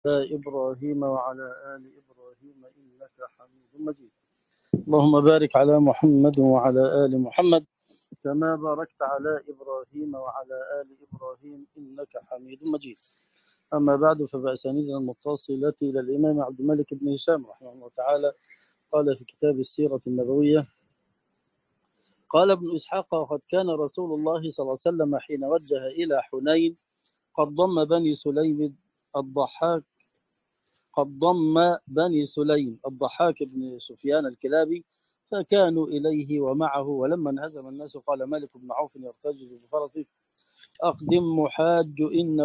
إبراهيم وعلى آل إبراهيم إنك حميد مجيد. اللهم بارك على محمد وعلى آل محمد كما باركت على إبراهيم وعلى آل إبراهيم إنك حميد مجيد. أما بعد، فبأسانيدنا المتصلة إلى الإمام عبد الملك بن هشام رحمه الله تعالى قال في كتاب السيرة النبوية: قال ابن إسحاق: وقد كان رسول الله صلى الله عليه وسلم حين وجه إلى حنين قد ضم بني سليم الضحاك الضحاك بن سفيان الكلابي، فكانوا إليه ومعه. ولما انهزم الناس قال مالك بن عوف يرتجز بفرسه: أقدم محاج،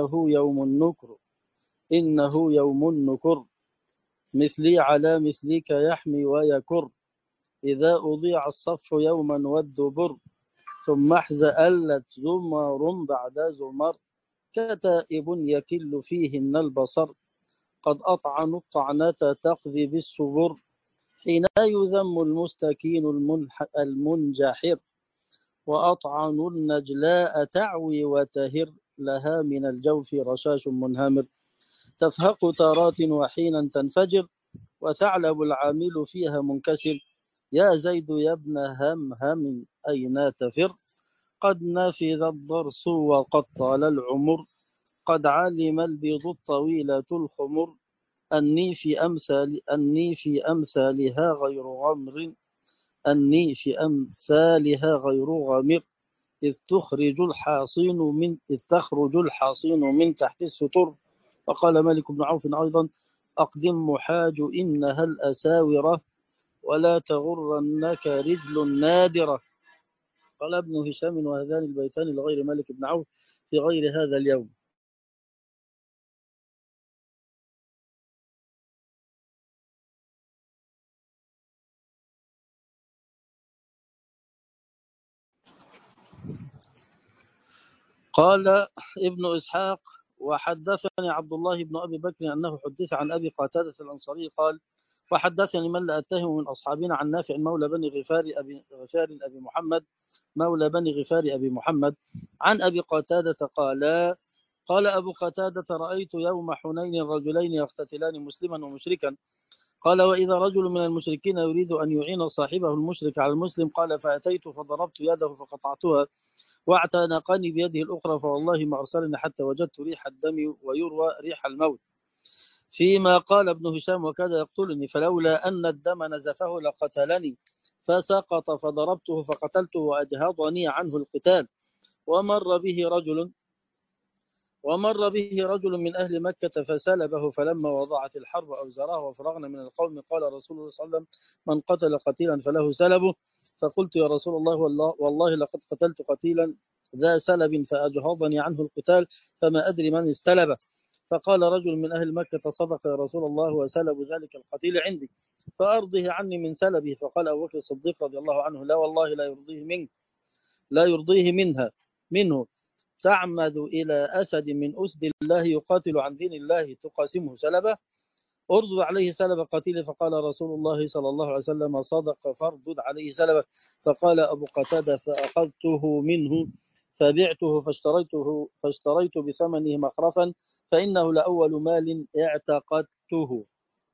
إنه يوم النكر، مثلي على مثلك يحمي ويكر، إذا أضيع الصف يوما والدبر، ثم احزألت زمر بعد زمر، كتائب يكل فيهن البصر، قد أطعنوا الطعنة تقذي بالسبر، حين يذم المستكين المنجحر، وأطعنوا النجلاء تعوي وتهر، لها من الجوف رشاش منهمر، تفهق تارات وحينا تنفجر، وثعلب العامل فيها منكسر، يا زيد يا ابن همهم أين تفر، قد نفذ الضرس وقد طال العمر، قد علم البيض الطويلة الخمر، أني في أمثالها غير غمر، إذ تخرج الحاصين من تحت الستر. وقال مالك بن عوف أيضا: أقدم محاج إنها الأساورة، ولا تغرنك رجل نادرة. قال ابن هشام: وهذان البيتان لغير مالك بن عوف في غير هذا اليوم. قال ابن إسحاق: وحدثني عبد الله بن أبي بكر أنه حدث عن أبي قتادة الأنصاري قال: وحدثني من لا أتهم من أصحابنا عن نافع مولى بني غفار أبي محمد عن أبي قتادة قال أبو قتادة: رأيت يوم حنين رجلين يقتتلان مسلما ومشركا. قال: وإذا رجل من المشركين يريد أن يعين صاحبه المشرك على المسلم، قال: فأتيت فضربت يده فقطعتها، واعتنقني بيده الأخرى، فوالله ما أرسلني حتى وجدت ريح الدم ويروى ريح الموت. فيما قال ابن هشام: وكاد يقتلني، فلولا أن الدم نزفه لقتلني، فسقط فضربته فقتلته وأجهضني عنه القتال. ومر به رجل من أهل مكة فسلبه، فلما وضعت الحرب أوزراه وفرغنا من القوم قال رسول الله صلى الله عليه وسلم: من قتل قتيلا فله سلبه. فقلت: يا رسول الله، والله لقد قتلت قتيلا ذا سلب فأجهضني عنه القتال، فما أدري من استلبه. فقال رجل من أهل مكة: صدق يا رسول الله، وسلب ذلك القتيل عندي، فأرضه عني من سلبه. فقال أبو بكر الصديق رضي الله عنه: لا والله لا يرضيه منه. تعمد إلى أسد من أسد الله يقاتل عن دين الله تقاسمه سلبه، أردد عليه سلب قتيل. فقال رسول الله صلى الله عليه وسلم: صدق، فاردد عليه سلبه. فقال أبو قتادة: فأخذته منه فبعته فاشتريت بثمنه مخرفا، فإنه لأول مال اعتقدته.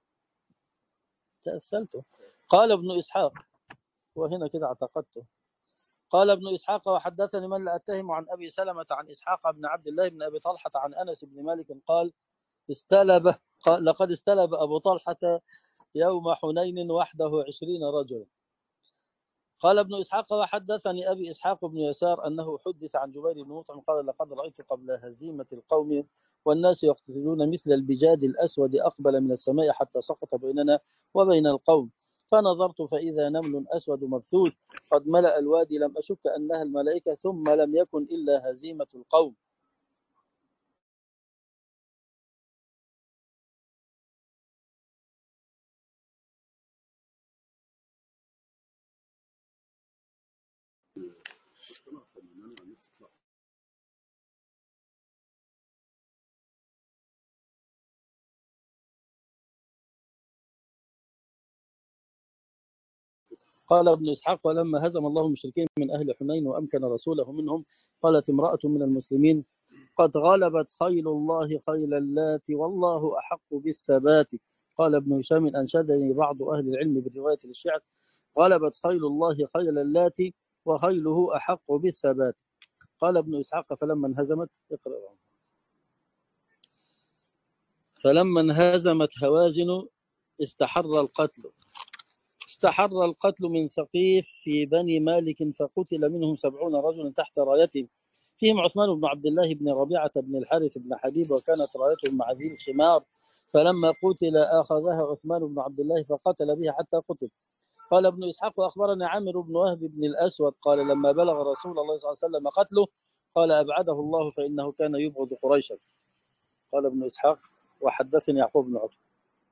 تأثلته. قال ابن إسحاق: وهنا كده اعتقدته. قال ابن إسحاق: وحدثني من لا أتهم عن أبي سلمة عن إسحاق بن عبد الله بن أبي طلحة عن أنس بن مالك قال: لقد استلب أبو طلحة يوم حنين وحده 20 رجلا. قال ابن إسحاق: وحدثني أبي إسحاق بن يسار أنه حدث عن جبير بن مطعم قال: لقد رأيت قبل هزيمة القوم والناس يقتتلون مثل البجاد الأسود أقبل من السماء حتى سقط بيننا وبين القوم، فنظرت فإذا نمل أسود مبثوث قد ملأ الوادي، لم أشك أنها الملائكة، ثم لم يكن إلا هزيمة القوم. قال ابن إسحاق: ولما هزم الله المشركين من أهل حنين وأمكن رسوله منهم، قالت امرأة من المسلمين: قد غلبت خيل الله خيل اللات والله أحق بالثبات. قال ابن هشام أنشدني بعض أهل العلم بالرواية للشعر: غلبت خيل الله خيل اللات وخيله أحق بالثبات. قال ابن إسحاق فلما انهزمت هوازن استحر القتل من ثقيف في بني مالك، فقتل منهم 70 رجلا تحت رايتهم، فيهم عثمان بن عبد الله بن ربيعة بن الحارث بن حبيب، وكانت رايتهم مع ذي الخمار. فلما قتل أخذها عثمان بن عبد الله فقتل بها حتى قتل. قال ابن إسحاق أخبرنا عامر بن وهب بن الأسود قال لما بلغ رسول الله صلى الله عليه وسلم قتله قال أبعده الله فإنه كان يبغض قريشا. قال ابن إسحاق وحدثني يعقوب بن عطية.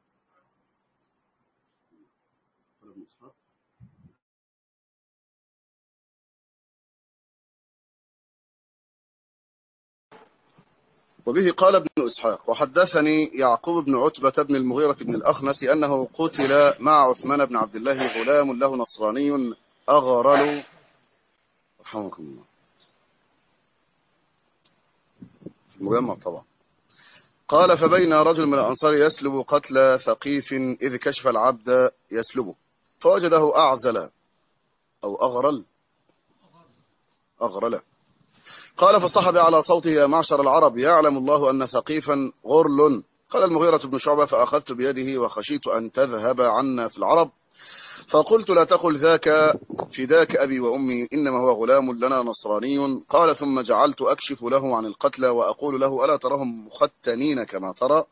وبه قال ابن إسحاق وحدثني يعقوب بن عتبة بن المغيرة بن الأخنس أنه قتل مع عثمان بن عبد الله غلام له نصراني أغرل رحمكم الله في المجمع طبعا. قال فبين رجل من الأنصار يسلب قتل ثقيف إذ كشف العبد يسلبه فوجده أعزل أو أغرل. قال فالصحب على صوته يا معشر العرب يعلم الله أن ثقيفا غرل. قال المغيرة بن شعبة فأخذت بيده وخشيت أن تذهب عنا في العرب فقلت لا تقل ذاك فداك أبي وأمي إنما هو غلام لنا نصراني. قال ثم جعلت أكشف له عن القتلى وأقول له ألا تراهم مختنين كما ترى.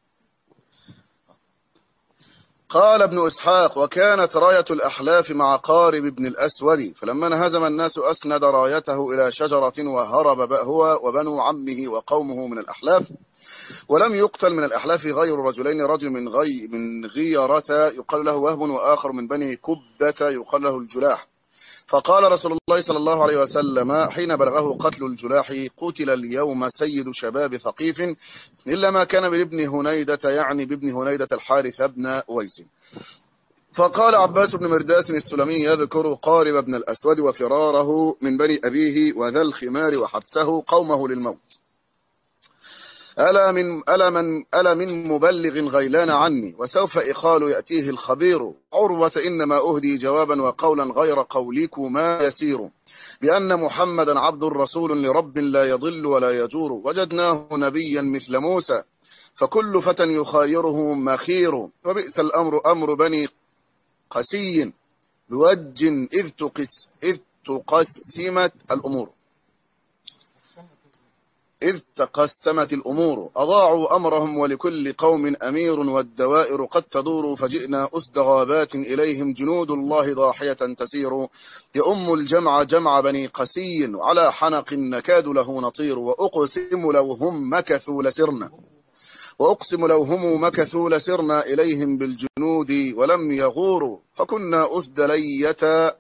قال ابن إسحاق وكانت راية الأحلاف مع قارب بن الأسود فلما انهزم الناس أسند رايته إلى شجرة وهرب هو وبنو عمه وقومه من الأحلاف. ولم يقتل من الأحلاف غير رجلين، رجل من غيرة يقال له وهب وآخر من بني كبة يقال له الجلاح. فقال رسول الله صلى الله عليه وسلم حين بلغه قتل الجلاح قتل اليوم سيد شباب ثقيف إلا ما كان بابن هنيدة يعني بابن هنيدة الحارث بن أويس. فقال عباس بن مرداس السلمي يذكر قارب بن الأسود وفراره من بني أبيه وذا الخمار وحبسه قومه للموت. ألا من مبلغ غيلان عني وسوف إخال يأتيه الخبير. عروة إنما أهدي جوابا وقولا غير قولكما يسير بأن محمدا عبد رسول لرب لا يضل ولا يجور وجدناه نبيا مثل موسى فكل فتى يخايره مخير وبئس الأمر أمر بني قسي بوج إذ تقسمت الأمور أضاعوا أمرهم ولكل قوم أمير والدوائر قد تدور فجئنا أسد غابات إليهم جنود الله ضاحية تسير يؤم الجمع جمع بني قسي على حنق نكاد له نطير وأقسم لو هم مكثوا لسرنا إليهم بالجنود ولم يغوروا فكنا أسد لية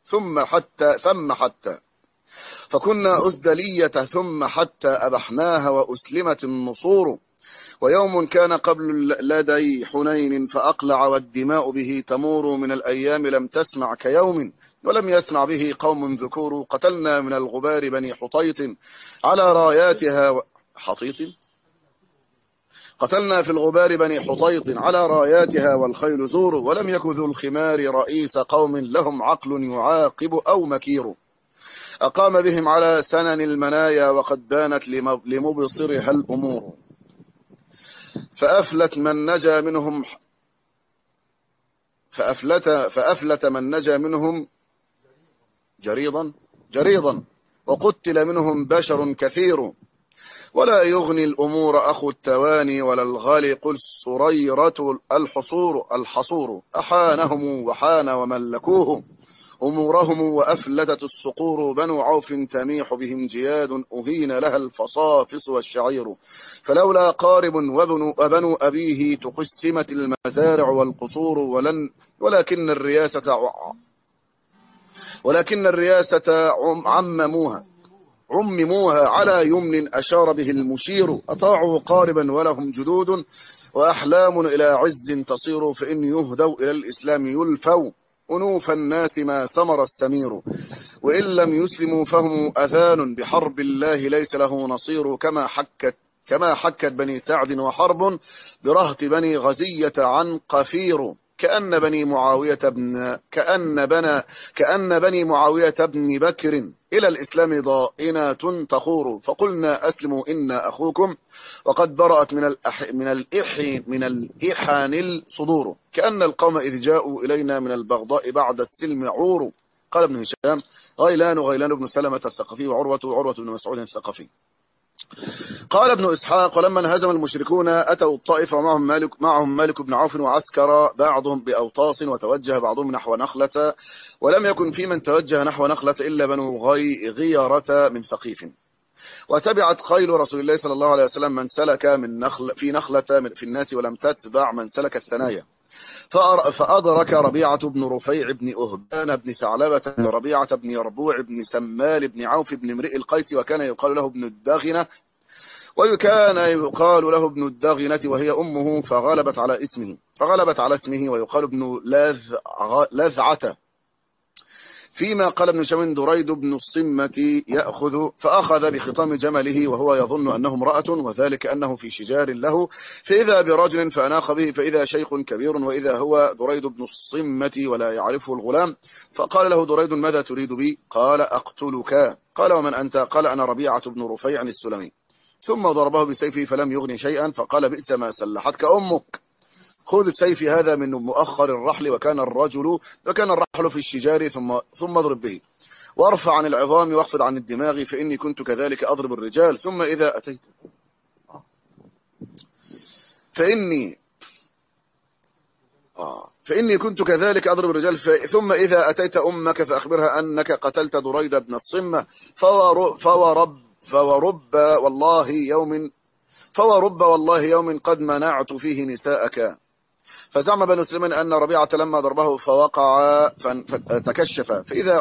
ثم حتى أبحناها وأسلمت النصور. ويوم كان قبل لدي حنين فأقلع والدماء به تمور من الأيام لم تسمع كيوم ولم يسمع به قوم ذكور قتلنا من الغبار بني حطيط على راياتها قتلنا في الغبار بني حطيط على راياتها والخيل زور ولم يك ذو الخمار رئيس قوم لهم عقل يعاقب أو مكير أقام بهم على سنن المنايا وقد بانت لمبصرها الأمور فأفلت من نجا منهم جريضا وقتل منهم بشر كثير ولا يغني الأمور أخو التواني ولا الغالق السريرة الحصور أحانهم وحان وملكوه أمورهم وأفلتت الصقور بنو عوف تميح بهم جياد أهين لها الفصافص والشعير فلولا قارب وبنو أبيه تقسمت المزارع والقصور ولكن الرياسة عمموها على يمن أشار به المشير أطاعوا قاربا ولهم جدود وأحلام إلى عز تصير فإن يهدوا إلى الإسلام يلفوا أنوف الناس ما سمر السمير وإن لم يسلموا فهم أذان بحرب الله ليس له نصير، كما حكت بني سعد وحرب برهط بني غزية عن قفير، كأن بني معاوية بن بكر إلى الإسلام ضائنات تخور، فقلنا أسلموا إنا أخوكم وقد برأت من الإحان الصدور، كأن القوم إذ جاءوا إلينا من البغضاء بعد السلم عور. قال ابن هشام: غيلان بن سلمة الثقفي، وعروة بن مسعود الثقفي. قال ابن إسحاق: ولما انهزم المشركون أتوا الطائف ومعهم مالك بن عوف، وعسكر بعضهم بأوطاس، وتوجه بعضهم نحو نخلة، ولم يكن في من توجه نحو نخلة إلا بنو غيرة من ثقيف. وتبعت خيل رسول الله صلى الله عليه وسلم من سلك في نخلة في الناس، ولم تتبع من سلك الثنايا. فأدرك ربيعة بن رفيع بن أهبان بن ثعلبة بن ربيعة بن يربوع بن سمال بن عوف بن امرئ القيس، وكان يقال له ابن الداغنة، وهي أمه، فغلبت على اسمه، ويقال ابن لذعة. فيما قال ابن شمن: دريد بن الصمة فأخذ بخطام جمله وهو يظن أنه امرأة، وذلك أنه في شجار له، فإذا برجل فأناخ به، فإذا شيخ كبير، وإذا هو دريد بن الصمة ولا يعرفه الغلام. فقال له دريد: ماذا تريد بي؟ قال: أقتلك. قال: ومن أنت؟ قال: أنا ربيعة بن رفيع السلمي. ثم ضربه بسيفه فلم يغني شيئا، فقال: بئس ما سلحتك أمك، خذ السيف هذا من مؤخر الرحل، وكان الرحل في الشجار، ثم اضرب به، وارفع عن العظام واخفض عن الدماغ، فإني كنت كذلك أضرب الرجال، ثم إذا أتيت أمك فأخبرها أنك قتلت دريد بن الصمة، فورب والله يوم قد منعت فيه نساءك. فزعم بنو سليمان أن ربيعة لما ضربه فوقع فتكشف،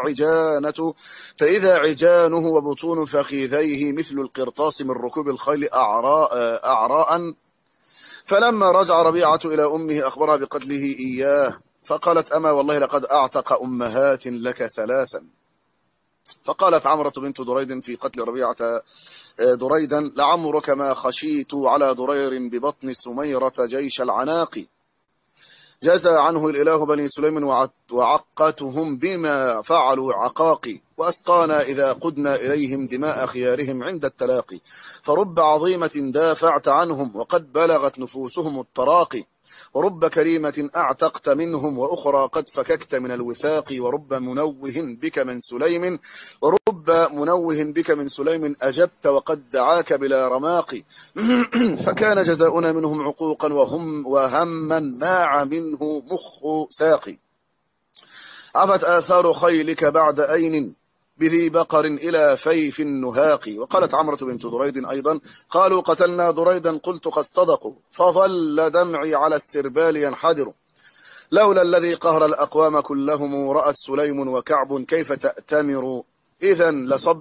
فإذا عجانه وبطون فخذيه مثل القرطاس من ركوب الخيل أعراء. فلما رجع ربيعة إلى أمه أخبرها بقتله إياه، فقالت: أما والله لقد أعتق أمهات لك ثلاثا. فقالت عمرة بنت دريد في قتل ربيعة دريدا: لعمرك ما خشيت على درير ببطن سميرة جيش العناق، جزى عنه الإله بني سليم وعقتهم بما فعلوا عقاقي، وأسقانا إذا قدنا إليهم دماء خيارهم عند التلاقي، فرب عظيمة دافعت عنهم وقد بلغت نفوسهم التراقي، ورب كريمة أعتقت منهم وأخرى قد فككت من الوثاق، ورب منوه بك من سليم أجبت وقد دعاك بلا رماق. فكان جزاؤنا منهم عقوقا وهما ماع منه مخ ساقي. عفت آثار خيلك بعد أين بذي بقر إلى فيف النهاق. وقالت عمرة بنت دريد أيضا: قالوا قتلنا دريدا، قلت قد صدقوا، فظل دمعي على السربال ينحدر، لولا الذي قهر الأقوام كلهم رأت سليم وكعب كيف تأتمر، إذا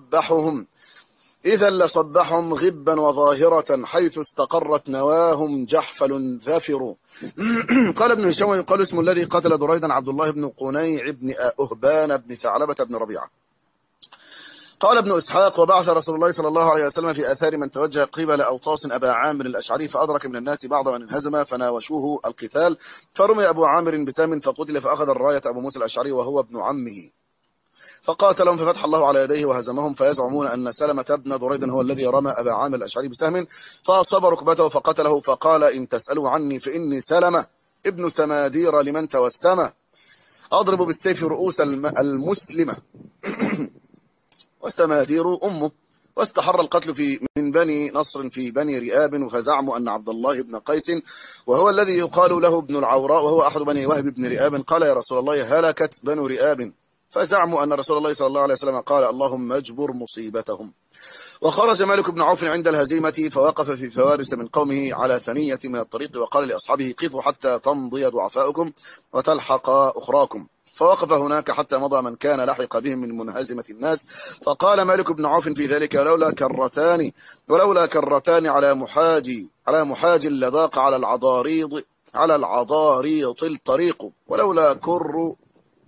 لصبحهم غبا وظاهرة، حيث استقرت نواهم جحفل ذافر. قال ابن هشام: يقال اسم الذي قتل دريدا عبد الله بن قنيع بن أهبان بن ثعلبة بن ربيعة. قال ابن إسحاق: وبعث رسول الله صلى الله عليه وسلم في آثار من توجه قبل أوطاس أبا عامر الأشعري، فأدرك من الناس بعض من انهزم فناوشوه القتال، فرمي أبو عامر بسام فقتل، فأخذ الراية أبو موسى الأشعري وهو ابن عمه، فقاتلهم ففتح الله على يديه وهزمهم، فيزعمون أن سلمة بن دريد هو الذي رمى أبا عامر الأشعري بسهم فأصاب ركبته فقتله، فقال: إن تسألوا عني فإني سلمة ابن سمادير لمن توسمه، أضرب بالسيف رؤوس المسلمة وسمادير أمه. واستحر القتل من بني نصر في بني رئاب، فزعموا أن عبد الله بن قيس وهو الذي يقال له ابن العوراء وهو أحد بني وهب بن رئاب قال: يا رسول الله هلكت بنو رئاب، فزعموا أن رسول الله صلى الله عليه وسلم قال: اللهم اجبر مصيبتهم. وخرج مالك بن عوف عند الهزيمة فوقف في فوارس من قومه على ثنية من الطريق، وقال لأصحابه: قفوا حتى تمضي ضعفاؤكم وتلحق أخراكم. فوقف هناك حتى مضى من كان لحق بهم من منهزمة الناس. فقال مالك بن عوف في ذلك: ولولا كرتان على محاج لضاق على العضاريط الطريق،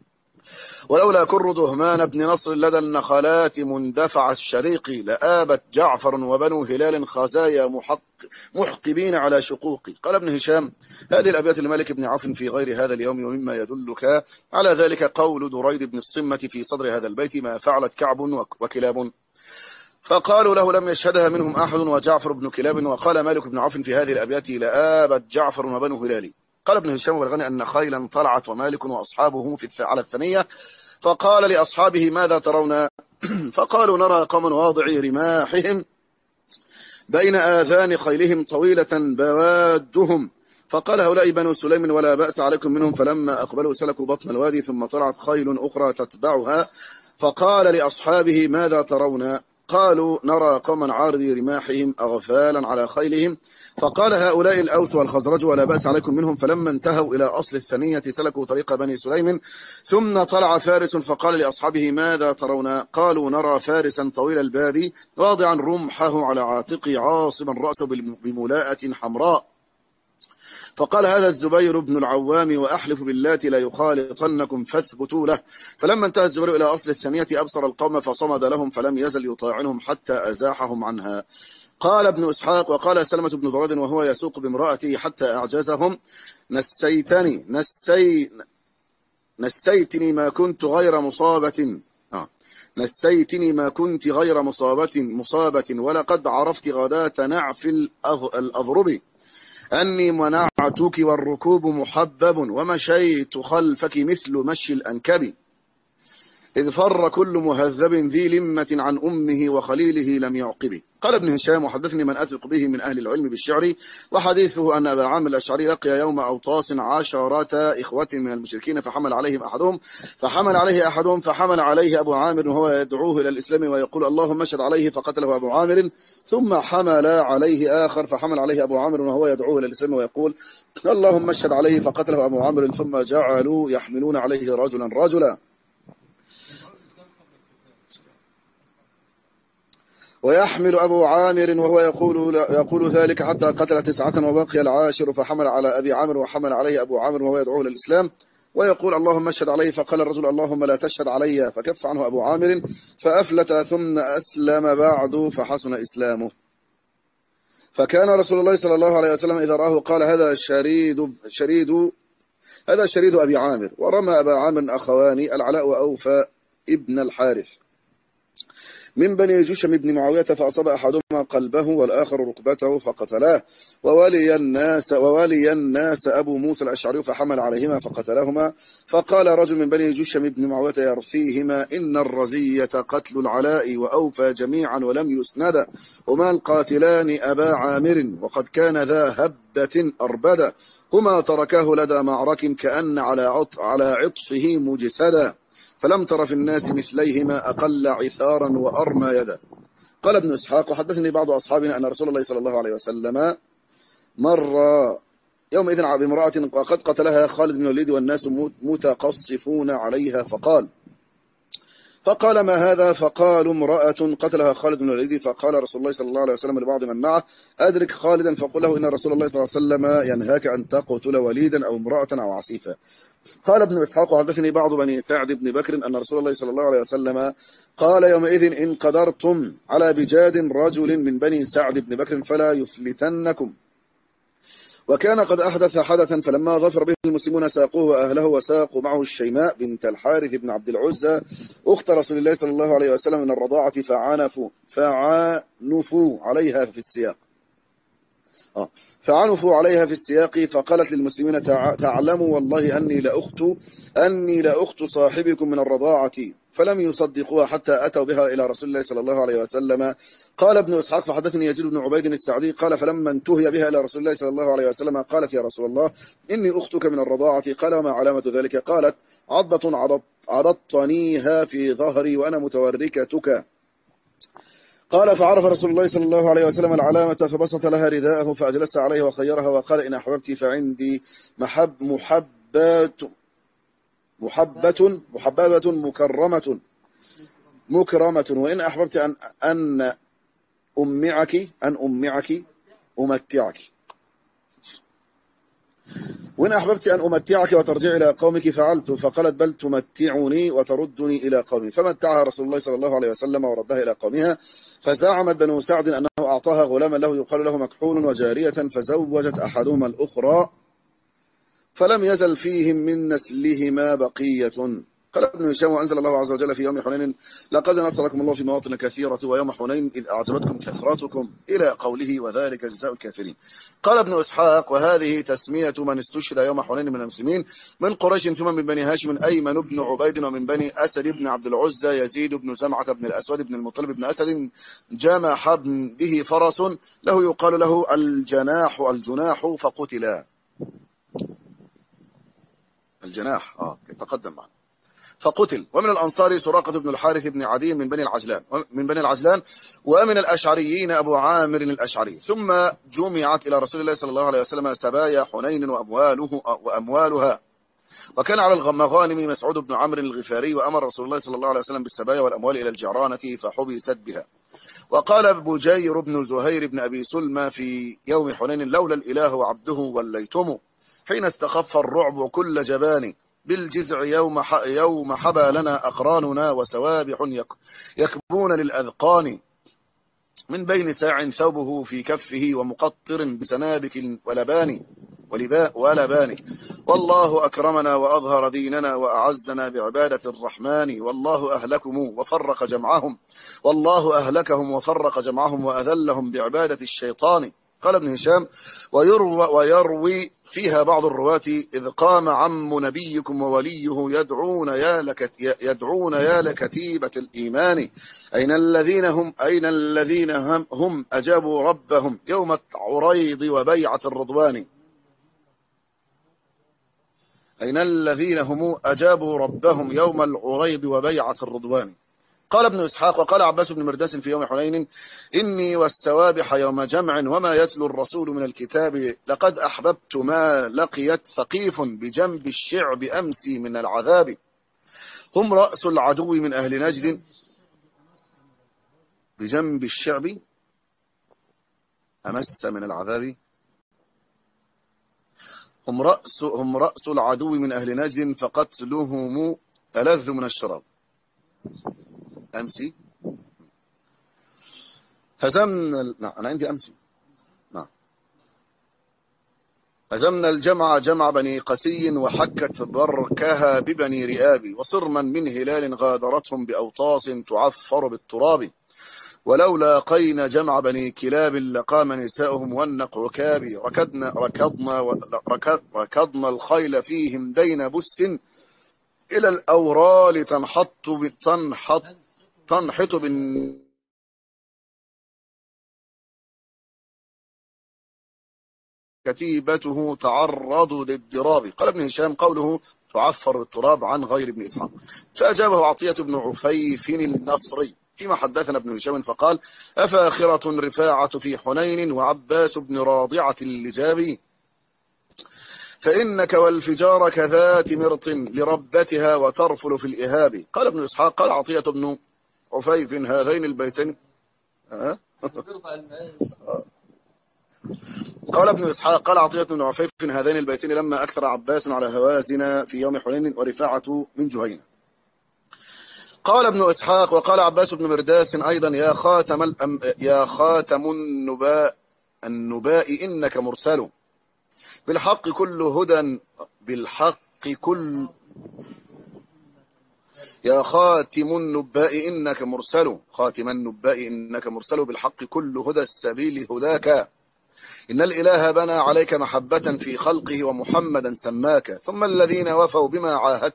ولولا كر دهمان بن نصر لدى النخلات مندفع الشريق لآبت جعفر وبنو هلال خزايا محقبين على شقوق. قال ابن هشام: هذه الأبيات لمالك بن عوف في غير هذا اليوم، ومما يدلك على ذلك قول دريد بن الصمة في صدر هذا البيت: ما فعلت كعب وكلاب. فقالوا له: لم يشهدها منهم أحد وجعفر بن كلاب. وقال مالك بن عوف في هذه الأبيات: لآبت جعفر وبنو هلال. قال ابن هشام: وبلغني أن خيلا طلعت ومالك وأصحابه على الثنية، فقال لأصحابه: ماذا ترون؟ فقالوا: نرى قوما واضعي رماحهم بين آذان خيلهم طويلة بوادهم. فقال: هؤلاء بنو سليم ولا بأس عليكم منهم. فلما أقبلوا سلكوا بطن الوادي، ثم طلعت خيل أخرى تتبعها، فقال لأصحابه: ماذا ترون؟ قالوا: نرى قوما عارضي رماحهم أغفالا على خيلهم. فقال: هؤلاء الأوس والخزرج ولا بأس عليكم منهم. فلما انتهوا إلى أصل الثنية سلكوا طريق بني سليم، ثم طلع فارس فقال لأصحابه: ماذا ترون؟ قالوا: نرى فارسا طويل البادي واضعا رمحه على عاتقه عاصما رأسه بملاءة حمراء. فقال: هذا الزبير بن العوام، وأحلف باللات لا يخالطنكم فاثبتوا له. فلما انتهى الزبير إلى أصل الثانية أبصر القوم فصمد لهم، فلم يزل يطاعنهم حتى أزاحهم عنها. قال ابن إسحاق: وقال سلمة بن ضراد وهو يسوق بامرأته حتى أعجزهم: نسيتني ما كنت غير مصابة نسيتني ما كنت غير مصابة ولقد عرفت غداة نعف الأضرب أني منعتك والركوب محبب ومشيت خلفك مثل مشي الأنكب إذ فر كل مهذب ذي لمة عن أمه وخليله لم يعقب. قال ابن هشام: وحدثني من أثق به من أهل العلم بالشعر، وحديثه أن أبا عامر الأشعري لقي يوم أوطاس 10 إخوة من المشركين فحمل عليه أحدهم فحمل عليه أبو عامر وهو يدعوه إلى الإسلام ويقول: اللهم اشهد عليه، فقتله أبو عامر. ثم حمل عليه آخر فحمل عليه أبو عامر وهو يدعوه إلى الإسلام ويقول: اللهم اشهد عليه، فقتله أبو عامر. ثم جعلوا يحملون عليه رجلا ويحمل أبو عامر وهو يقول ذلك حتى قتل 9 وبقي العاشر، فحمل على أبي عامر وحمل عليه أبو عامر وهو يدعوه للإسلام ويقول: اللهم اشهد عليه. فقال الرجل: اللهم لا تشهد علي، فكف عنه أبو عامر فأفلت ثم أسلم بعد فحسن إسلامه. فكان رسول الله صلى الله عليه وسلم إذا رآه قال: هذا شريد أبي عامر. ورمى أبا عامر أخوان العلاء وأوفى ابن الحارث من بني جشم بن معاوية، فأصاب أحدهما قلبه والآخر ركبته فقتلاه. وولي الناس أبو موسى الأشعري فحمل عليهما فقتلهما. فقال رجل من بني جشم بن معاوية يرثيهما: إن الرزية قتل العلاء وأوفى جميعا ولم يسند، هما القاتلان أبا عامر، وقد كان ذا هبة أربدة، هما تركاه لدى معرك كأن على عطفه مجسدا، فلم تر في الناس مثليهما أقل عثارا وأرمى يدا. قال ابن إسحاق: وحدثني بعض أصحابنا أن رسول الله صلى الله عليه وسلم مر يومئذ بامرأة وقد قتلها خالد بن الوليد والناس متقصفون عليها، فقال: ما هذا؟ فقالوا: امرأة قتلها خالد بن الوليد. فقال رسول الله صلى الله عليه وسلم لبعض من معه: أدرك خالدا فقل له إن رسول الله صلى الله عليه وسلم ينهاك أن تقتل وليدا أو امرأة أو عسيفا. قال ابن إسحاق: وحدثني بعض بني سعد بن بكر أن رسول الله صلى الله عليه وسلم قال يومئذ: إن قدرتم على بجاد رجل من بني سعد بن بكر فلا يفلتنكم. وكان قد أحدث حدثا، فلما ظفر به المسلمون ساقوه وأهله، وساقوا معه الشيماء بنت الحارث بن عبد العزى أخت رسول الله صلى الله عليه وسلم من الرضاعة، فعنفوا عليها في السياق فقالت للمسلمين: تعلموا والله أني لأخت صاحبكم من الرضاعة. فلم يصدقوها حتى أتوا بها إلى رسول الله صلى الله عليه وسلم. قال ابن إسحاق: فحدثني يزيد بن عبيد السعدي قال: فلما انتهي بها إلى رسول الله صلى الله عليه وسلم قالت: يا رسول الله إني أختك من الرضاعة. قال: وما علامة ذلك؟ قالت: عضة عضضتنيها في ظهري وأنا متوركتك. قال: فعرف رسول الله صلى الله عليه وسلم العلامة فبسط لها رداءه فأجلس عليه وخيرها وقال: إن أحببت فعندي محبة مكرمة، وإن أحببت أن أمتعك. وإن أحببت أن أمتعك وترجع إلى قومك فعلت. فقالت بل تمتعني وتردني إلى قومي. فمتعها رسول الله صلى الله عليه وسلم وردها إلى قومها. فزعمت بنو سعد أنه أعطاها غلاما له يقال له مكحول وجارية، فزوجت أحدهما الأخرى، فلم يزل فيهم من نسلهما بقية. قال ابن هشام: وأنزل الله عز وجل في يوم حنين: لقد نصركم الله في مواطن كثيرة ويوم حنين إذ أعجبتكم كثرتكم، إلى قوله: وذلك جزاء الكافرين. قال ابن إسحاق: وهذه تسمية من استشهد يوم حنين من المسلمين من قريش، ثم من بني هاشم أيمن بن عبيد، ومن بني أسد بن عبد العزى يزيد بن زمعة بن الأسود بن المطلب بن أسد، جمح به فرس له يقال له الجناح فقتلا. الجناح تقدم معنا فقتل. ومن الأنصار سراقة بن الحارث بن عدي من بني العجلان، ومن الأشعريين أبو عامر الأشعري. ثم جمعت إلى رسول الله صلى الله عليه وسلم سبايا حنين وأموالها. وكان على المغانم مسعود بن عمرو الغفاري، وأمر رسول الله صلى الله عليه وسلم بالسبايا والأموال إلى الجعرانة فحبست بها. وقال بجير بن زهير بن أبي سلمى في يوم حنين: لولا الإله وعبده وليتم، حين استخف الرعب كل جبان، بالجزع يوم حبى لنا أقراننا، وسوابح يكبون للأذقان، من بين ساع ثوبه في كفه، ومقطر بسنابك ولبان. والله أكرمنا وأظهر ديننا وأعزنا بعبادة الرحمن، والله أهلكهم وفرق جمعهم وأذلهم بعبادة الشيطان. قال ابن هشام: ويروي فيها بعض الرواة: إذ قام عم نبيكم ووليه يدعون يا لكتيبة الإيمان، أين الذين هم أجابوا ربهم يوم العريض وبيعة الرضوان. أين الذين هم أجابوا ربهم يوم العريض وبيعة الرضوان. قال ابن إسحاق: وقال عباس بن مرداس في يوم حنين: إني والسوابح يوم جمع وما يتلو الرسول من الكتاب، لقد أحببت ما لقيت ثقيف بجنب الشعب أمسي من العذاب، هم رأس العدو من أهل نجد. بجنب الشعب أمس من العذاب، هم رأس العدو من أهل نجد، فقتلهم ألذ من الشراب. أمسي هزمنا أنا عندي أمسي. هزمنا جمع بني قسي، وحكت بركها ببني رئاب، وصرما من هلال غادرتهم بأوطاس تعفر بالتراب، ولولا لاقينا جمع بني كلاب لقام نساؤهم والنقع كابي، ركضنا الخيل فيهم دين بس، إلى الأورال تنحط كتيبته تعرض للضراب. قال ابن هشام: قوله تعفر بالتراب عن غير ابن إسحاق. فأجابه عطية بن عفيف النصري فيما حدثنا ابن هشام فقال: أفاخرة رفاعة في حنين وعباس بن راضعة اللجابي، فإنك والفجار كذات مرط لربتها وترفل في الإهاب. قال ابن إسحاق: قال عطية بن عفيف هذين البيتين قال ابن إسحاق: قال عطية بن عفيف هذين البيتين لما أكثر عباس على هوازن في يوم حنين ورفاعة من جهينة. قال ابن إسحاق: وقال عباس بن مرداس أيضا: يا خاتم النباء إنك مرسل، بالحق كل يا خاتم النباء إنك مرسل، بالحق كل هدى السبيل هداك، إن الإله بنى عليك محبة في خلقه ومحمدا سماك، ثم الذين وفوا بما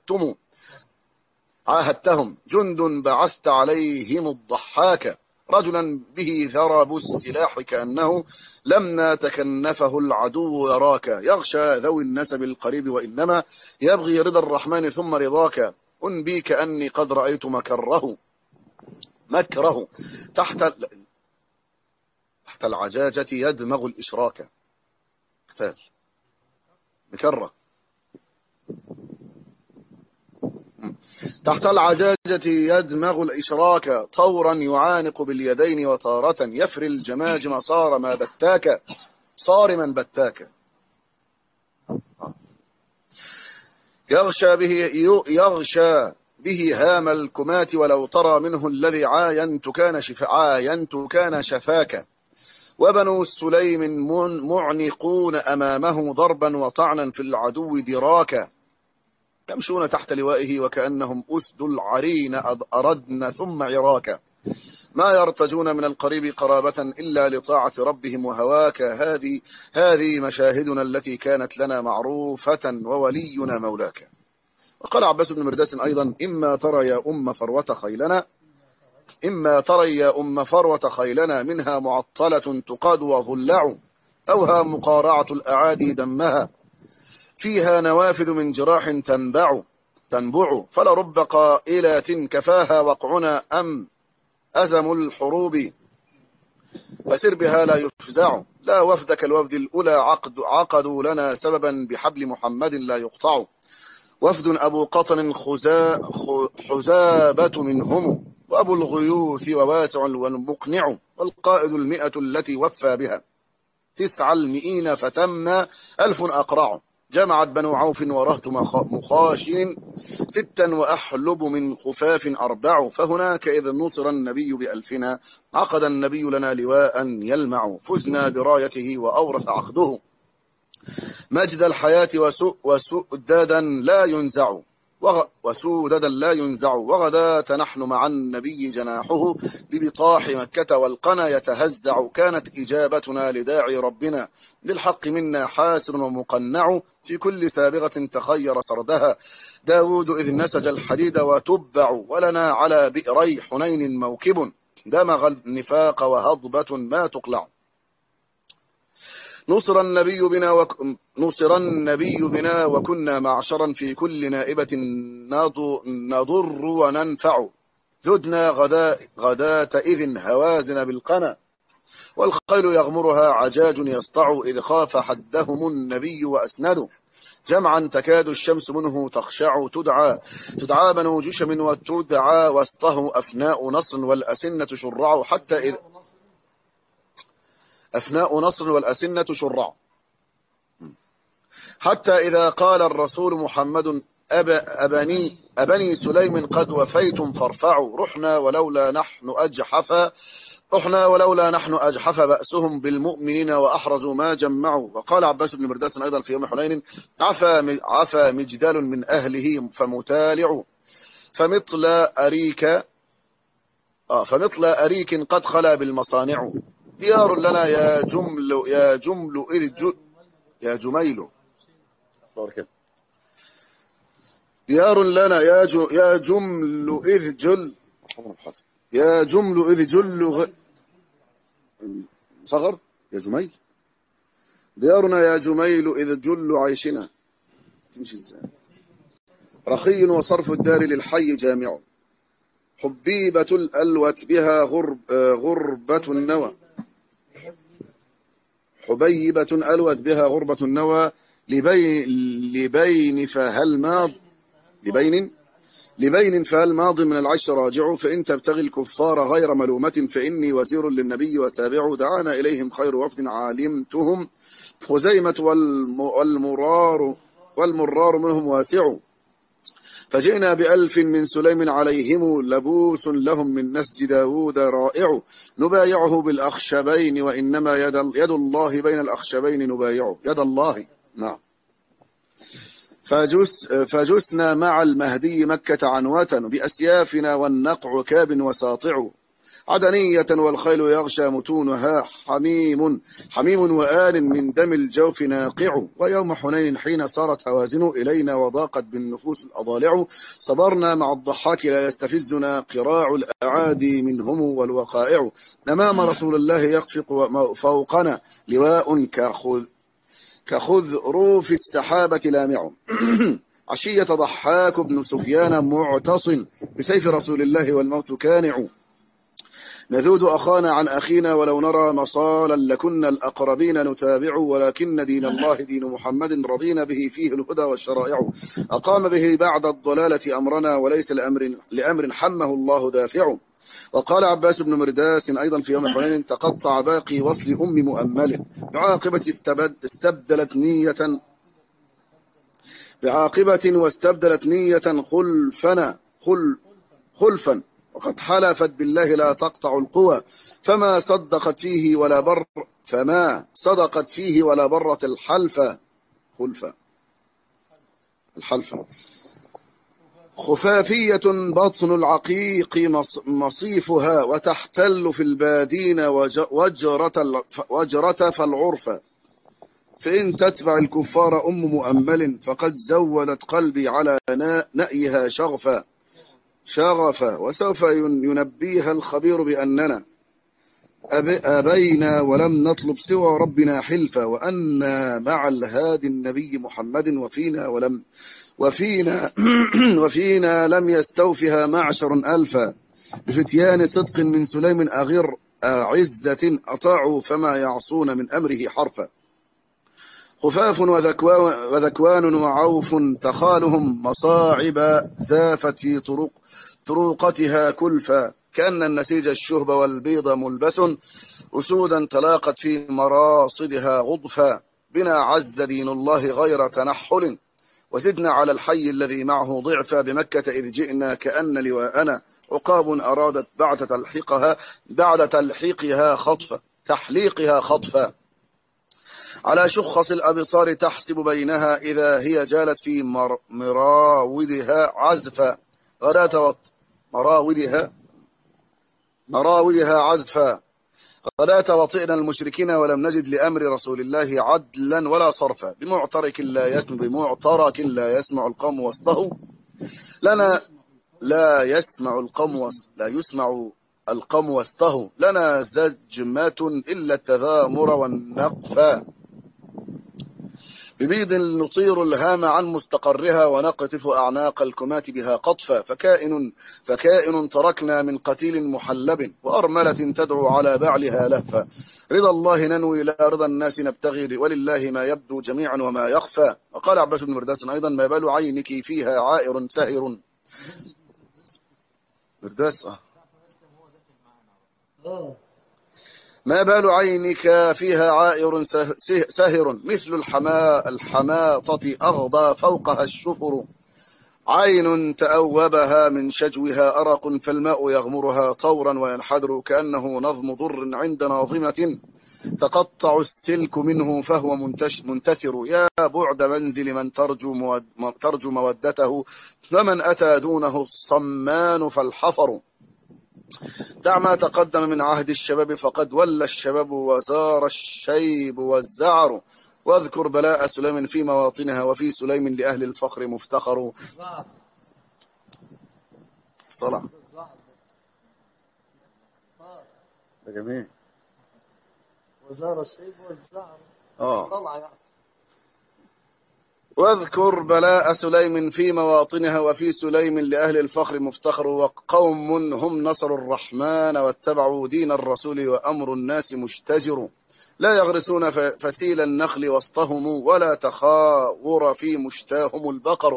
عاهدتهم جند بعثت عليهم الضحاك، رجلا به ذرب السلاح كأنه لما تكنفه العدو يراك، يغشى ذوي النسب القريب وإنما يبغي رضا الرحمن ثم رضاك، أنبي كأني قد رأيت مكره تحت العجاجة يدمغ الإشراك. مكره تحت العجاجة يدمغ الإشراك، طورا يعانق باليدين وطارة يفري الجماجم صارما بتاك. يغشى به هام الكمات، ولو ترى منه الذي عاينت كان شفاك. وبنو سليم معنقون أمامه ضربا وطعنا في العدو دراكا، يمشون تحت لوائه وكأنهم أسد العرين أردن ثم عراكا، ما يرتجون من القريب قرابة إلا لطاعة ربهم وهواك. هذه مشاهدنا التي كانت لنا معروفة وولينا مولاك. وقال عباس بن مرداس أيضا: إما ترى يا أم فروة خيلنا منها معطلة تقاد وظلع، أوها مقارعة الأعادي دمها، فيها نوافذ من جراح تنبع، فلرب قائلات كفاها وقعنا أم أزم الحروب، فسر بها لا يفزع. لا وفدك الوفد الأولى عقدوا لنا سببا بحبل محمد لا يقطع، وفد أبو قطن حزابة منهم، وأبو الغيوث وواسع والمقنع، والقائد 100 التي وفى بها 900 فتم 1000 أقرع. جمعت بنو عوف ورهت مخاشن 6 وأحلب من خفاف 4، فهناك إذ نصر النبي ب1000 عقد النبي لنا لواء يلمع، فزنا برايته وأورث عقده مجد الحياة وسؤددا لا ينزع، وغداة نحن مع النبي جناحه ببطاح مكة والقنا يتهزع، كانت إجابتنا لداعي ربنا للحق منا حاسر ومقنع، في كل سابغة تخير سردها داود إذ نسج الحديد وتبع، ولنا على بئري حنين موكب دمغ النفاق وهضبة ما تقلع. نصر النبي بنا وكنا معشرا في كل نائبة نضر وننفع، ذدنا غداة إذ هوازن بالقنا، والخيل يغمرها عجاج يسطع، إذ خاف حدهم النبي وأسندوا جمعا تكاد الشمس منه تخشع، تدعى بنو جشم وتدعى وسطه أفناء نصر والأسنة شرع، حتى إذا قال الرسول محمد أبني سليم قد وفيتم فارفعوا، رحنا ولولا نحن أجحف بأسهم بالمؤمنين وأحرزوا ما جمعوا. وقال عباس بن مرداس أيضا في يوم حنين: عفى مجدال من أهله فمتالع، فمثل أريك قد خلا بالمصانع، ديار لنا يا جميل ديار لنا يا جمل إذ جل صغر يا جميل، ديارنا يا جميل إذ جل عيشنا، تمشي ازاي؟ رخي وصرف الدار للحي جامع، حبيبة الألوت بها غربة النوى، حبيبة ألوت بها غربة النوى، لبين فهل ماض من العيش راجع، فإن تبتغي الكفار غير ملومة فإني وزير للنبي وتابع، دعانا إليهم خير وفد عالمتهم خزيمة والمرار منهم واسع، فجئنا ب1000 من سليم عليهم لبوس لهم من نسج داود رائع، نبايعه بالأخشبين وإنما يد الله بين الأخشبين نبايعه، يد الله. نعم. فجسنا مع المهدي مكة عنوة بأسيافنا والنقع كاب وساطع، عدنية والخيل يغشى متونها حميم وآن من دم الجوف ناقع، ويوم حنين حين صارت هوازن إلينا وضاقت بالنفوس الأضالع، صبرنا مع الضحاك لا يستفزنا قراع الأعادي منهم والوقائع، أمام رسول الله يخفق فوقنا لواء كخذروف السحابة لامع، عشية ضحاك بن سفيان معتصم بسيف رسول الله والموت كانع، نذود أخانا عن أخينا ولو نرى مصالا لكنا الأقربين نتابع، ولكن دين الله دين محمد رضينا به فيه الهدى والشرائع، أقام به بعد الضلالة أمرنا وليس لأمر حمه الله دافع. وقال عباس بن مرداس أيضا في يوم حنين: تقطع باقي وصل أم مؤمل بعاقبة استبدلت بعاقبة واستبدلت نية خلفا، وقد حلفت بالله لا تقطع القوى، فما صدقت فيه ولا برت الحلفة. خفافية بطن العقيق مصيفها، وتحتل في البادين وجرة فالعرفة. فإن تتبع الكفار مؤمل، فقد زودت قلبي على نأيها شغفا، وسوف ينبيها الخبير بأننا أبينا ولم نطلب سوى ربنا حلفا، وأنا مع الهادي النبي محمد وفينا لم يستوفها معشر ألفا، بفتيان صدق من سليم أغر عزة أطاعوا فما يعصون من أمره حرفا. خفاف وذكوان وعوف تخالهم مصاعب، زافت في طروقتها كلفا، كأن النسيج الشهب والبيض ملبس، أسودا تلاقت في مراصدها غضفا. بنا عز دين الله غير تنحل، وزدنا على الحي الذي معه ضعفا، بمكة إذ جئنا كأن لواءنا عقاب أرادت بعد تحليقها خطفا. على شخص الأبصار تحسب بينها، إذا هي جالت في مراودها عزفا، مراودها عزفا. غداة وطئنا المشركين ولم نجد لأمر رسول الله عدلا ولا صرفا، بمعترك لا يسمع القوم وسطه لنا، لا يسمع القوم وسطه لنا زجمة إلا التذامر والنقفا. ببيض نطير الهام عن مستقرها، ونقطف أعناق الكمات بها قطفا. فكائن تركنا من قتيل محلب، وأرملة تدعو على بعلها لهفا. رضا الله ننوي لا رضا الناس نبتغي، ولله ما يبدو جميعا وما يخفى. وقال عباس بن مرداس أيضا: ما بال عينك فيها عائر سهر. مرداس ما بال عينك فيها عائر سهر، مثل الحماطة أغضى فوقها الشفر. عين تأوبها من شجوها أرق، فالماء يغمرها طورا وينحدر، كأنه نظم ضر عند ناظمة تقطع السلك منه فهو منتثر. يا بعد منزل من ترجو مودته، ومن أتى دونه الصمان فالحفر. دع ما تقدم من عهد الشباب، فقد ولى الشباب وزار الشيب والزعر. واذكر بلاء سليم في مواطنها، وفي سليم لأهل الفخر مفتخر. صلاة جميل. وزار الشيب والزعر صلع. واذكر بلاء سليم في مواطنها، وفي سليم لأهل الفخر مفتخر. وقوم هم نصروا الرحمن واتبعوا دين الرسول، وأمر الناس مشتجر. لا يغرسون فسيل النخل وسطهم، ولا تخاور في مشتاهم البقر.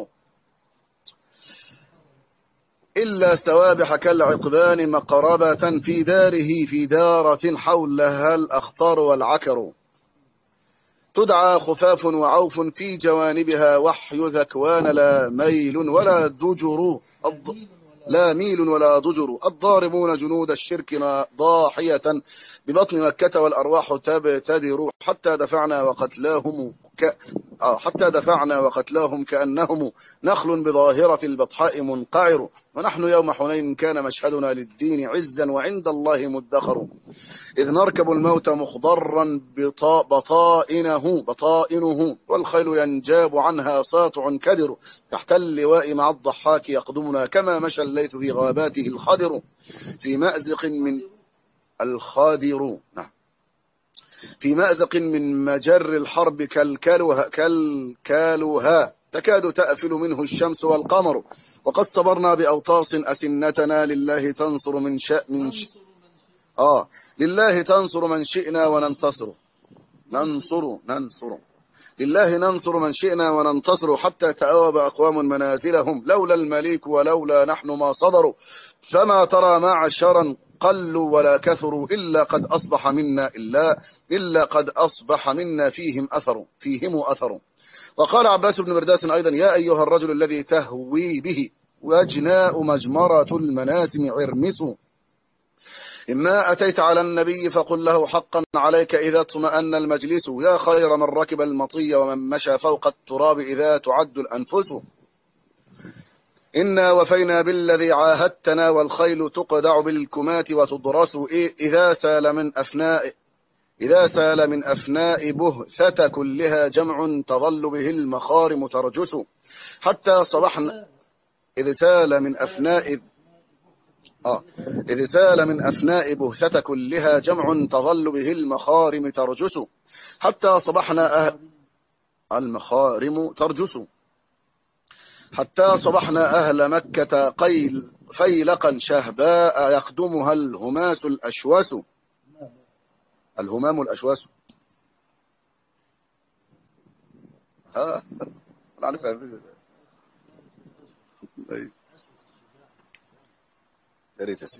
إلا سوابح كالعقبان مقربة، في دارة حولها الأخطار والعكر. تدعى خفاف وعوف في جوانبها، وحي ذكوان لا ميل ولا ضجر. الضاربون جنود الشرك ضاحية ببطن مكة، والأرواح تبتدر. حتى دفعنا وقتلاهم كأنهم نخل بظاهرة البطحاء منقعر. ونحن يوم حنين كان مشهدنا للدين عزا، وعند الله مدخر. إذ نركب الموت مخضرا بطائنه، والخيل ينجاب عنها ساطع كدر. تحت اللواء مع الضحاك يقدمنا، كما مشى الليث في غاباته الخضر. في مأزق من الخادر، في مأزق من مجر الحرب كالكالها تكاد تأفل منه الشمس والقمر. وقد صبرنا بأوطاس أسنتنا، لله تنصر لله تنصر من شئنا وننتصر. لله ننصر من شئنا وننتصر. حتى تأوب أقوام منازلهم، لولا المليك ولولا نحن ما صدروا. فما ترى معشرا قلوا ولا كثروا، إلا قد أصبح منا فيهم أثر. وقال عباس بن مرداس أيضا: يا أيها الرجل الذي تهوي به وأجناء مجمرة المناسم عرمس، إما أتيت على النبي فقل له: حقا عليك إذا اطمأن المجلس، يا خير من ركب المطي ومن مشى فوق التراب إذا تعد الأنفس. إنا وفينا بالذي عاهدتنا، والخيل تقدع بالكمات وتضرس، إذا سال من أفناء بهثة كلها جمع تظل به المخارم ترجس، حتى صبحنا إذ سال من أفناء بهثة كلها جمع تظل به المخارم ترجس، حتى صبحنا المخارم ترجس، حتى صبحنا أهل مكة فيلقا شهباء يخدمها الهمام الأشواس. نعرفها. يا ريت يا سيدي.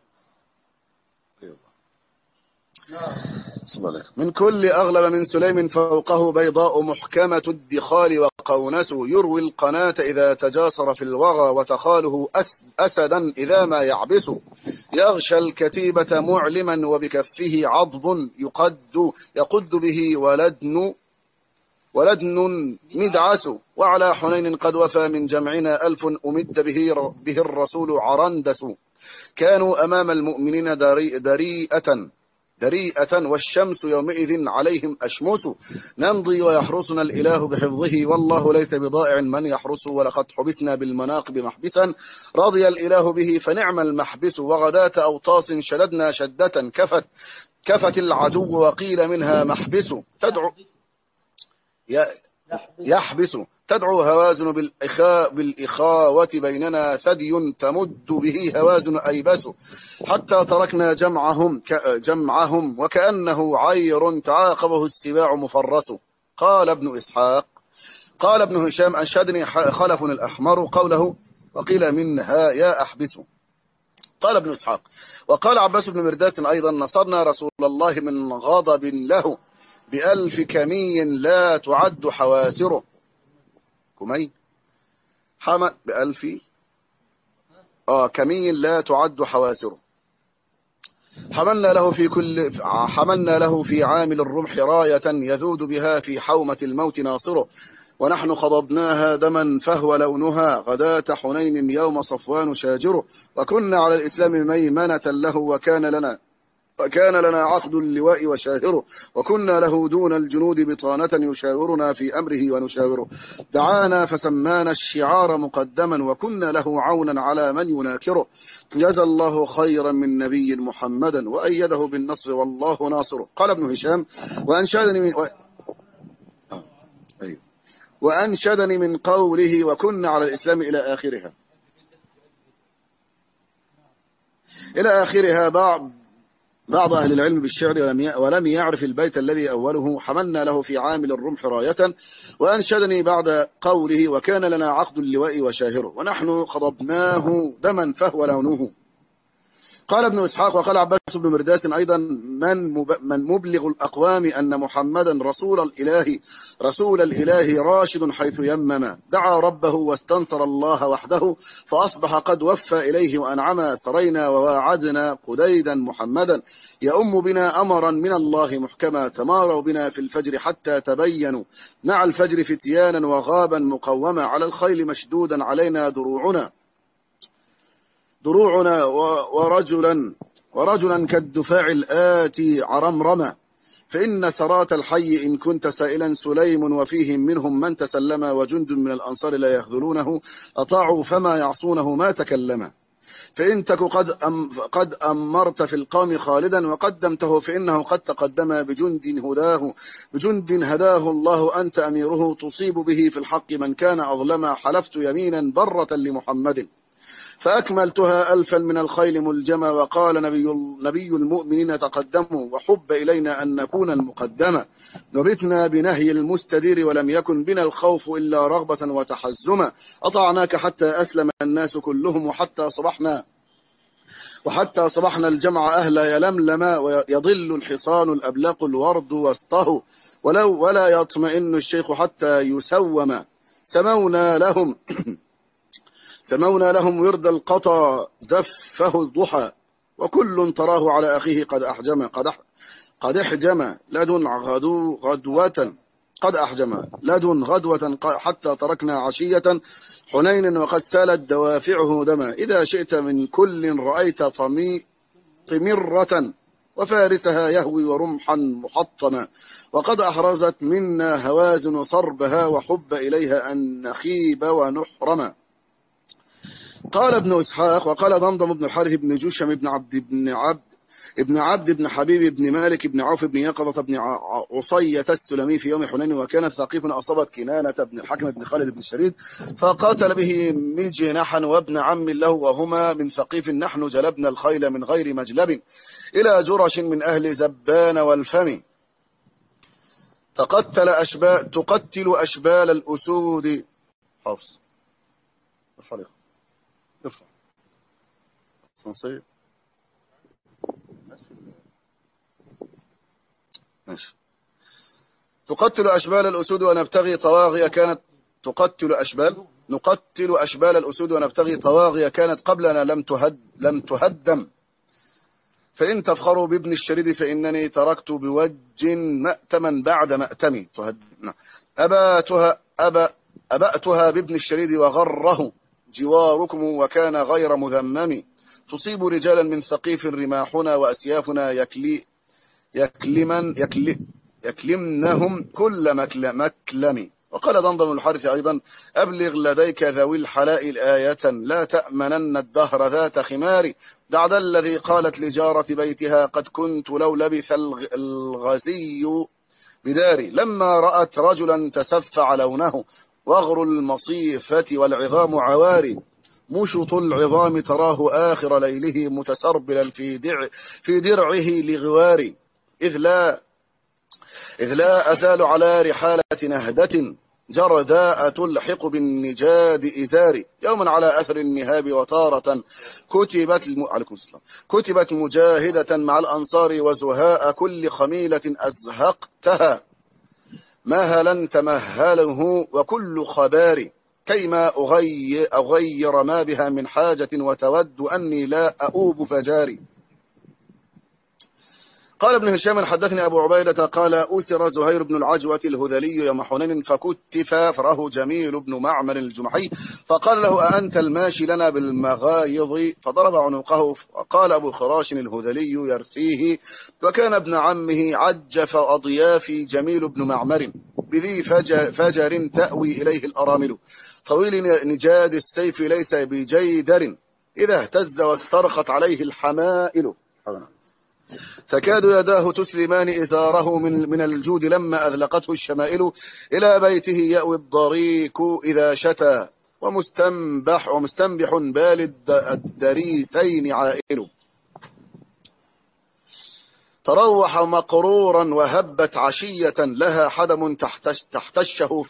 من كل أغلب من سليم فوقه بيضاء محكمة الدخال وقونس، يروي القناة إذا تجاسر في الوغى وتخاله أسدا إذا ما يعبس، يغشى الكتيبة معلما وبكفه عضب يقد به ولدن مدعس، وعلى حنين قد وفى من جمعنا 1000 أمد به الرسول عرندس، كانوا أمام المؤمنين دريئة والشمس يومئذ عليهم أشمس، نمضي ويحرسنا الإله بحفظه، والله ليس بضائع من يحرسه، ولقد حبسنا بالمناقب محبسا رضي الإله به فنعم المحبس، وغداة أوطاس شددنا شدة كفت العدو وقيل منها محبس، يحبس تدعو هوازن بالإخاوة بيننا ثدي تمد به هوازن أيبس، حتى تركنا جمعهم وكأنه عير تعاقبه السباع مفرس. قال ابن هشام: أنشدني خلف الأحمر قوله وقيل منها يا أحبس. قال ابن إسحاق: وقال عباس بن مرداس أيضا: نصرنا رسول الله من غضب له ب1000 كمي لا تعد حواسره. كمي حمل ب1000 كمي لا تعد حواسره، حملنا له في عامل الرمح راية يذود بها في حومة الموت ناصره، ونحن خضبناها دما فهو لونها غداة حنين يوم صفوان شاجره، وكنا على الإسلام ميمنة له وكان لنا عقد اللواء وشاهره، وكنا له دون الجنود بطانة يشاورنا في أمره ونشاوره، دعانا فسمانا الشعار مقدما، وكنا له عونا على من يناكره، جزى الله خيرا من نبي محمدا وأيده بالنصر والله ناصره. قال ابن هشام: وأنشدني من قوله وكنا على الإسلام إلى آخرها بعض أهل العلم بالشعر ولم يعرف البيت الذي أوله حملنا له في عامل الرمح راية، وأنشدني بعد قوله وكان لنا عقد اللواء وشاهره، ونحن خضبناه دما فهو لونه. قال ابن إسحاق: وقال عباس بن مرداس أيضا: من مبلغ الأقوام أن محمدا رسول الإله راشد حيث يمم، دعا ربه واستنصر الله وحده، فأصبح قد وفى إليه وأنعما، سرينا وواعدنا قديدا محمدا، يؤم بنا أمرا من الله محكما، تماروا بنا في الفجر حتى تبينوا، مع الفجر فتيانا وغابا مقوما، على الخيل مشدودا علينا دروعنا ورجلا كالدفاع الآتي عرمرما، فإن سرات الحي إن كنت سائلا سليم، وفيهم منهم من تسلم، وجند من الأنصار لا يخذلونه، أطاعوا فما يعصونه ما تكلما، فإن تك قد أمرت في القوم خالدا وقدمته، فإنه قد تقدم بجند هداه الله أنت أميره، تصيب به في الحق من كان أظلما، حلفت يمينا برة لمحمد فأكملتها 1000 من الخيل ملجما، وقال نبي المؤمنين تقدموا، وحب إلينا أن نكون المقدمة، نبتنا بنهي المستدير، ولم يكن بنا الخوف إلا رغبة وتحزما، أطعناك حتى أسلم الناس كلهم، وحتى صبحنا الجمع أهل يلملما، ويضل الحصان الأبلق الورد وسطه، ولا يطمئن الشيخ حتى يسوم. سمونا لهم ورد القطا زفه الضحى، وكل تراه على أخيه قد احجم لدن غدوة قد أحجم لدن غدوة حتى تركنا عشية حنين وقد سالت دوافعه دما. إذا شئت من كل رأيت طمرة وفارسها يهوي ورمحا محطما، وقد أحرزت منا هوازن صربها وحب إليها أن نخيب ونحرم. قال ابن إسحاق وقال ضمضم بن الحارث بن جشم ابن عبد بن حبيب بن مالك بن عوف بن يقظة بن عصية السلمي في يوم حنين، وكانت ثقيف أصابت كنانة بن الحكم بن خالد بن الشريد فقاتل به مجنحا وابن عم له، وهما من ثقيف. نحن جلبنا الخيل من غير مجلب إلى جرش من أهل زبان والفم، تقتل أشبال الأسود. حفص ارفع صنصير ماشي. تقتل أشبال الأسود ونبتغي طواغي كانت نقتل أشبال الأسود ونبتغي طواغي كانت قبلنا لم تهدم. فإن تفخروا بابن الشريد فإنني تركت بوجه مأتما بعد مأتمي. أبأتها بابن الشريد وغره جواركم وكان غير مذمم. تصيب رجالا من ثقيف رماحنا وأسيافنا يكلمنهم كل مكلم. وقال ضمضم الحارث أيضا أبلغ لديك ذوي الحلائل آية لا تأمنن الدهر ذات خمار. دعد الذي قالت لجارة بيتها قد كنت لو لبث الغزي بداري، لما رأت رجلا تسفع لونه وغر المصيفة والعظام عواري. مشط العظام تراه آخر ليله متسربلا في درعه لغواري. إذ لا أزال على رحالة نهدة جرداء تلحق بالنجاد إزاري. يوما على أثر النهاب وتارة كتبت مجاهدة مع الأنصار وزهاء كل خميلة أزهقتها مهلا تمهله وكل خبار كيما أغير ما بها من حاجة وتود أني لا أؤوب فجاري. قال ابن هشام حدثني أبو عبيدة قال أسر زهير بن العجوة الهذلي يوم حنين فكتف فراه جميل بن معمر الجمحي فقال له أأنت الماشي لنا بالمغايض؟ فضرب عنقه. قال أبو خراش الهذلي يرثيه وكان ابن عمه عجف أضيافي جميل بن معمر بذي فجر تأوي إليه الأرامل طويل نجاد السيف ليس بجيدر إذا اهتز واسترخت عليه الحمائل تكاد يداه تسلمان إزاره من الجود لما أذلقته الشمائل إلى بيته يأوي الضريك إذا شتى ومستنبح بال الدريسين عائل تروح مقرورا وهبت عشية لها حدم تحتشه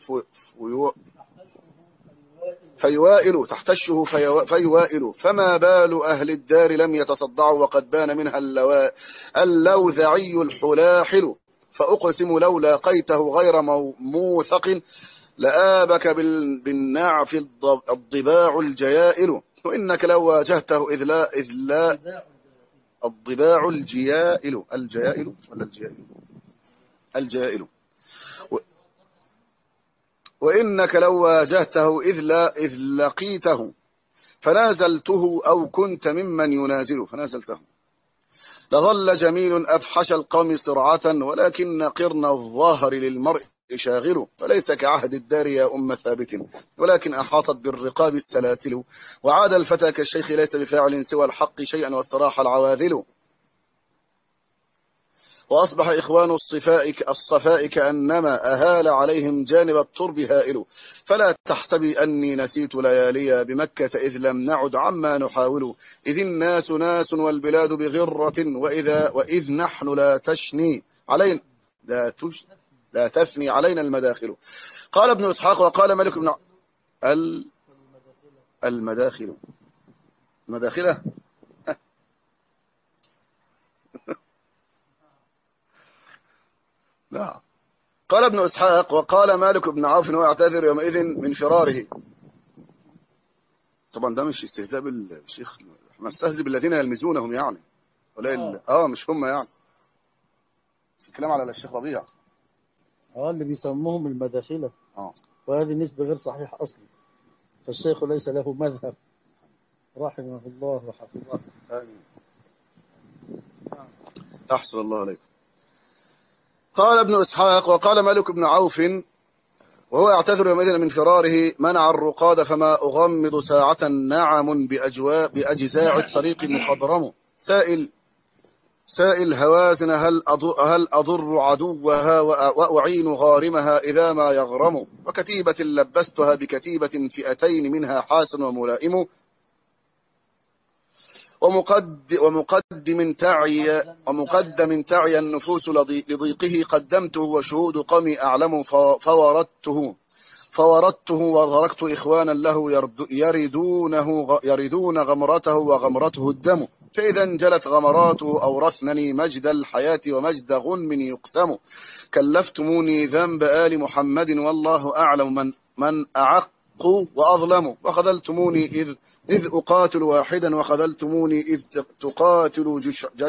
فيوائل فما بال أهل الدار لم يتصدعوا وقد بان منها اللوذعي الحلاحل فأقسم لو لاقيته غير موثق لآبك بالنعف الضباع الجيائل وإنك لو واجهته إذ لا الضباع الجيائل ولا الجيائل وإنك لو واجهته إذ لقيته فنازلته أو كنت ممن ينازله لظل جميل أفحش القوم سرعة ولكن قرن الظاهر للمرء شاغل فليس كعهد الدار يا أم ثابت ولكن أحاطت بالرقاب السلاسل وعاد الفتى كالشيخ ليس بفاعل سوى الحق شيئا واستراح العواذل وأصبح إخوان الصفاء كأنما أهال عليهم جانب الترب هائل فلا تحسبي أني نسيت ليالي بمكة إذ لم نعد عما نحاول إذ الناس ناس والبلاد بغرة وإذ نحن لا تثني علينا المداخل. قال ابن إسحاق وقال ملك بن المداخلة لا قال ابن إسحاق وقال مالك بن عوف وهو يعتذر يومئذ من فراره. طبعا ده مش استهزاء بالشيخ، احنا نستهزئ بالذين يلمزونهم يعني، ولا مش هم يعني، الكلام على الشيخ ربيع اللي بيسموهم المداخلة. وهذه نسبة غير صحيحة أصلا، فالشيخ ليس له مذهب رحمه الله وحفظه. آمين. أحسن الله عليكم. قال ابن إسحاق وقال مالك بن عوف وهو يعتذر يومئذ من فراره: منع الرقاد فما أغمض ساعة نعم بأجزاع الطريق مخضرم. سائل هوازن هل أضر عدوها وأعين غارمها إذا ما يغرم. وكتيبة لبستها بكتيبة فئتين منها حاسن وملائم. ومقدم تعي النفوس لضيقه قدمته وشهود قومي أعلم فوردته وغرقت إخوانا له يردون غمرته وغمرته الدم. فإذا انجلت غمراته أورثنني مجد الحياة ومجد غنم يقسم. كلفتموني ذنب آل محمد والله أعلم من أعق وأظلم. وخذلتموني إذ أقاتل واحدا وخذلتموني إذ تقاتل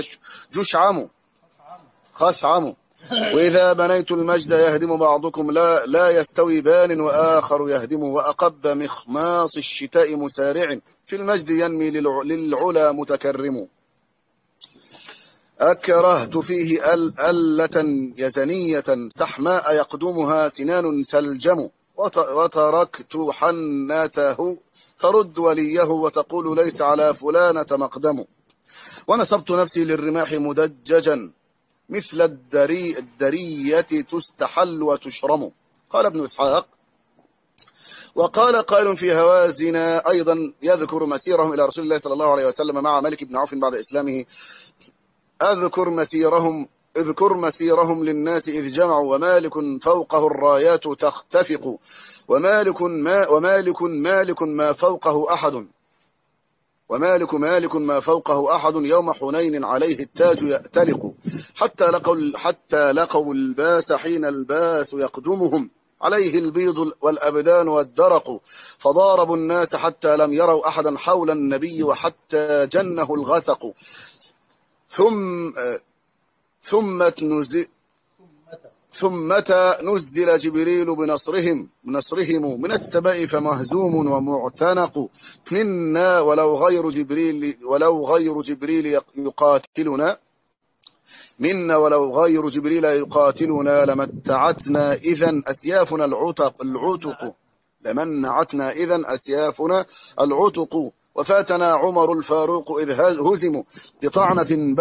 خشعم. وإذا بنيت المجد يهدم بعضكم لا يستوي بان وآخر يهدم. وأقب مخماص الشتاء مسارع في المجد ينمي للعلا متكرم. أكرهت فيه ألة يزنية سحماء يقدمها سنان سلجم. وتركت حناته ترد وليه وتقول ليس على فلانة مقدم. ونسبت نفسي للرماح مدججا مثل الدرية تستحل وتشرم. قال ابن إسحاق وقال قائل في هوازن أيضا يذكر مسيرهم إلى رسول الله صلى الله عليه وسلم مع مالك بن عوف بعد إسلامه: اذكر مسيرهم للناس إذ جمعوا ومالك فوقه الرايات تختفق. ومالك ما فوقه أحد ما فوقه أحد يوم حنين عليه التاج يأتلق. حتى لقوا الباس حين الباس يقدمهم عليه البيض والأبدان والدرق. فضاربوا الناس حتى لم يروا أحدا حول النبي وحتى جنه الغسق. ثم نزل جبريل بنصرهم من السماء فمهزوم ومعتنق. منا ولو غير جبريل يقاتلنا لمتعتنا إذا أسيافنا العتق. وفاتنا عمر الفاروق إذ هزموا بطعنة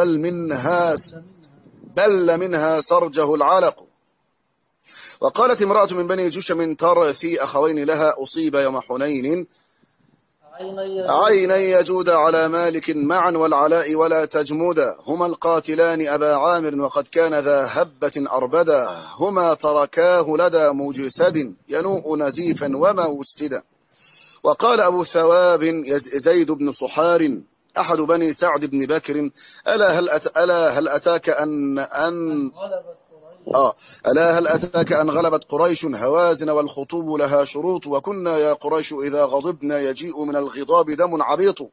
بل منها سرجه العلق. وقالت امرأة من بني جشم ترثي أخوين لها أصيب يوم حنين عيني يجود على مالك معا والعلاء ولا تجمدا. هما القاتلان أبا عامر وقد كان ذا هبة أربدا. هما تركاه لدى مجسد ينوء نزيفا وموسدا. وقال أبو ثواب زيد بن صحار أحد بني سعد بن بكر: ألا هل أتاك أن غلبت قريش هوازن والخطوب لها شروط. وكنا يا قريش إذا غضبنا يجيء من الغضاب دم عبيط.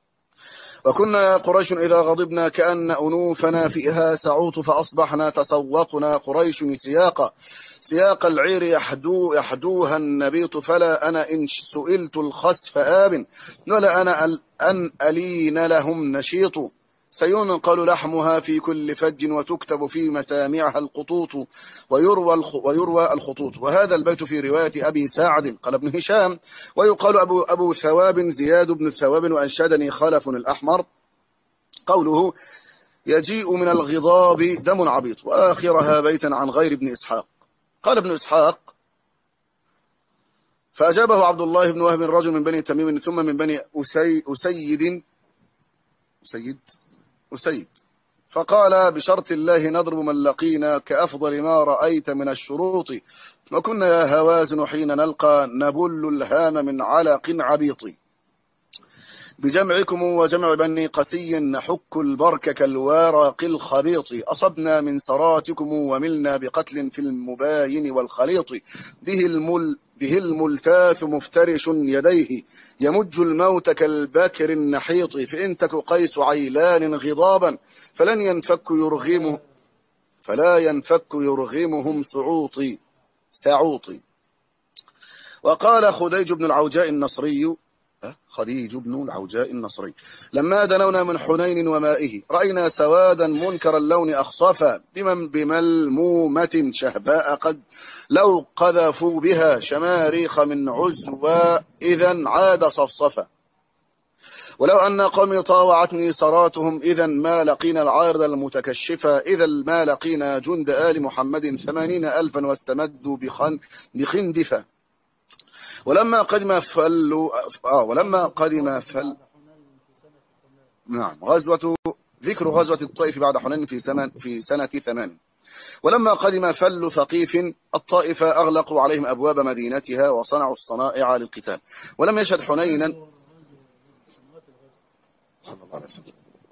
كأن أنوفنا فيها سعوط. فأصبحنا تسوقنا قريش سياق العير يحدوها النبيط. فلا أنا إن سئلت الخسف آب ولا أنا أن ألين لهم نشيط. سينقل لحمها في كل فج وتكتب في مسامعها القطوط ويروى الخطوط. وهذا البيت في رواية أبي سعد. قال ابن هشام: ويقال أبو ثواب زياد بن ثواب. وأنشدني خلف الأحمر قوله: يجيء من الغضاب دم عبيط. وآخرها بيتا عن غير ابن إسحاق. قال ابن إسحاق: فأجابه عبد الله بن وهب رجل من بني تميم ثم من بني أسيد فقال: بشرط الله نضرب من لقينا كأفضل ما رأيت من الشروط. وكنا يا هوازن حين نلقى نبل الهام من علق عبيط. بجمعكم وجمع بني قسي نحك البرك كالوارق الخبيط أصبنا من سراتكم وملنا بقتل في المباين والخليط به الملتاف مفترش يديه يمج الموت كالباكر النحيط فإن تك قيس عيلان غضابا فلا ينفك يرغمهم سعوطي. وقال خديج بن العوجاء النصري لما دنونا من حنين ومائه رأينا سوادا منكر اللون أخصفا بملمومة شهباء قد لو قذفوا بها شماريخ من عزوى إذا عاد صفصفا ولو أن قومي طاوعتني سراتهم إذا ما لقينا العارض المتكشفة إذا ما لقينا جند آل محمد 80,000 واستمدوا بخندفة ولما قدم ذكر غزوة الطائف بعد حنين في سنة 8 ولما قدم فل ثقيف الطائفة أغلقوا عليهم أبواب مدينتها وصنعوا الصنائع للقتال ولم يشهد حنينا صلى الله عليه وسلم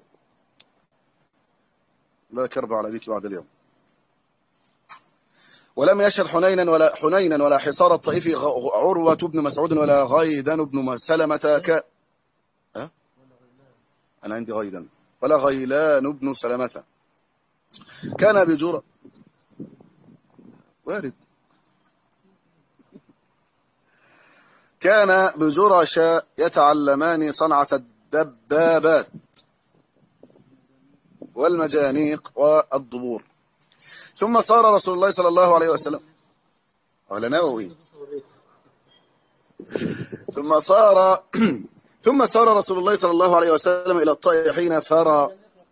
لا كرب على بيك بعد اليوم ولم يشهد حنينا ولا حصار الطائف عروة بن مسعود ولا غيدان بن سلمة أنا عندي غيدان ولا غيلان بن سلمة كان بجرة وارد كان بجرش يتعلمان صنعة الدبابات والمجانيق والضبور ثم صار رسول الله صلى الله عليه وسلم على نووي ثم صار رسول الله صلى الله عليه وسلم إلى الطائف حين فرى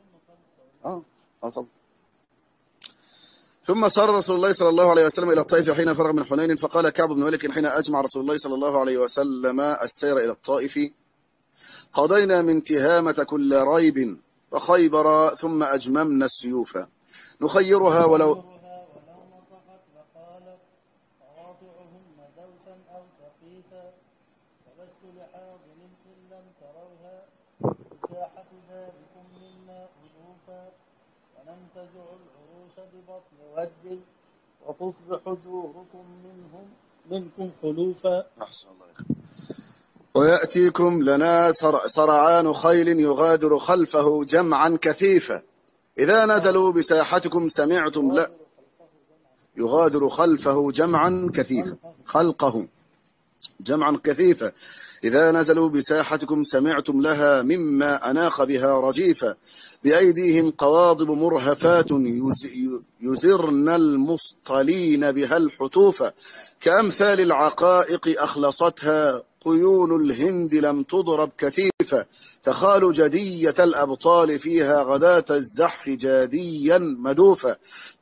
ثم صار رسول الله صلى الله عليه وسلم إلى الطائف حين فرغ من حنين فقال كعب بن مالك حين أجمع رسول الله صلى الله عليه وسلم السير إلى الطائف قضينا من تهامة كل ريب وخيبر ثم أجممنا السيوف نخيرها ولو نطقت لقالت قواطعهن دوسا أو ثقيفا ولست لحاضن إن لم تروها مساحة ذلكم منا ألوفا وننتزع العروش ببطن وجه وتصبح دوركم منكم خلوفا. أحسن الله. ويأتيكم لنا سرعان خيل يغادر خلفه جمعا كثيفا إذا نزلوا بساحتكم سمعتم لا يغادر خلفه جمعا كثيفا خلقه جمعا كثيفا إذا نزلوا بساحتكم سمعتم لها مما أناخ بها رجيفا بأيديهم قواضب مرهفات يزرن المصطلين بها الحتوفا كأمثال العقائق أخلصتها قيون الهند لم تضرب كثيفا تخال جدية الأبطال فيها غداة الزحف جاديا مدوفا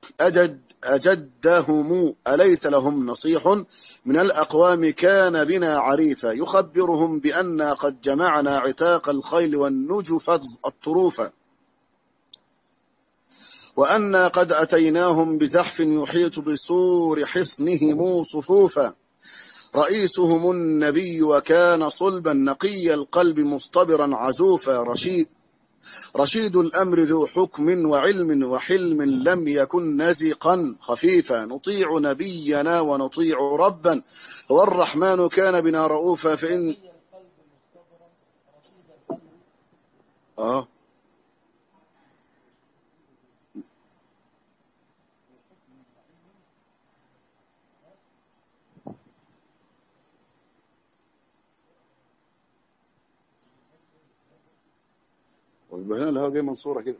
أجدهم أليس لهم نصيح من الأقوام كان بنا عريفا يخبرهم بأننا قد جمعنا عتاق الخيل والنجف الطروفا وأننا قد أتيناهم بزحف يحيط بسور حصنهم صفوفا رئيسهم النبي وكان صلبا نقي القلب مصطبرا عزوفا رشيد الأمر ذو حكم وعلم وحلم لم يكن نزقا خفيفا نطيع نبينا ونطيع ربا والرحمن كان بنا رؤوفا فإن والبهنا اللي هو جاي منصورة كده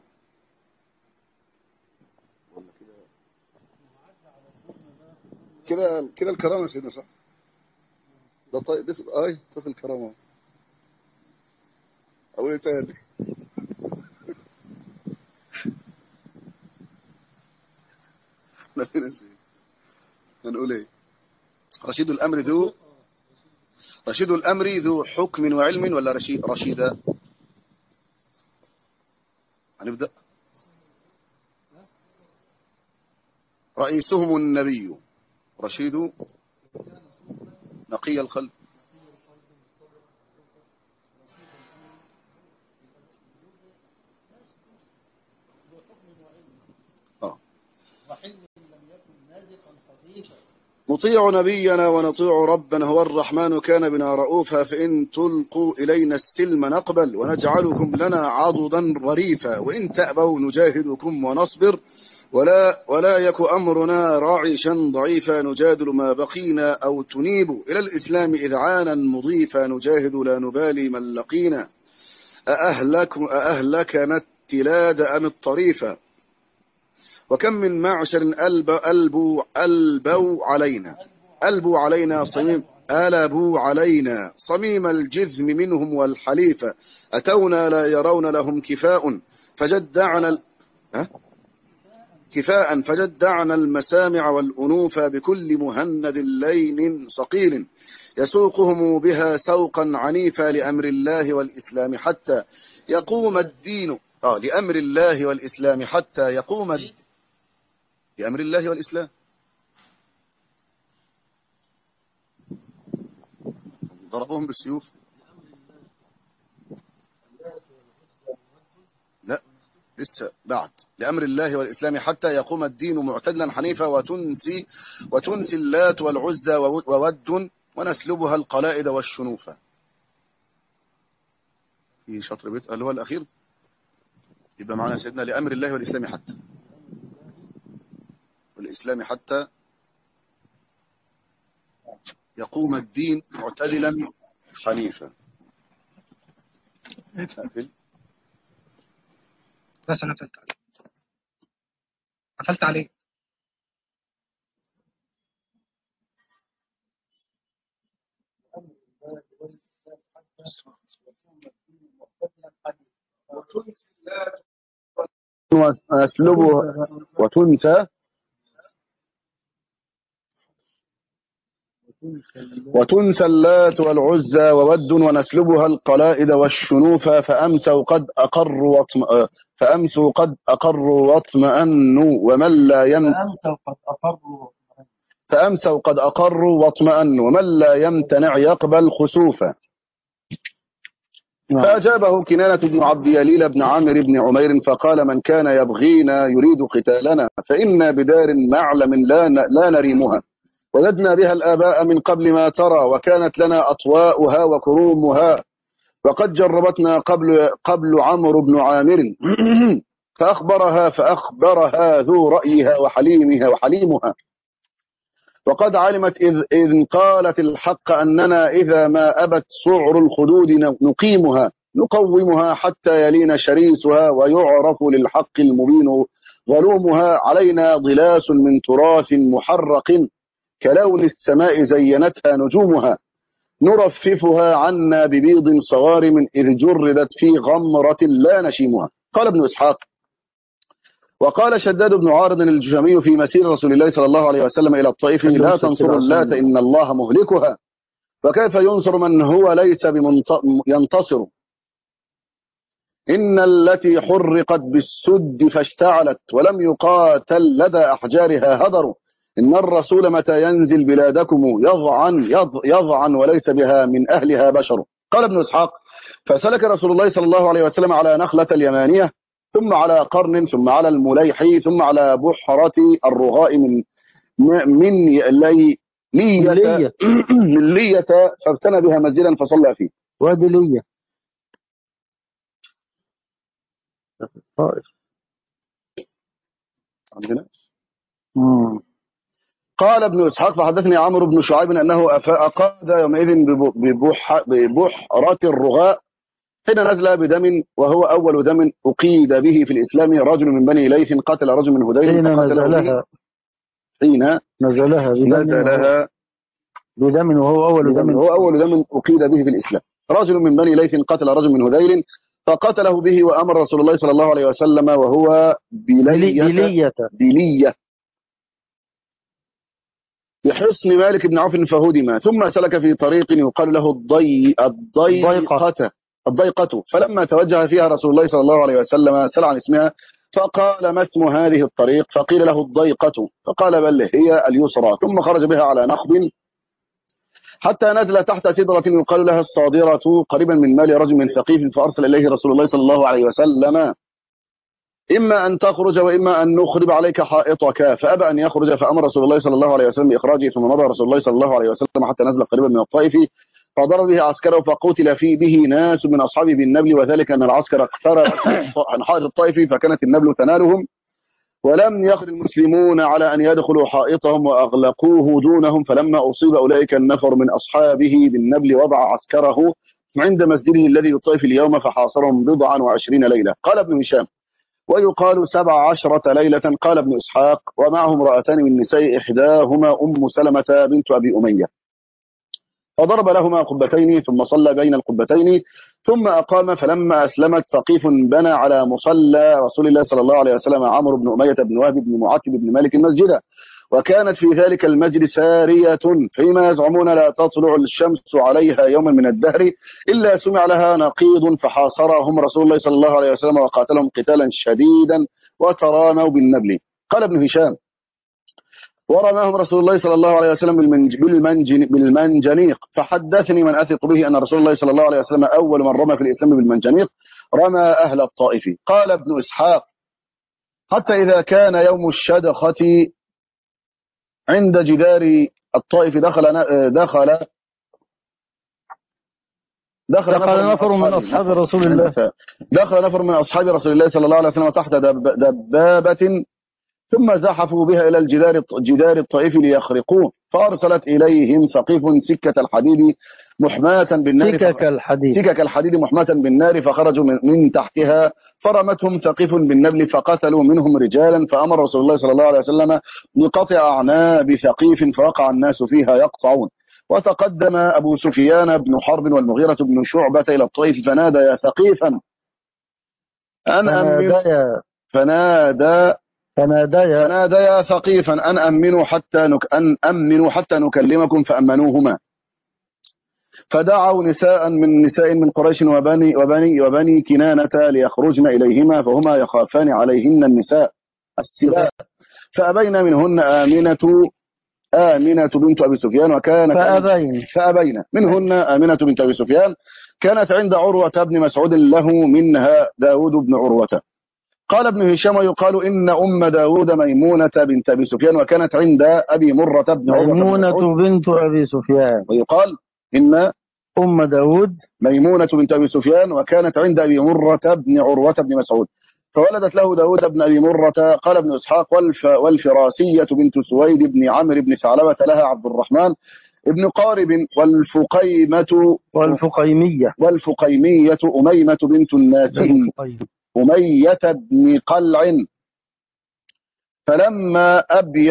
ولا كده الكرامة سيدنا صح ده طيب ده في الكرامة أقول تاني لا في نسي هنقول ايه رشيد الأمر ذو حكم وعلم ولا رشيدا هنبدأ رئيسهم النبي رشيد نقي القلب وحلم لم يكن نازقا خفيفا. نطيع نبينا ونطيع ربنا هو الرحمن كان بنا رؤوفا فإن تلقوا إلينا السلم نقبل ونجعلكم لنا عضدا ظريفا وإن تأبوا نجاهدكم ونصبر ولا يك أمرنا راعشا ضعيفا نجادل ما بقينا أو تنيب إلى الإسلام إذعانا مضيفا نجاهد لا نبالي من لقينا أأهلكنا التلاد أم الطريفا وكم من معشر ألبوا علينا صميم ألبوا علينا صميم الجذم منهم والحليفة أتونا لا يرون لهم كفاء فجدعنا المسامع والأنوف بكل مهند لين صقيل يسوقهم بها سوقا عنيفا لأمر الله والإسلام حتى يقوم الدين لأمر الله والإسلام حتى يقوم لأمر الله والإسلام. ضربوهم بالسيوف. لا لسه بعد لأمر الله والإسلام حتى يقوم الدين معتدلا حنيفا وتنسي اللات والعزى وود ونسلبها القلائد والشنوفة. في شطر بيت اللي هو الأخير يبقى معنا سيدنا لأمر الله والإسلام حتى يقوم الدين معتدلا حنيفا. أقفل بس أنا قفلت عليه. ونسلبها وتنسى اللات والعزى وود ونسلبها القلائد والشنوف فأمسوا قد أقروا واطمأنوا ومن لا يمتنع يقبل خسوفا. فأجابه كنانة بن عبد يليل بن عامر بن عمير فقال من كان يبغينا يريد قتالنا فإنا بدار معلم لا نريمها وجدنا بها الآباء من قبل ما ترى وكانت لنا أطواؤها وكرومها وقد جربتنا قبل عمرو بن عامر فأخبرها ذو رأيها وحليمها وقد علمت إذ قالت الحق أننا إذا ما أبت سعر الخدود نقومها حتى يلين شريسها ويعرف للحق المبين ظلومها علينا ضلاس من تراث محرق كلون السماء زينتها نجومها نرففها عنا ببيض صوارم إذ جردت في غمرة لا نشيمها. قال ابن إسحاق وقال شداد بن عارض الجشمي في مسير رسول الله صلى الله عليه وسلم إلى الطائف لا تنصروا اللات إن الله مهلكها فكيف ينصر من هو ليس ينتصر إن التي حرقت بالسد فاشتعلت ولم يقاتل لدى أحجارها هدر إن الرسول متى ينزل بلادكم يضعن وليس بها من أهلها بشر. قال ابن إسحاق فسلك رسول الله صلى الله عليه وسلم على نخلة اليمانية ثم على قرن ثم على المليحي ثم على بحرة الرغاء من لية فابتنى بها مسجدا فصلى فيه. وادي لية طائف عندنا. قال ابن إسحاق فحدثني عمرو بن شعيب أنه أقاد يومئذ ببحرة الرغاء حين نزل بدم وهو أول دم أقيد به في الإسلام رجل من بني ليث قتل رجل من هذيل حين نزلها بدم وهو أول دم أقيد به في الإسلام رجل من بني ليث قتل رجل من هذيل فقتله به وأمر رسول الله صلى الله عليه وسلم وهو بلية بحصن مالك بن عوف فهدم ثم سلك في طريق يقال له الضيقة فلما توجه فيها رسول الله صلى الله عليه وسلم سأل عن اسمها فقال ما اسم هذه الطريق فقيل له الضيقة فقال بل هي اليسرى ثم خرج بها على نخب حتى نزل تحت سدرة يقال لها الصادرة قريبا من مال رجل من ثقيف فأرسل إليه رسول الله صلى الله عليه وسلم إما أن تخرج وإما أن نخرب عليك حائطك. فأبى أن يخرج، فأمر رسول الله صلى الله عليه وسلم بإخراجه. ثم مضى رسول الله صلى الله عليه وسلم حتى نزل قريبا من الطائف، فضرب به عسكره، فقتل فيه به ناس من أصحابه بالنبل، وذلك أن العسكر اقترب عن حائط الطائف فكانت النبل تنالهم، ولم يقدر المسلمون على أن يدخلوا حائطهم وأغلقوه دونهم. فلما أصيب أولئك النفر من أصحابه بالنبل وضع عسكره عند مسجده الذي بالطائف اليوم، فحاصرهم 29 ليلة. قال ابن هشام: ويقال 17 ليلة. قال ابن إسحاق: ومعهم امرأتان من نساء، إحداهما أم سلمة بنت أبي أمية، فضرب لهما قبتين ثم صلى بين القبتين ثم أقام. فلما أسلمت ثقيف بنى على مصلى رسول الله صلى الله عليه وسلم عمرو بن أمية بن وهب بن معتب بن مالك مسجدا، وكانت في ذلك المجد سارية فيما يزعمون لا تطلع الشمس عليها يوما من الدهر إلا سمع لها نقيض، فحاصرهم رسول الله صلى الله عليه وسلم وقاتلهم قتالا شديدا وتراموا بالنبل. قال ابن هشام: ورماهم رسول الله صلى الله عليه وسلم بالمنجنيق. فحدثني من أثق به أن رسول الله صلى الله عليه وسلم أول من رمى في الإسلام بالمنجنيق رمى أهل الطائف. قال ابن إسحاق: حتى إذا كان يوم الشدخة عند جدار الطائف دخل نفر من أصحاب رسول الله دخل نفر من أصحاب رسول الله صلى الله عليه وسلم تحت دبابة، ثم زحفوا بها إلى جدار الطائف ليخرقوه، فأرسلت إليهم ثقيف سكك الحديد محماة بالنار فخرجوا من تحتها، فرمتهم ثقيف بالنبل فقتلوا منهم رجالا. فأمر رسول الله صلى الله عليه وسلم بقطع أعناب ثقيف، فوقع الناس فيها يقطعون. وتقدم أبو سفيان بن حرب والمغيرة بن شعبة إلى الطائف فنادى ثقيفا فنادى ثقيفا أن أمنوا حتى نكلمكم، فأمنوهما. فدعوا نساء من قريش وبني كنانة ليخرجن إليهما، فهما يخافان عليهن السباء، فأبين منهن آمنة بنت أبي سفيان، فأبين منهن آمنة بنت أبي سفيان، كانت عند عروة بن مسعود له منها داود بن عروة. قال ابن هشام: يقال إن أم داود ميمونة بنت أبي سفيان، وكانت عند أبي مرة بن عروة ميمونة بنت أبي سفيان. ويقال إن أم داود ميمونة بنت أبي سفيان، وكانت عند أبي مرة بن عروة بن مسعود، فولدت له داود بن أبي مرة. قال ابن إسحاق: والفراسية بنت سويد بن عمرو بن ثعلبة لها عبد الرحمن ابن قارب، والفقيمية أميمة بنت الناسئ أمية بن قلع. فلما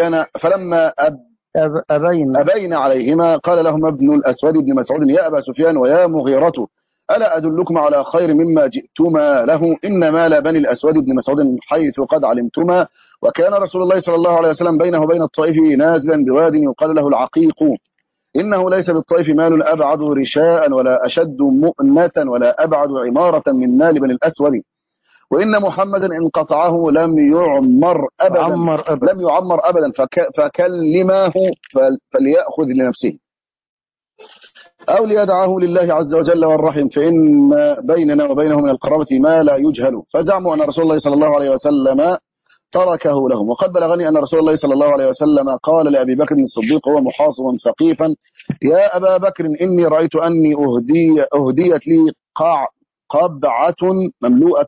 أبين عليهما قال لهما ابن الأسود بن مسعود: يا أبا سفيان ويا مغيرة، ألا أدلكم على خير مما جئتما له؟ إن مال بني الأسود بن مسعود حيث قد علمتما. وكان رسول الله صلى الله عليه وسلم بينه وبين الطائف نازلا بواد يقال له العقيق. إنه ليس بالطائف مال أبعد رشاء ولا أشد مؤنة ولا أبعد عمارة من مال بني الأسود، وإن محمدا إن قطعه لم يعمر أبدا فكلماه فليأخذ لنفسه أو ليدعه لله عز وجل والرحم، فإن بيننا وبينه من القرابة ما لا يجهل. فزعموا أن رسول الله صلى الله عليه وسلم تركه لهم. وقد بلغني أن رسول الله صلى الله عليه وسلم قال لأبي بكر الصديق وهو محاصر ثقيفا: يا أبا بكر، إني رأيت أني أهديت لي قبعة مملوءة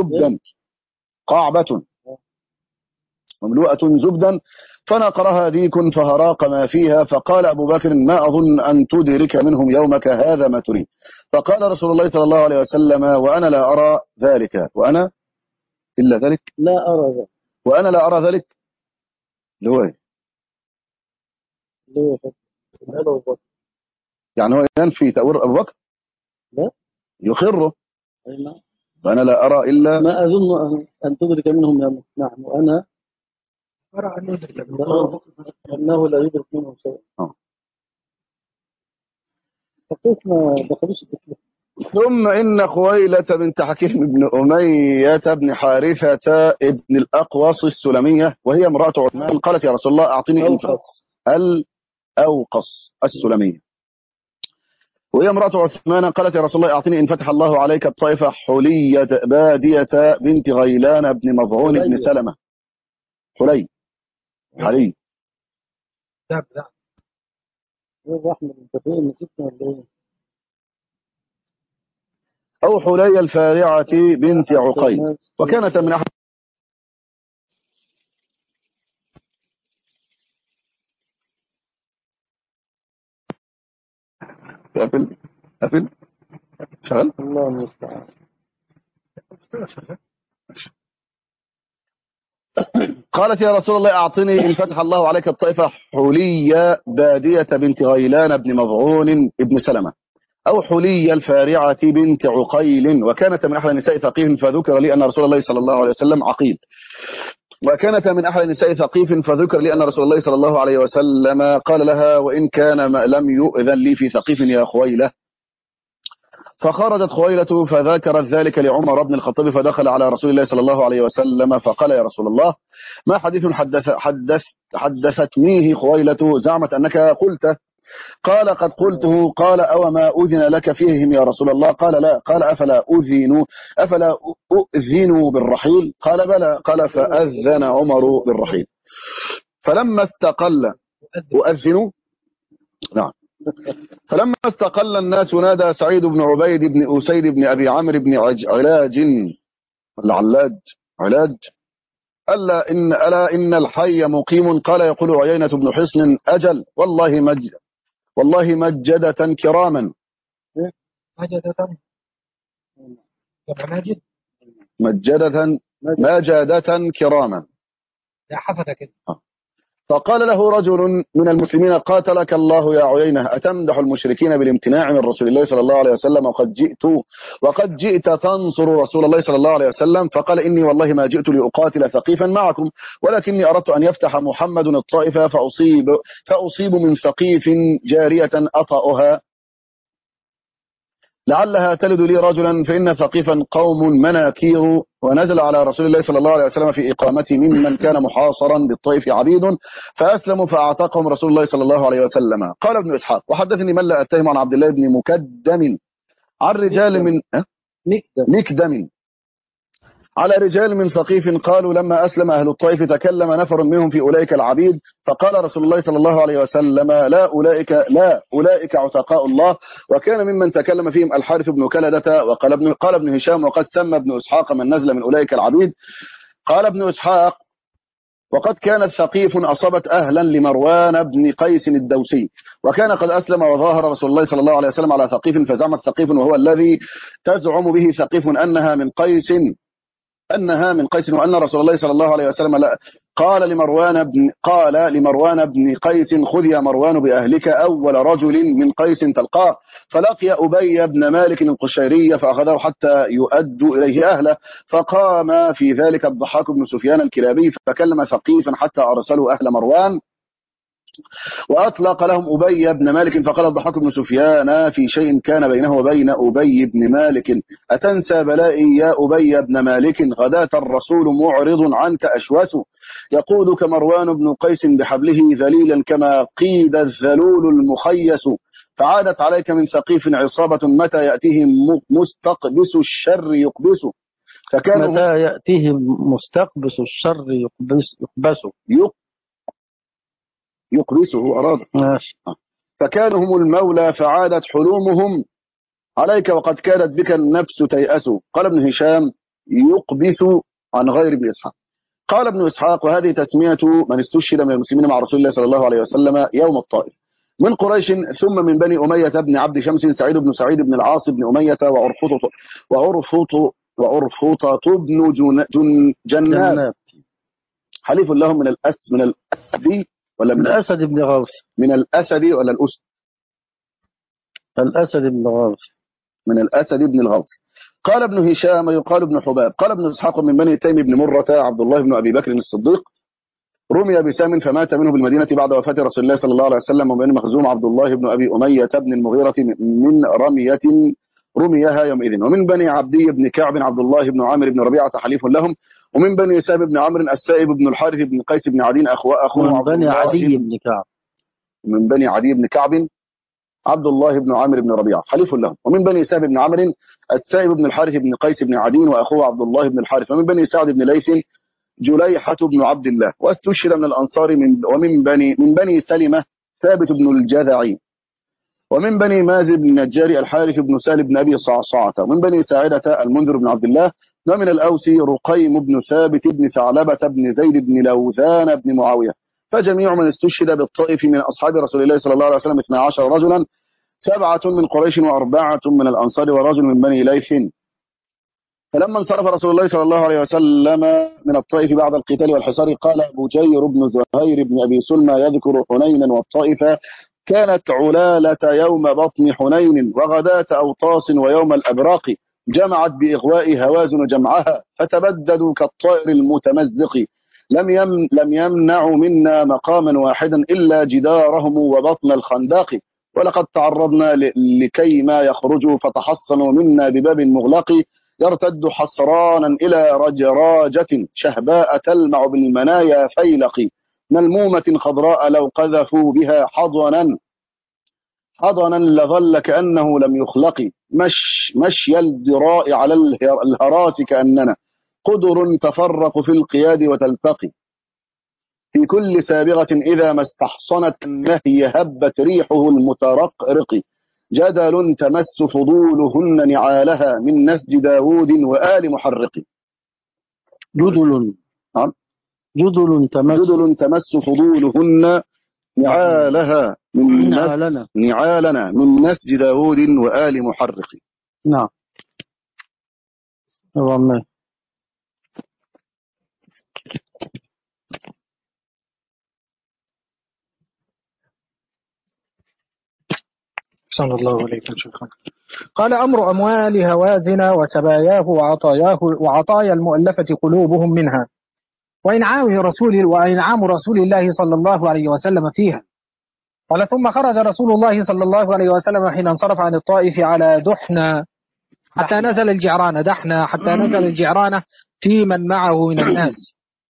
زبدا فنقرها ديك فهراق ما فيها. فقال أبو بكر: ما أظن أن تدرك منهم يومك هذا ما تريد. فقال رسول الله صلى الله عليه وسلم: وأنا لا أرى ذلك. وأنا لا أرى ذلك اللي هو يعني هو ينفي تأوير أبو بكر؟ لا، يخره. وأنا لا أرى إلا ما أظن أن تدرك منهم يومك. نعم، وأنا أرى أنه لا يدرك منهم شيء. ثم إن خويلة بنت حكيم بن أمية بن حارثة ابن الأقوص السلمية، وهي امرأة عثمان، قالت: يا رسول الله أعطني الأوقص السلمية. وهي امرأة عثمان قالت يا رسول الله أعطني إن فتح الله عليك الطائفة حلية بادية بنت غيلان بن مظعون بن سلمة. حلي. لا ايه احمد انت فين نسيتني ولا ايه؟ أو حلي الفارعة بنت عقيل وكانت من أحد. قفل شغل. الله المستعان. قالت يا رسول الله أعطني إن فتح الله عليك الطائفة حلي بادية بنت غيلان بن مظعون بن سلمة أو حلي الفارعة بنت عقيل وكانت من أحد النساء ثقيف فذكر لي أن رسول الله صلى الله عليه وسلم عقيل. وكانت من أحد النساء ثقيف فذكر لي أن رسول الله صلى الله عليه وسلم قال لها وإن كان ما لم يؤذن لي في ثقيف يا خويلة. فخرجت خويلة فذكرت ذلك لعمر بن الخطاب فدخل على رسول الله صلى الله عليه وسلم فقال يا رسول الله ما حديث حدثتنيه خويلة زعمت أنك قلته؟ قال قد قلته. قال أو ما أذن لك فيهم يا رسول الله؟ قال لا. قال أفلا أؤذن بالرحيل؟ قال بلى. قال فأذن عمر بالرحيل فلما استقل أؤذن. نعم. فلما استقل الناس نادى سعيد بن عبيد بن أسيد بن أبي عمرو بن علاج علاج ألا إن الحي مقيم. قال يقول عيينة بن حصن أجل والله مجدة كراما. مجدة كراما. يا حفظة كده. فقال له رجل من المسلمين قاتلك الله يا عيينة أتمدح المشركين بالامتناع من رسول الله صلى الله عليه وسلم وقد جئت تنصر رسول الله صلى الله عليه وسلم. فقال إني والله ما جئت لأقاتل ثقيفا معكم ولكني أردت أن يفتح محمد الطائفة فأصيب من ثقيف جارية أطأها لعلها تلد لي رجلا فإن ثقيفا قوم مناكير. ونزل على رسول الله صلى الله عليه وسلم في إقامته ممن كان محاصرا بالطيف عبيد فأسلموا فأعتقهم رسول الله صلى الله عليه وسلم. قال ابن إسحاق وحدثني من لا أتهم عن عبد الله بن مكدم عن رجال من مكدم على رجال من ثقيف قالوا لما أسلم أهل الطائف تكلم نفر منهم في أولئك العبيد فقال رسول الله صلى الله عليه وسلم لا أولئك عتقاء الله. وكان ممن تكلم فيهم الحارث بن كلدة. قال ابن هشام وقد سمى ابن إسحاق من نزل من أولئك العبيد. قال ابن إسحاق وقد كانت ثقيف أصابت أهلا لمروان بن قيس الدوسي وكان قد أسلم وظاهر رسول الله صلى الله عليه وسلم على ثقيف فزعمت ثقيف وهو الذي تزعم به ثقيف أنها من قيس وأن رسول الله صلى الله عليه وسلم لا. قال لمروان بن قيس خذ يا مروان بأهلك أول رجل من قيس تلقاه. فلقي أبي بن مالك القشيري فأخذه حتى يؤدوا إليه أهله. فقام في ذلك الضحاك بن سفيان الكلابي فكلم ثقيفا حتى أرسلوا أهل مروان وأطلق لهم أبي بن مالك. فقال الضحاك بن سفيان في شيء كان بينه وبين أبي بن مالك أتنسى بلائي يا أبي بن مالك غداة الرسول معرض عنك أشوس يقودك مروان بن قيس بحبله ذليلا كما قيد الذلول المخيس فعادت عليك من ثقيف عصابة متى يأتيهم مستقبس الشر يقبس. متى يأتيهم مستقبس الشر يقبسه أراد. فكانوا هم المولى فعادت حلومهم عليك وقد كانت بك النفس تيأس. قال ابن هشام يقبس عن غير ابن إسحاق. قال ابن إسحاق وهذه تسمية من استشهد من المسلمين مع رسول الله صلى الله عليه وسلم يوم الطائف من قريش ثم من بني أمية بن عبد شمس سعيد بن سعيد بن العاص بن أمية وعرفوطة بن جنات حليف لهم من الأسد ولا من الأسد بن غوث. من الأسد ولا الأسد؟ الأسد بن غوث. من الأسد بن الغوث. قال ابن هشام يقال ابن حباب. قال ابن إسحاق من بني تيم بن مرة عبد الله بن أبي بكر الصديق رمي بسام فمات منه بالمدينة بعد وفاة رسول الله صلى الله عليه وسلم. وبين مخزوم عبد الله بن أبي أمية بن المغيرة من رمية رميها يومئذ. ومن بني عبدي بن كعب عبد الله بن عامر بن ربيعة حليف لهم. ومن بني ساب بن عمرو السائب بن الحارث بن قيس بن عدين أخوه من بني عدي بن كعب. من بني عدي بن كعب عبد الله بن عامر بن ربيعة حليف لهم. ومن بني سهل بن عمرو السائب بن الحارث بن قيس بن عدين وأخوه عبد الله بن الحارث. ومن بني سعد بن ليث جليحة بن عبد الله. واستشهد من الأنصار من بني سلمة ثابت بن الجذعي. ومن بني مازن بن نجار الحارث بن سالم بن أبي صعصعة. ومن بني ساعدة المنذر بن عبد الله. ومن الأوس رقيم بن ثابت بن ثعلبة بن زيد بن لوذان بن معاوية. فجميع من استشهد بالطائف من أصحاب رسول الله صلى الله عليه وسلم 12 رجلا، 7 من قريش و4 من الأنصار ورجل من بني ليث. فلما انصرف رسول الله صلى الله عليه وسلم من الطائف بعد القتال والحصار قال بجير بن زهير بن أبي سلمى يذكر حنينا والطائف: كانت علالة يوم بطن حنين وغداة أوطاس ويوم الأبراق، جمعت بإغواء هوازن جمعها فتبددوا كالطائر المتمزق، لم يمنعوا منا مقاما واحدا إلا جدارهم وبطن الخنداق، ولقد تعرضنا لكي ما يخرجوا فتحصنوا منا بباب مغلق، يرتد حصرانا إلى رجراجة شهباء تلمع بالمنايا فيلق، ملمومة خضراء لو قذفوا بها حضنا لظل كأنه لم يخلق، مشي الدراء على الهراس كأننا قدر تفرق في القياد وتلتقي، في كل سابغة إذا ما استحصنت النهي هبت ريحه المترقرق، جدل تمس فضولهن نعالها من نسج داود وآل محرق. جدل تمس فضولهن نعالها نعالنا من نسج داود وآل محرق. نعم. والله صلى الله عليه وسلم. قال: أمر أموال هوازن وسباياه وعطايا المؤلفة قلوبهم منها، وإنعام رسول الله صلى الله عليه وسلم فيها. قال: ثم خرج رسول الله صلى الله عليه وسلم حين انصرف عن الطائف على دحنة حتى نزل الجعرانة في من معه من الناس،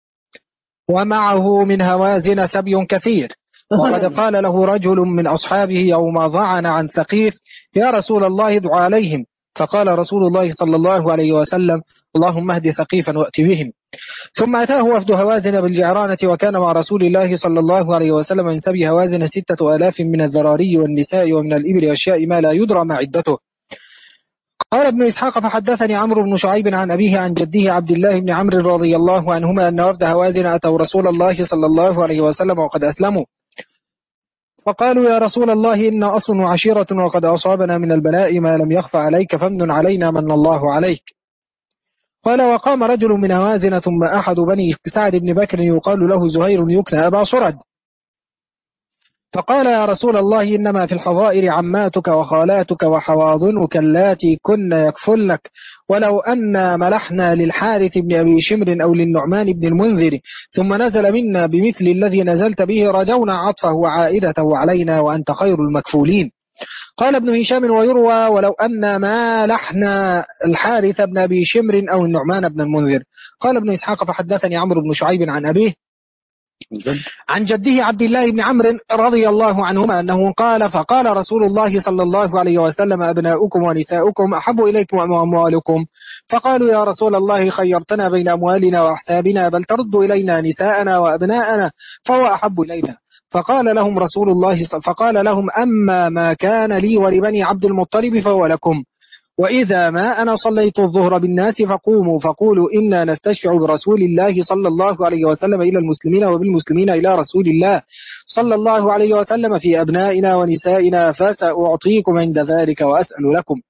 ومعه من هوازن سبي كثير. وقد قال له رجل من أصحابه يوم ضعن عن ثقيف: يا رسول الله ادع عليهم. فقال رسول الله صلى الله عليه وسلم: اللهم اهد ثقيفا وأت بهم. ثم أتاه وفد هوازن بالجعرانة، وكان مع رسول الله صلى الله عليه وسلم من سبي هوازن 6000 من الذراري والنساء ومن الإبل والشاء ما لا يدرى ما عدته. قال ابن إسحاق: فحدثني عمرو بن شعيب عن أبيه عن جده عبد الله بن عمرو رضي الله عنهما أن وفد هوازن أتوا رسول الله صلى الله عليه وسلم وقد أسلموا، فقالوا: يا رسول الله إن أصل عشيرة وقد أصابنا من البلاء ما لم يخف عليك، فامن علينا من الله عليك. قال: وقام رجل من هوازن ثم أحد بني سعد بن بكر يقال له زهير يكنى أبا صرد، فقال: يا رسول الله إنما في الحظائر عماتك وخالاتك وحواضنك اللاتي كن يكفلنك، ولو أن ملحنا للحارث بن أبي شمر أو للنعمان بن المنذر ثم نزل منا بمثل الذي نزلت به رجونا عطفه وعائدته علينا وأنت خير المكفولين. قال ابن هشام: ويروى ولو أن ما لحنا الحارث بن أبي شمر أو النعمان بن المنذر. قال ابن إسحاق: فحدثني عمرو بن شعيب عن أبيه عن جده عبد الله بن عمرو رضي الله عنهما أنه قال: فقال رسول الله صلى الله عليه وسلم: أبناؤكم ونساؤكم أحب إليكم أم أموالكم؟ فقالوا: يا رسول الله خيرتنا بين أموالنا وأحسابنا، بل ترد إلينا نساءنا وأبناءنا فهو أحب إلينا. فقال لهم: أما ما كان لي ولبني عبد المطلب فهو لكم، وإذا ما أنا صليت الظهر بالناس فقوموا فقولوا إنا نستشفع برسول الله صلى الله عليه وسلم إلى المسلمين وبالمسلمين إلى رسول الله صلى الله عليه وسلم في أبنائنا ونسائنا، فسأعطيكم عند ذلك وأسأل لكم.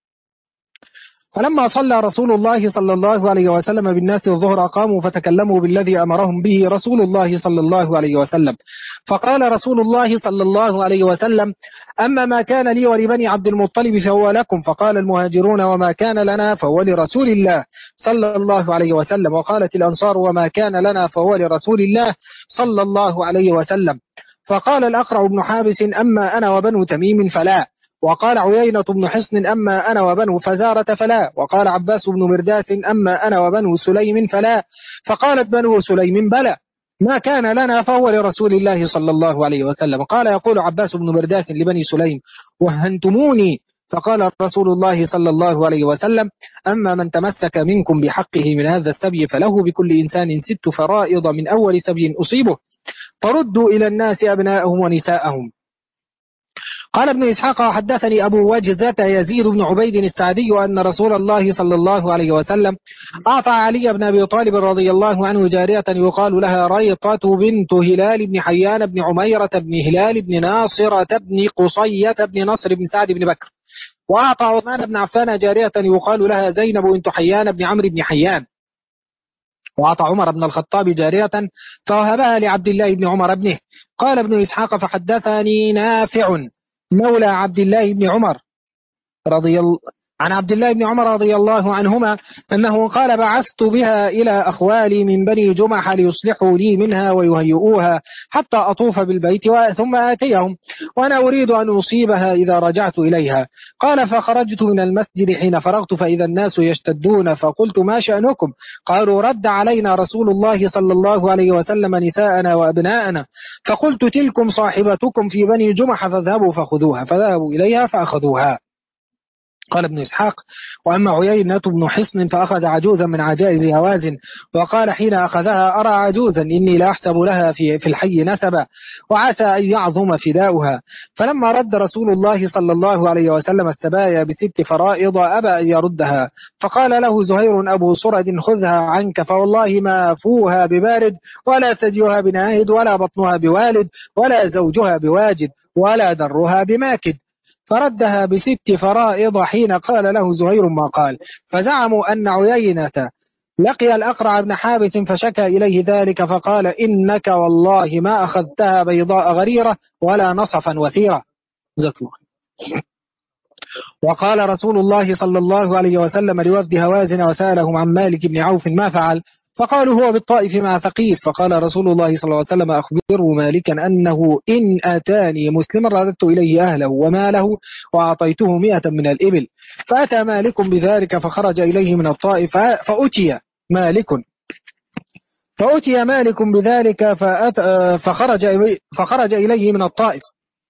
فلما صلى رسول الله صلى الله عليه وسلم بالناس الظهر قاموا فتكلموا بالذي أمرهم به رسول الله صلى الله عليه وسلم. فقال رسول الله صلى الله عليه وسلم: أما ما كان لي ولبني عبد المطلب فهو لكم. فقال المهاجرون: وما كان لنا فهو لرسول الله صلى الله عليه وسلم. وقالت الأنصار: وما كان لنا فهو لرسول الله صلى الله عليه وسلم. فقال الأقرع بن حابس: أما أنا وبنو تميم فلا. وقال عيينة بن حصن: أما أنا وبنو فزارة فلا. وقال عباس بن مرداس: أما أنا وبنو سليم فلا. فقالت بنو سليم: بلى. ما كان لنا فهو لرسول الله صلى الله عليه وسلم. قال يقول عباس بن برداس لبني سليم: وهنتموني. فقال رسول الله صلى الله عليه وسلم: أما من تمسك منكم بحقه من هذا السبي فله بكل إنسان 6 فرائض من أول سبي أصيبه، فردوا إلى الناس أبناءهم ونساءهم. قال ابن إسحاق: حدثني أبو وجزة يزيد بن عبيد السعدي أن رسول الله صلى الله عليه وسلم أعطى علي بن أبي طالب رضي الله عنه جارية يقال لها ريطة بنت هلال بن حيان بن عميرة بن هلال بن ناصرة بن قصية بن نصر بن سعد بن بكر. وأعطى عثمان بن عفان جارية يقال لها زينب بنت حيان بن عمرو بن حيان. وأعطى عمر بن الخطاب جارية فوهبها لعبد الله بن عمر ابنه. قال ابن إسحاق: فحدثني نافع مولى عبد الله بن عمر عن عبد الله بن عمر رضي الله عنهما أنه قال: بعثت بها إلى أخوالي من بني جمح ليصلحوا لي منها ويهيئوها حتى أطوف بالبيت ثم آتيهم، وأنا أريد أن أصيبها إذا رجعت إليها. قال: فخرجت من المسجد حين فرغت فإذا الناس يشتدون، فقلت: ما شأنكم؟ قالوا: رد علينا رسول الله صلى الله عليه وسلم نساءنا وأبناءنا. فقلت: تلكم صاحبتكم في بني جمح فاذهبوا فخذوها. فذهبوا إليها فأخذوها. قال ابن إسحاق: وأما عيينة بن حصن فأخذ عجوزا من عجائز هوازن، وقال حين أخذها: أرى عجوزا إني لا أحسب لها في الحي نسبا، وعسى أن يعظم فداؤها. فلما رد رسول الله صلى الله عليه وسلم السبايا ب6 فرائض أبى أن يردها، فقال له زهير أبو صرد: خذها عنك، فوالله ما فوها ببارد، ولا ثديها بناهد، ولا بطنها بوالد، ولا زوجها بواجد، ولا درها بماكد. فردها ب6 فرائض حين قال له زهير ما قال. فزعموا أن عيينة لقي الأقرع بن حابس فشكى إليه ذلك، فقال: إنك والله ما أخذتها بيضاء غريرة ولا نصفا وثيرة. وقال رسول الله صلى الله عليه وسلم لوفد هوازن وسألهم عن مالك بن عوف ما فعل، فقالوا: هو بالطائف مع ثقيف. فقال رسول الله صلى الله عليه وسلم: أخبروا مالكا أنه إن أتاني مسلما رددت إليه أهله وماله وأعطيته 100 من الإبل. فأتى مالك بذلك فخرج إليه من الطائف فأتي مالك بذلك فخرج إليه من الطائف.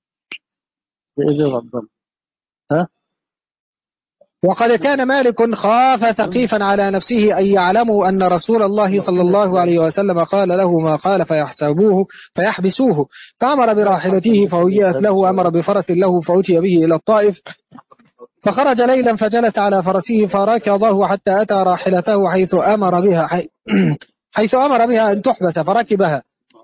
وقد كان مالك خاف ثقيفا على نفسه أن يعلموا أن رسول الله صلى الله عليه وسلم قال له ما قال فيحبسوه، فأمر براحلته فهيئت له، أمر بفرس له فأتي به إلى الطائف، فخرج ليلا فجلس على فرسه فركضه حتى أتى راحلته حيث أمر بها أن تحبس، فركبها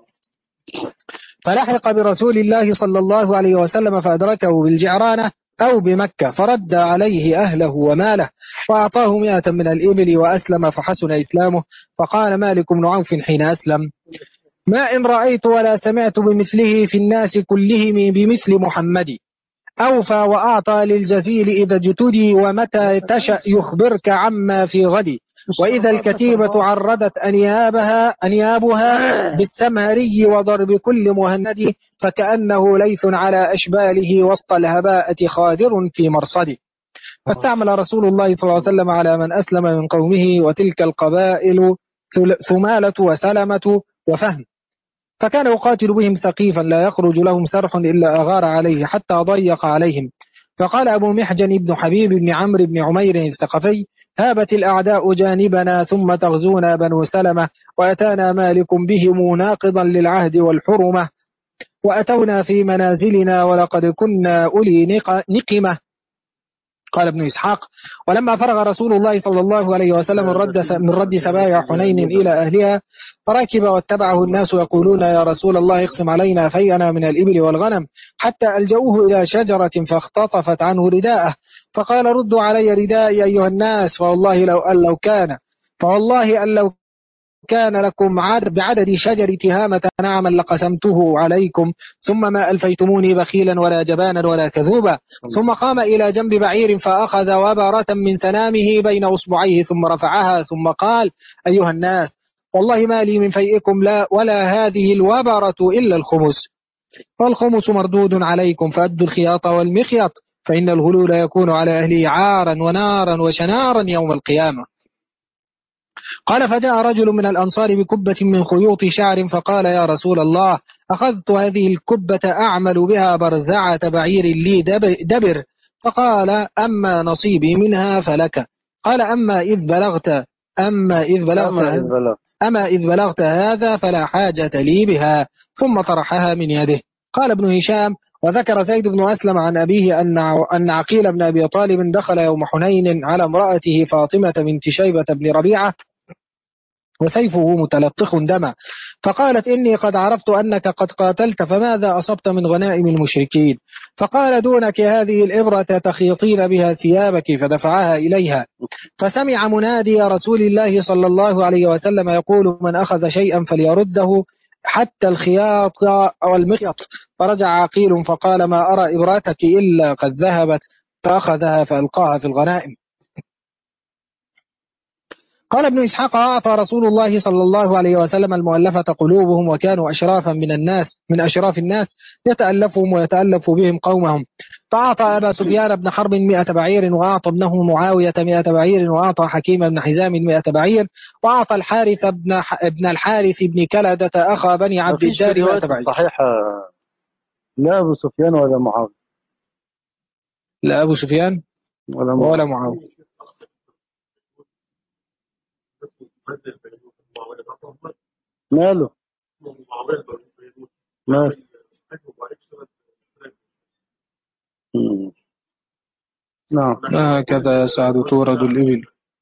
فلحق برسول الله صلى الله عليه وسلم فأدركه بالجعرانة أو بمكة، فرد عليه أهله وماله وأعطاه 100 من الإبل وأسلم فحسن إسلامه. فقال مالك بن عوف حين أسلم: ما إن رأيت ولا سمعت بمثله في الناس كلهم بمثل محمد، أوفى وأعطى للجزيل إذا اجتدي، ومتى تشأ يخبرك عما في غد، وإذا الكتيبة عردت أنيابها بالسمهري وضرب كل مهند، فكأنه ليث على أشباله وسط الهباءة خادر في مرصده. فاستعمل رسول الله صلى الله عليه وسلم على من أسلم من قومه، وتلك القبائل ثمالة وسلمة وفهم، فكان يقاتل بهم ثقيفا لا يخرج لهم سرح إلا أغار عليه حتى ضيق عليهم. فقال أبو محجن بن حبيب بن عمرو بن عمير الثقفي: هابت الأعداء جانبنا ثم تغزونا بنو سلمة، وأتانا مالك بهم ناقضا للعهد والحرمة، وأتونا في منازلنا ولقد كنا أولي نقمة. قال ابن إسحاق: ولما فرغ رسول الله صلى الله عليه وسلم من رد سبايا حنين إلى أهلها، فركب واتبعه الناس يقولون: يا رسول الله اقسم علينا فيئنا من الإبل والغنم، حتى ألجأوه إلى شجرة فاختطفت عنه رداءه، فقال: ردوا علي ردائي أيها الناس، فوالله أن لو كان لكم بعدد شجر تهامة نعما لقسمته عليكم، ثم ما ألفيتموني بخيلا ولا جبانا ولا كذوبا. ثم قام إلى جنب بعير فأخذ وبرة من سنامه بين أصبعيه ثم رفعها، ثم قال: أيها الناس، والله ما لي من فيئكم ولا هذه الوبرة إلا الخمس، والخمس مردود عليكم، فأدوا الخياط والمخيط، فإن الغلول يكون على أهله عارا ونارا وشنارا يوم القيامة. قال فجاء رجل من الأنصار بكبة من خيوط شعر فقال يا رسول الله أخذت هذه الكبة أعمل بها برزعة بعير لي دبر. فقال أما نصيبي منها فلك. قال أما إذ بلغت هذا فلا حاجة لي بها. ثم طرحها من يده. قال ابن هشام وذكر زيد بن أسلم عن أبيه أن عقيل بن أبي طالب دخل يوم حنين على امرأته فاطمة بنت شيبة بن ربيعة وسيفه متلطخ دما، فقالت إني قد عرفت أنك قد قاتلت، فماذا أصبت من غنائم المشركين؟ فقال دونك هذه الإبرة تخيطين بها ثيابك، فدفعها إليها. فسمع منادي رسول الله صلى الله عليه وسلم يقول من أخذ شيئا فليرده حتى الخياط والمخيط. فرجع عقيل فقال ما أرى إبرتك إلا قد ذهبت، فأخذها فألقاها في الغنائم. قال ابن إسحاق أعطى رسول الله صلى الله عليه وسلم المؤلفة قلوبهم وكانوا أشرافا من أشراف الناس يتألفهم ويتألف بهم قومهم. فأعطى أبا سفيان بن حرب 100 بعير، وأعطى ابنه معاوية 100 بعير، وأعطى حكيم بن حزام 100 بعير، وأعطى الحارث بن الحارث بن كلدة أخا بني عبد الدار 100 بعير. صحيحة لا أبو سفيان ولا معاوية. لا أبو سفيان ولا معاوية. ماله نعم هكذا يا سعد تورد الإبل.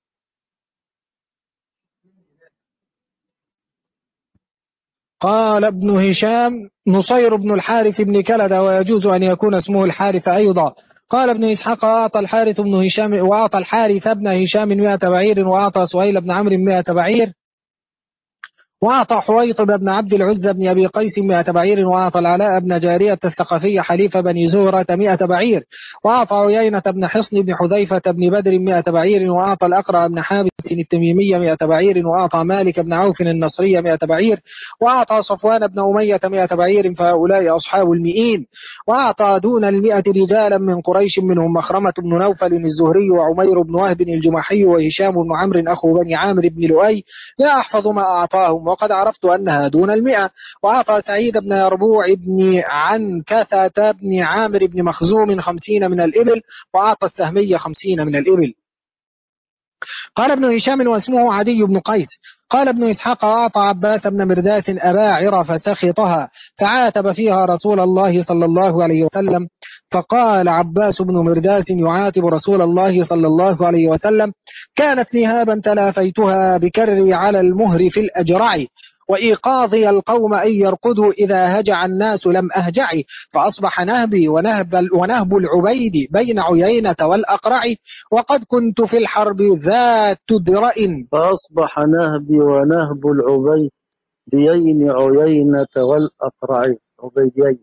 قال ابن هشام نصير بن الحارث بن كلدة، ويجوز أن يكون اسمه الحارث أيضا. قال ابن إسحاق أعطى الحارث بن هشام 100 بعير، وأعطى سهيل بن عمرو 100 بعير، وأعطى حويطب بن عبد العزى بن أبي قيس 100 بعير، وأعطى العلاء بن جارية الثقفي حليف بني زهرة 100 بعير، وأعطى عيينة بن حصن بن حذيفة بن بدر 100 بعير، وأعطى الأقرع بن حابس التميمي 100 بعير، وأعطى مالك بن عوف النصري 100 بعير، وأعطى صفوان بن أمية 100 بعير، فهؤلاء أصحاب المئين. وأعطى دون 100 رجالا من قريش، منهم مخرمة بن نوفل الزهري، وعمير بن وهب الجمحي، وهشام بن عمرو أخو بني عامر بن لؤي. لا أحفظ ما أعطاهم، وقد عرفت أنها دون 100. وأعطى سعيد بن يربوع بن عنكثة بن عامر بن مخزوم 50 من الإبل، وأعطى السهمي 50 من الإبل. قال ابن هشام واسمه عدي بن قيس. قال ابن إسحاق أعطى عباس بن مرداس أباعر فسخطها، فعاتب فيها رسول الله صلى الله عليه وسلم. فقال عباس بن مرداس يعاتب رسول الله صلى الله عليه وسلم كانت نهابا تلافيتها بكري على المهر في الأجرع، وإيقاظي القوم أن يرقدوا إذا هجع الناس لم أهجعي، فأصبح نهبي ونهب العبيد بين عيينة والأقرع، وقد كنت في الحرب ذات درأ. فأصبح نهبي ونهب العبيد بين عيينة والأقرع عبيدين.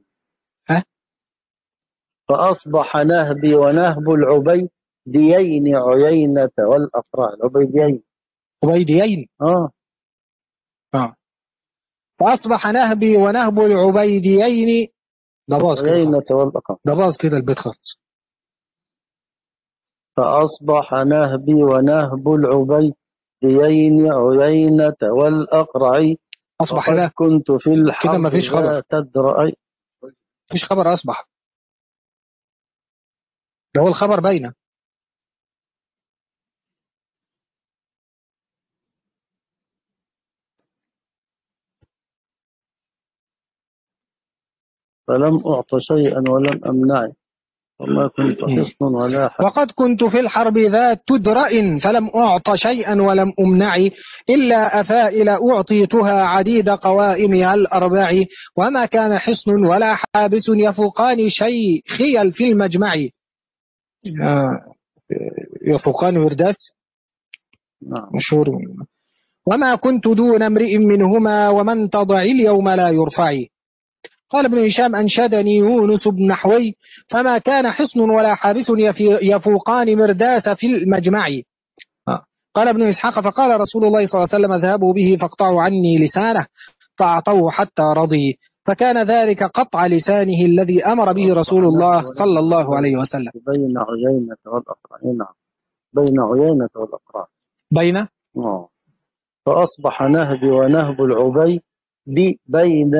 فأصبح نهبي ونهب العبيد بين عيينة والأقرع عبيدين. فأصبح نهبي ونهب العبيديين. ده باظ كده البيت خالص. فأصبح نهبي ونهب العبيد بين عيينة والأقرع. أصبح ده كنت في الحرب كده مفيش خبر. تدرأي. مفيش خبر أصبح. ده هو الخبر باينه. فلم أعط شيئا ولم أمنعه، وما كنت حصن ولا حق. وقد كنت في الحرب ذات تدرأ، فلم أعط شيئا ولم أمنع، إلا أفائل أعطيتها عديد قوائمها الأربع، وما كان حصن ولا حابس يفوقان شيخي في المجمع. يفوقان ورداس مشهور. وما كنت دون امرئ منهما، ومن تضع اليوم لا يرفع. قال ابن هشام أنشدني يونس بن نحوي فما كان حصن ولا حابس يفوقان مرداس في المجمع. قال ابن إسحاق فقال رسول الله صلى الله عليه وسلم اذهبوا به فاقطعوا عني لسانه، فأعطوه حتى رضي، فكان ذلك قطع لسانه الذي أمر به رسول الله صلى الله عليه وسلم. بين عيينة والأقرع. نعم بين عيينة والأقرع. بين فأصبح نهبي ونهب العبيد بين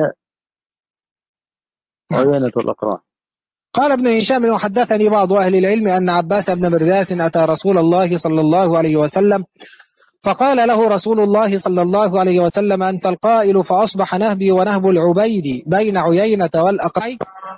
عيينة والأقران. قال ابن هشام وحدثني بعض أهل العلم أن عباس بن مرداس أتى رسول الله صلى الله عليه وسلم فقال له رسول الله صلى الله عليه وسلم أنت القائل فأصبح نهبي ونهب العبيد بين عيينة والأقرع.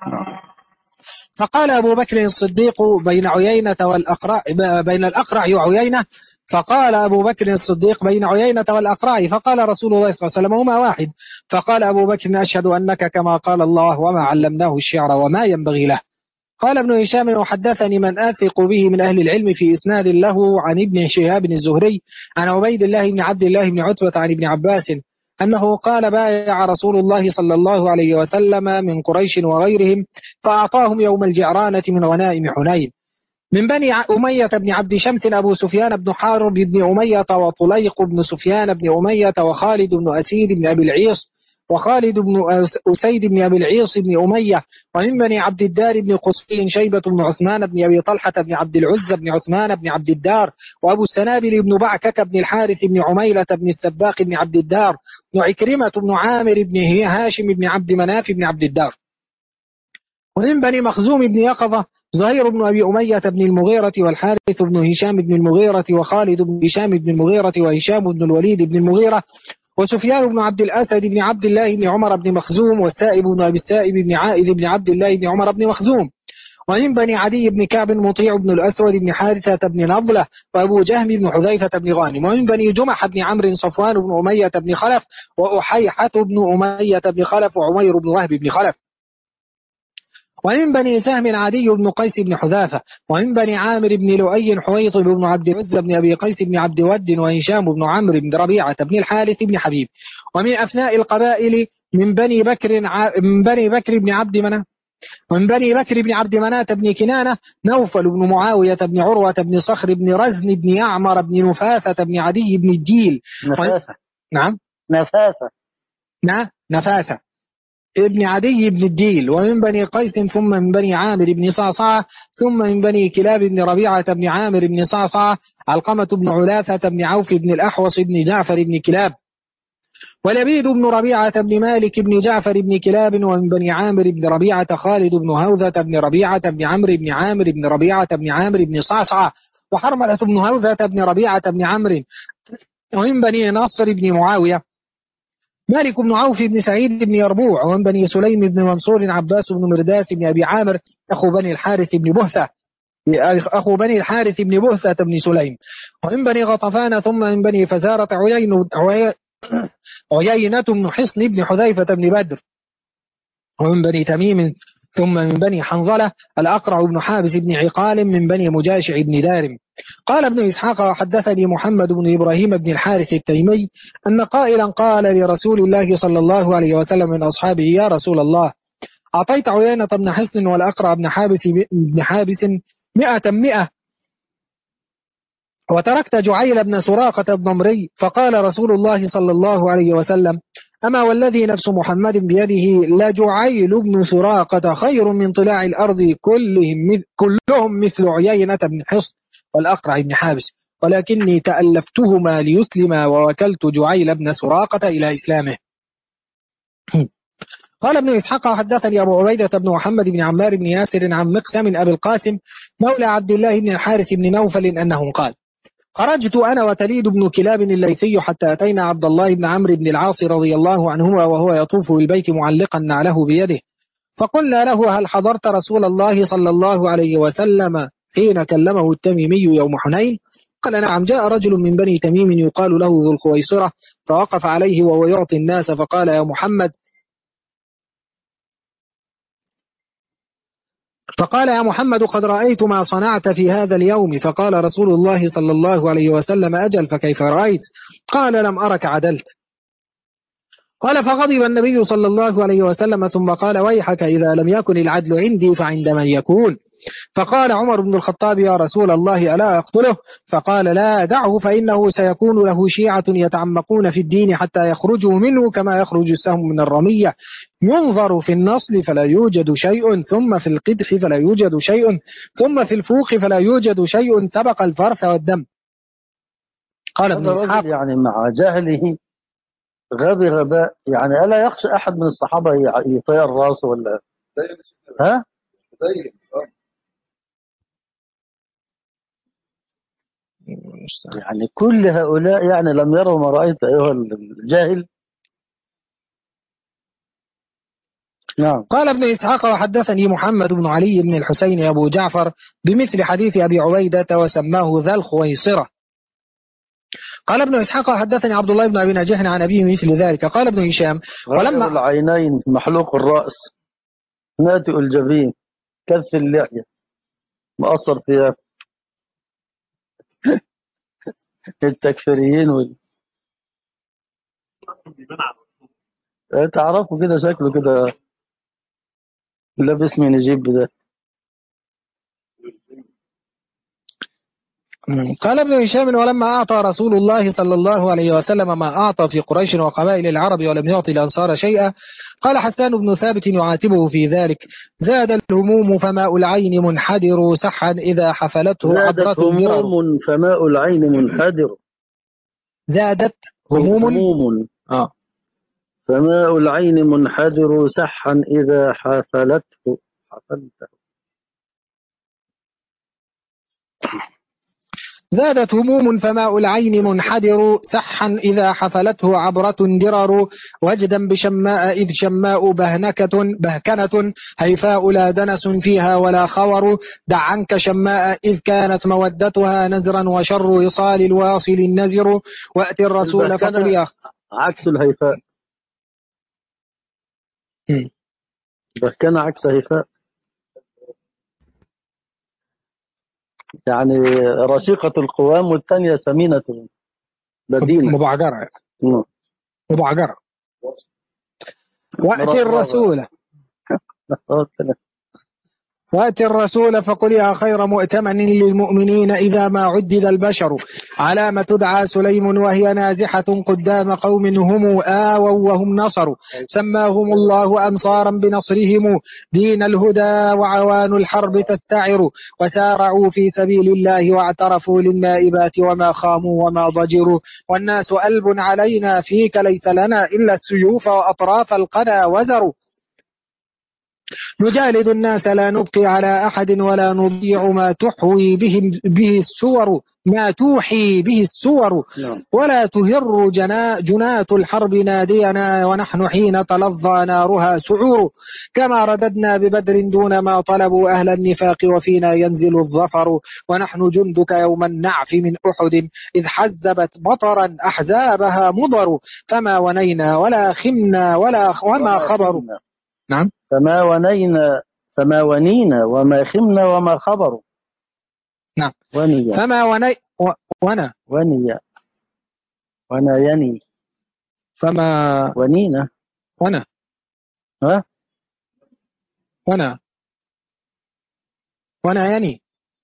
فقال أبو بكر الصديق بين عيينة والأقرع بين الأقرع وعيينة. فقال أبو بكر الصديق بين عيينة والأقرع. فقال رسول الله صلى الله عليه وسلم هما واحد. فقال أبو بكر أشهد أنك كما قال الله وما علمناه الشعر وما ينبغي له. قال ابن هشام وحدثني من أثق به من أهل العلم في إسناد له عن ابن شهاب الزهري عن عبيد الله بن عبد الله بن عتبة عن ابن عباس أنه قال بايع رسول الله صلى الله عليه وسلم من قريش وغيرهم فأعطاهم يوم الجعرانة من غنائم حنين. من بني أمية بن عبد شمس أبو سفيان بن حارب بن أمية وطليق بن سفيان بن أمية وخالد بن أسيد بن أبي العيص وخالد بن أسيد بن أبي العيص بن أمية. ومن بني عبد الدار بن قصي شيبة بن عثمان بن أبي طلحة بن عبد العزة بن عثمان بن عبد الدار وأبو السنابل بن بعكك بن الحارث بن عميلة بن السباق بن عبد الدار وعكرمة بن عامر بن هاشم بن عبد مناف بن عبد الدار. ومن بني مخزوم بن يقظة زهير بن أبي أمية بن المغيرة والحارث بن هشام بن المغيرة وخالد بن هشام بن المغيرة وهشام بن الوليد بن المغيرة وسفيان بن عبد الأسد بن عبد الله بن عمر بن مخزوم والسائب بن أبي السائب بن عائذ بن عبد الله بن عمر بن مخزوم. ومن بني عدي بن كعب مطيع بن الأسود بن حارثة بن نضلة وأبو جهم بن حذيفة بن غانم. ومن بني جمح بن عمرو صفوان بن أمية بن خلف وأحيحة بن أمية بن خلف وعمير بن وهب بن خلف. ومن بني سهم عدي بن قيس بن حذافة. ومن بني عامر بن لؤي حويطب بن عبد العزة بن أبي قيس بن عبد ود وهشام بن عمرو بن ربيعة بن الحارث بن حبيب. ومن أفناء القبائل من بني بكر بن عبد مناف ومن بني بكر بن عبد مناة بن كنانة نوفل بن معاوية بن عروة بن صخر بن رزن بن يعمر بن نفاثة بن عدي بن الجيل. نعم نفاثة ابن عدي بن الديل. ومن بني قيس ثم من بني عامر بن صعصعة ثم من بني كلاب بن ربيعة بن عامر بن صعصعة علقمة بن علاثة بن عوف بن الأحوص بن جعفر بن كلاب ولبيد بن ربيعة بن مالك بن جعفر بن كلاب. ومن بني عامر بن ربيعة خالد بن هوذة بن ربيعة بن عمرو بن عامر بن ربيعة بن عامر بن صعصعة وحرملة بن هوذة بن ربيعة بن عمرو. ومن بني نصر بن معاوية مالك بن عوف بن سعيد بن يربوع. ومن بني سليم بن منصور عباس بن مرداس بن أبي عامر أخو بني الحارث بن بهثة بن سليم. ومن بني غطفان ثم من بني فزارة عيينة بن حصن بن حذيفة بن بدر. ومن بني تميم ثم من بني حنظلة الأقرع بن حابس بن عقال من بني مجاشع بن دارم. قال ابن إسحاق حدثني محمد بن إبراهيم بن الحارث التيمي أن قائلا قال لرسول الله صلى الله عليه وسلم من أصحابه يا رسول الله أعطيت عيينة بن حصن والأقرع بن حابس 100 وتركت جعيل بن سراقة بن عمري. فقال رسول الله صلى الله عليه وسلم أما والذي نفس محمد بيده لجعيل بن سراقة خير من طلاع الأرض كلهم مثل عيينة بن حصن والأقرع بن حابس ولكني تألفتهما ليسلما ووكلت جعيل بن سراقة إلى إسلامه. قال ابن إسحاق حدثني أبو عبيدة بن محمد بن عمار بن ياسر عن مقسم أبي القاسم مولى عبد الله بن الحارث بن نوفل أنه قال خرجت أنا وتليد بن كلاب الليثي حتى أتينا عبد الله بن عمرو بن العاص رضي الله عنهما وهو يطوف بالبيت معلقا نعله بيده فقلنا له هل حضرت رسول الله صلى الله عليه وسلم حين كلمه التميمي يوم حنين؟ قال نعم. جاء رجل من بني تميم يقال له ذو الخويصرة فوقف عليه وهو يعطي الناس فقال يا محمد قد رأيت ما صنعت في هذا اليوم. فقال رسول الله صلى الله عليه وسلم أجل فكيف رأيت؟ قال لم أرك عدلت. قال فغضب النبي صلى الله عليه وسلم ثم قال ويحك إذا لم يكن العدل عندي فعند من يكون؟ فقال عمر بن الخطاب يا رسول الله ألا أقتله؟ فقال لا دعه فإنه سيكون له شيعة يتعمقون في الدين حتى يخرجوا منه كما يخرج السهم من الرمية ينظر في النصل فلا يوجد شيء ثم في القدح فلا يوجد شيء ثم في الفوق فلا يوجد شيء سبق الفرث والدم. قال ابن هذا إسحاق رجل يعني مع جهله غبي غباء، يعني ألا يخشى أحد من الصحابة يطير راسه ولا ها؟ يعني كل هؤلاء يعني لم يروا ما رأيت أيها الجاهل. نعم. قال ابن إسحاق وحدثني محمد بن علي بن الحسين أبو جعفر بمثل حديث أبي عبيدة وسماه ذا الخويصرة. قال ابن إسحاق وحدثني عبد الله بن أبي نجيح عن أبيه مثل ذلك. قال ابن هشام غائر العينين محلوق الرأس ناتئ الجبين كث اللحية مقصر ثياب التكفيريين تعرفوا كده شكله كده لابس من نجيب ده. قال ابن هشام ولما أعطى رسول الله صلى الله عليه وسلم ما أعطى في قريش وقبائل العرب ولم يعطي الأنصار شيئا، قال حسان بن ثابت يعاتبه في ذلك: زاد الهموم فماء العين منحدر سحا إذا حفلته عبرة زادت هموم فماء العين منحدر. زادت هموم فماء العين منحدر سحا إذا حفلته زادت هموم فماء العين منحدر سحا إذا حفلته عبرة درر وجدا بشماء إذ شماء بهكنة هيفاء لا دنس فيها ولا خور دع عنك شماء إذ كانت مودتها نزرا وشر وصال الواصل النزر وأت الرسول فقل يا عكس الهيفاء. بهكنة عكس هيفاء، يعني رشيقة القوام والثانية سمينة بدينة مبعجرة. مبعجرة. وأت الرسول وأت الرسول فقل يا خير مؤتمن للمؤمنين إذا ما عدد البشر على ما تدعى سليم وهي نازحة قدام قوم هم آووا وهم نصروا سماهم الله أنصارا بنصرهم دين الهدى وعوان الحرب تستعر وسارعوا في سبيل الله واعترفوا للنائبات وما خاموا وما ضجروا والناس ألب علينا فيك ليس لنا إلا السيوف وأطراف القنا وزروا نجالد الناس لا نبقي على أحد ولا نضيع ما تحوي به السور ما توحي به السور ولا تهر جنات الحرب نادينا ونحن حين تلظى نارها سعور كما رددنا ببدر دون ما طلبوا أهل النفاق وفينا ينزل الظفر ونحن جندك يوم النعف من أحد إذ حزبت مطرا أحزابها مضر فما ونينا ولا خمنا وما خبر. نعم. فما ونينا وما خمنا وما خبروا. نعم. ونيا فما ونيا يني فما ونينا يني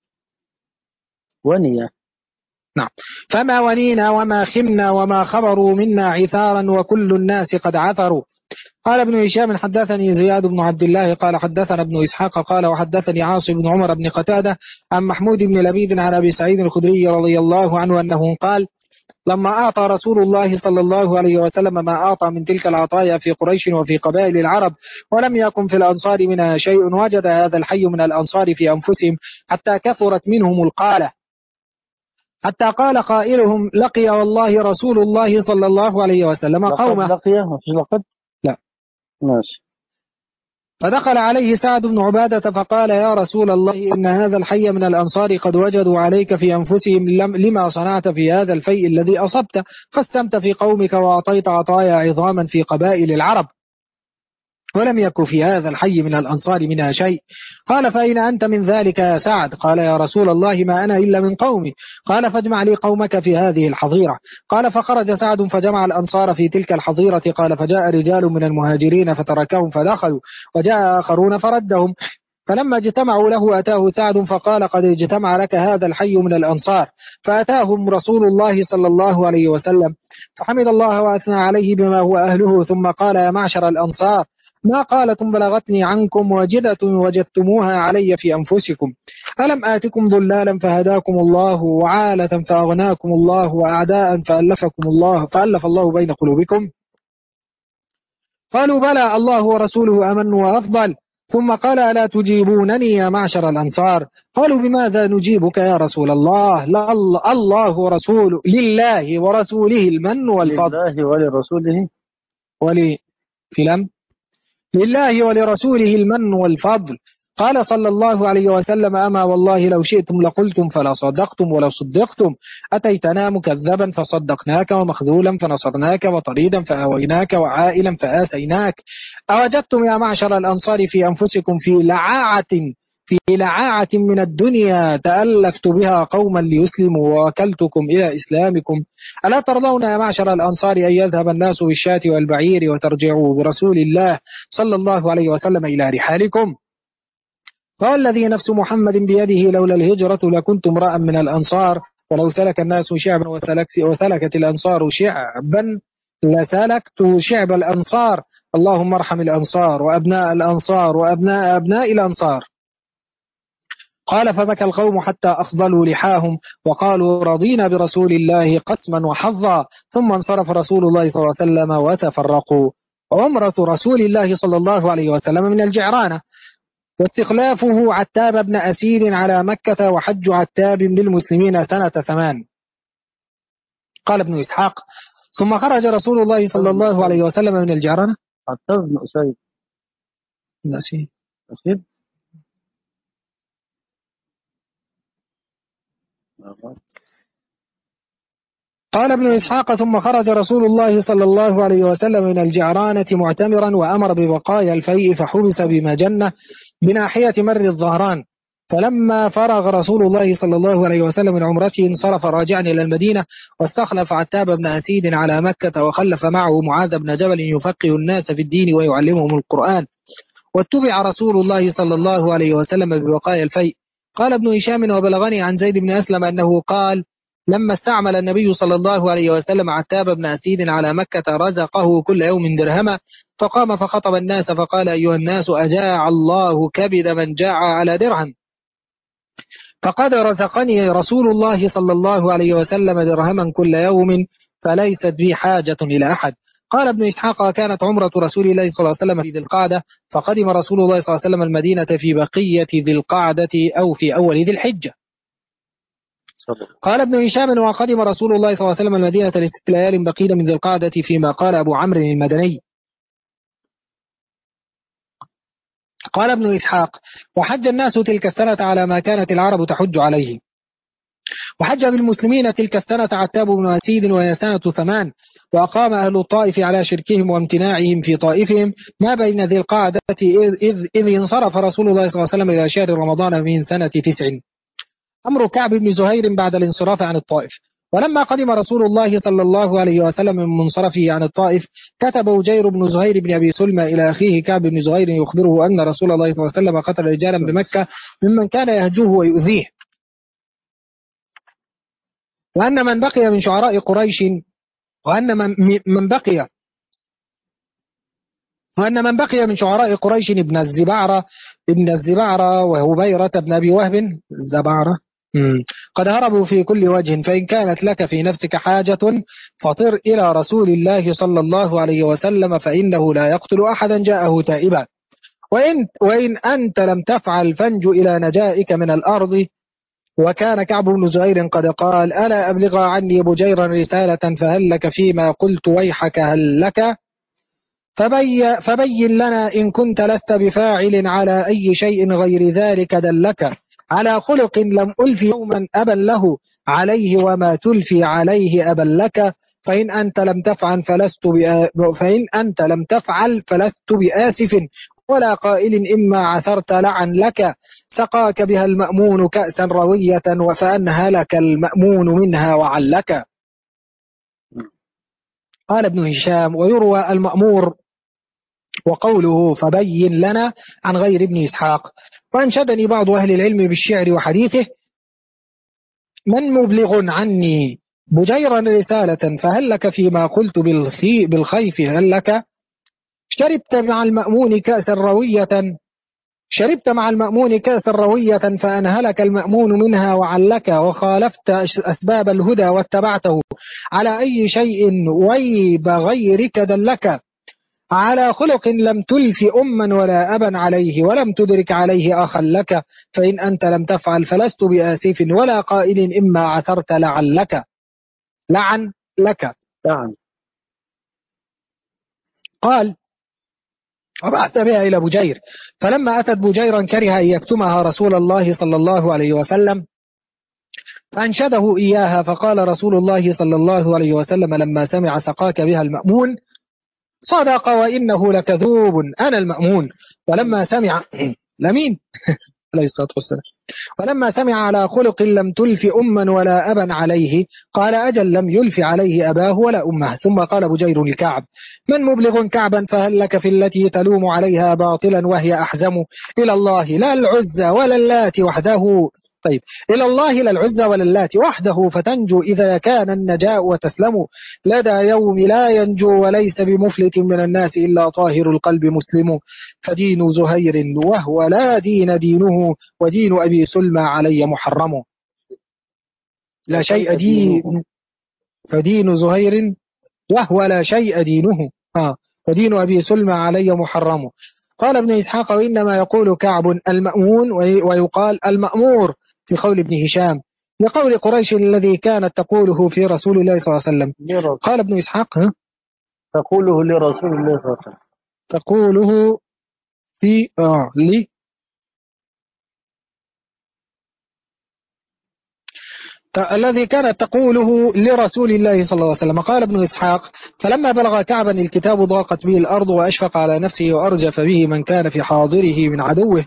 ونيا. نعم. فما ونينا وما خمنا وما خبروا منا عثارا وكل الناس قد عثروا. قال ابن هشام حدثني زياد بن عبد الله قال حدثنا ابن إسحاق قال وحدثني عاصم بن عمر بن قتادة عن محمود بن لبيد عن أبي سعيد الخدري رضي الله عنه أنه قال لما أعطى رسول الله صلى الله عليه وسلم ما أعطى من تلك العطايا في قريش وفي قبائل العرب ولم يكن في الأنصار منها شيء وجد هذا الحي من الأنصار في أنفسهم حتى كثرت منهم القالة حتى قال قائلهم لقي والله رسول الله صلى الله عليه وسلم قومه. لقي ما فيش لقد؟ لا ماشي. فدخل عليه سعد بن عبادة فقال يا رسول الله إن هذا الحي من الأنصار قد وجدوا عليك في أنفسهم لما صنعت في هذا الفيء الذي أصبت قسمت في قومك وأعطيت عطايا عظاما في قبائل العرب ولم يكن في هذا الحي من الأنصار منها شيء. قال فأين أنت من ذلك يا سعد؟ قال يا رسول الله ما أنا إلا من قومي. قال فاجمع لي قومك في هذه الحظيرة. قال فخرج سعد فجمع الأنصار في تلك الحظيرة. قال فجاء رجال من المهاجرين فتركهم فدخلوا وجاء آخرون فردهم فلما اجتمعوا له أتاه سعد فقال قد اجتمع لك هذا الحي من الأنصار. فأتاهم رسول الله صلى الله عليه وسلم فحمد الله وأثنى عليه بما هو أهله ثم قال يا معشر الأنصار ما قالت بلغتني عنكم وجدة وجدتموها علي في أنفسكم. ألم آتكم ضلالا فهداكم الله وعالة فأغناكم الله وأعداء فألف الله بين قلوبكم. قالوا بلى الله ورسوله أمن وأفضل. ثم قال ألا تجيبونني يا معشر الأنصار؟ قالوا بماذا نجيبك يا رسول الله؟ لا الله ورسوله لله ورسوله المن والفضل. لله ولرسوله في لم لله ولرسوله المن والفضل. قال صلى الله عليه وسلم أما والله لو شئتم لقلتم فلا صدقتم ولو صدقتم أتيتنا مكذبا فصدقناك ومخذولا فنصرناك وطريدا فآويناك وعائلا فآسيناك. أوجدتم يا معشر الأنصار في أنفسكم في لعاعة من الدنيا تألفت بها قوما ليسلموا ووكلتكم إلى إسلامكم. ألا ترضون يا معشر الأنصار أن يذهب الناس بالشاة والبعير وترجعوا برسول الله صلى الله عليه وسلم إلى رحالكم؟ فوالذي نفس محمد بيده لولا الهجرة لكنت امرأ من الأنصار ولو سلك الناس شعبا وسلكت الأنصار شعبا لسلكت شعب الأنصار. اللهم ارحم الأنصار وأبناء الأنصار وأبناء أبناء الأنصار. قال فبكى القوم حتى أفضلوا لحاهم وقالوا رضينا برسول الله قسما وحظا. ثم انصرف رسول الله صلى الله عليه وسلم وتفرقوا. عمرة رسول الله صلى الله عليه وسلم من الجعرانة، واستخلافه عتاب بن أسير على مكة، وحج عتاب للمسلمين سنة 8. قال ابن إسحاق ثم خرج رسول الله صلى الله عليه وسلم من الجعرانة. عتاب بن أسيد أسيد قال ابن إسحاق ثم خرج رسول الله صلى الله عليه وسلم من الجعرانة معتمرا وأمر ببقايا الفيء فحبس بمجنة بناحية مر الظهران. فلما فرغ رسول الله صلى الله عليه وسلم من عمرته انصرف راجعا إلى المدينة واستخلف عتاب بن أسيد على مكة وخلف معه معاذ بن جبل يفقه الناس في الدين ويعلمهم القرآن. واتبع رسول الله صلى الله عليه وسلم ببقايا الفيء. قال ابن هشام وبلغني عن زيد بن أسلم أنه قال لما استعمل النبي صلى الله عليه وسلم عتاب بن أسيد على مكة رزقه كل يوم درهما، فقام فخطب الناس فقال أيها الناس أجاع الله كبد من جاع على درهم، فقد رزقني رسول الله صلى الله عليه وسلم درهما كل يوم فليست بي حاجة إلى أحد. قال ابن إسحاق كانت عمرة رسول الله صلى الله عليه وسلم في ذي القعدة، فقدم رسول الله صلى الله عليه وسلم المدينة في بقية ذي القعدة أو في أول ذي الحجة. قال ابن هشام وقدم رسول الله صلى الله عليه وسلم المدينة ل6 ليال بقية من ذي القعدة فيما قال أبو عمرو المدني. قال ابن إسحاق وحج الناس تلك السنة على ما كانت العرب تحج عليه، وحج بالمسلمين تلك السنة عتاب بن أسيد وهي سنة 8. وأقام أهل الطائف على شركهم وامتناعهم في طائفهم ما بين ذي القعدة إذ انصرف رسول الله صلى الله عليه وسلم إلى شهر رمضان من سنة 9. أمر كعب بن زهير بعد الانصراف عن الطائف. ولما قدم رسول الله صلى الله عليه وسلم من منصرفه عن الطائف كتب وجير بن زهير بن أبي سلمى إلى أخيه كعب بن زهير يخبره أن رسول الله صلى الله عليه وسلم قتل رجالا بمكة ممن كان يهجوه ويؤذيه، وأن من بقي من شعراء قريش من شعراء قريش ابن الزبعرة وهبيرة بن أبي وهب الزبعرة قد هربوا في كل وجه، فإن كانت لك في نفسك حاجة فطر إلى رسول الله صلى الله عليه وسلم فإنه لا يقتل أحدا جاءه تائبا، وإن أنت لم تفعل فانج إلى نجائك من الأرض. وكان كعب بن زهير قد قال ألا أبلغ عني بجيرا رسالة فهل لك فيما قلت ويحك هل لك، فبين لنا إن كنت لست بفاعل على أي شيء غير ذلك دلك على خلق لم ألفي يوما أبا له عليه وما تلفي عليه أبا لك، فإن أنت لم تفعل فلست بآسف ولا قائل إما عثرت لعن لك، سقاك بها المأمون كأسا روية فأنهلك المأمون منها وعلك. قال ابن هشام ويروى المأمور وقوله فبين لنا عن غير ابن إسحاق. وأنشدني بعض أهل العلم بالشعر وحديثه من مبلغ عني بجيرا رسالة فهل لك فيما قلت بالخيف هل لك، شربت مع المأمون كأسا روية فأنهلك المأمون منها وعلك، وخالفت أسباب الهدى واتبعته، على أي شيء ويب غيرك دلك، على خلق لم تلف أما ولا أبا عليه، ولم تدرك عليه أخا لك، فإن أنت لم تفعل فلست بآسف، ولا قائل إما عثرت لعلك. لعن لك. يعني قال: وبعث بها إلى بجير، فلما أتت بجيرا كره أن يكتمها رسول الله صلى الله عليه وسلم، فأنشده إياها، فقال رسول الله صلى الله عليه وسلم لما سمع سقاك بها المأمون: صدق وإنه لكذوب، أنا المأمون. ولما سمع لمين عليه الصلاة والسلام، ولما سمع على خلق لم تلف أما ولا أبا عليه، قال: أجل لم يلف عليه أباه ولا أمه. ثم قال بجير الكعب: من مبلغ كعبا، فهل لك في التي تلوم عليها باطلا وهي أحزم، إلى الله لا العزى ولا اللات وحده. طيب، إلى الله لا العزى ولا اللات وحده، فتنجو إذا كان النجاء وتسلم، لدى يوم لا ينجو وليس بمفلت من الناس إلا طاهر القلب مسلم، فدين زهير وهو لا دين دينه، ودين أبي سلمى علي محرم. لا شيء دين، فدين زهير وهو لا شيء دينه، فدين أبي سلمى علي محرم. قال ابن إسحاق: وإنما يقول كعب المأمون ويقال المأمور في قول ابن هشام، لقول قريش الذي كانت تقوله في رسول الله صلى الله عليه وسلم. قال ابن إسحاق: تقوله لرسول الله صلى الله عليه وسلم، تقوله في لي الذي كانت تقوله لرسول الله صلى الله عليه وسلم. قال ابن إسحاق: فلما بلغ كعبا الكتاب ضاقت به الأرض، وأشفق على نفسه وأرجف به من كان في حاضره من عدوه،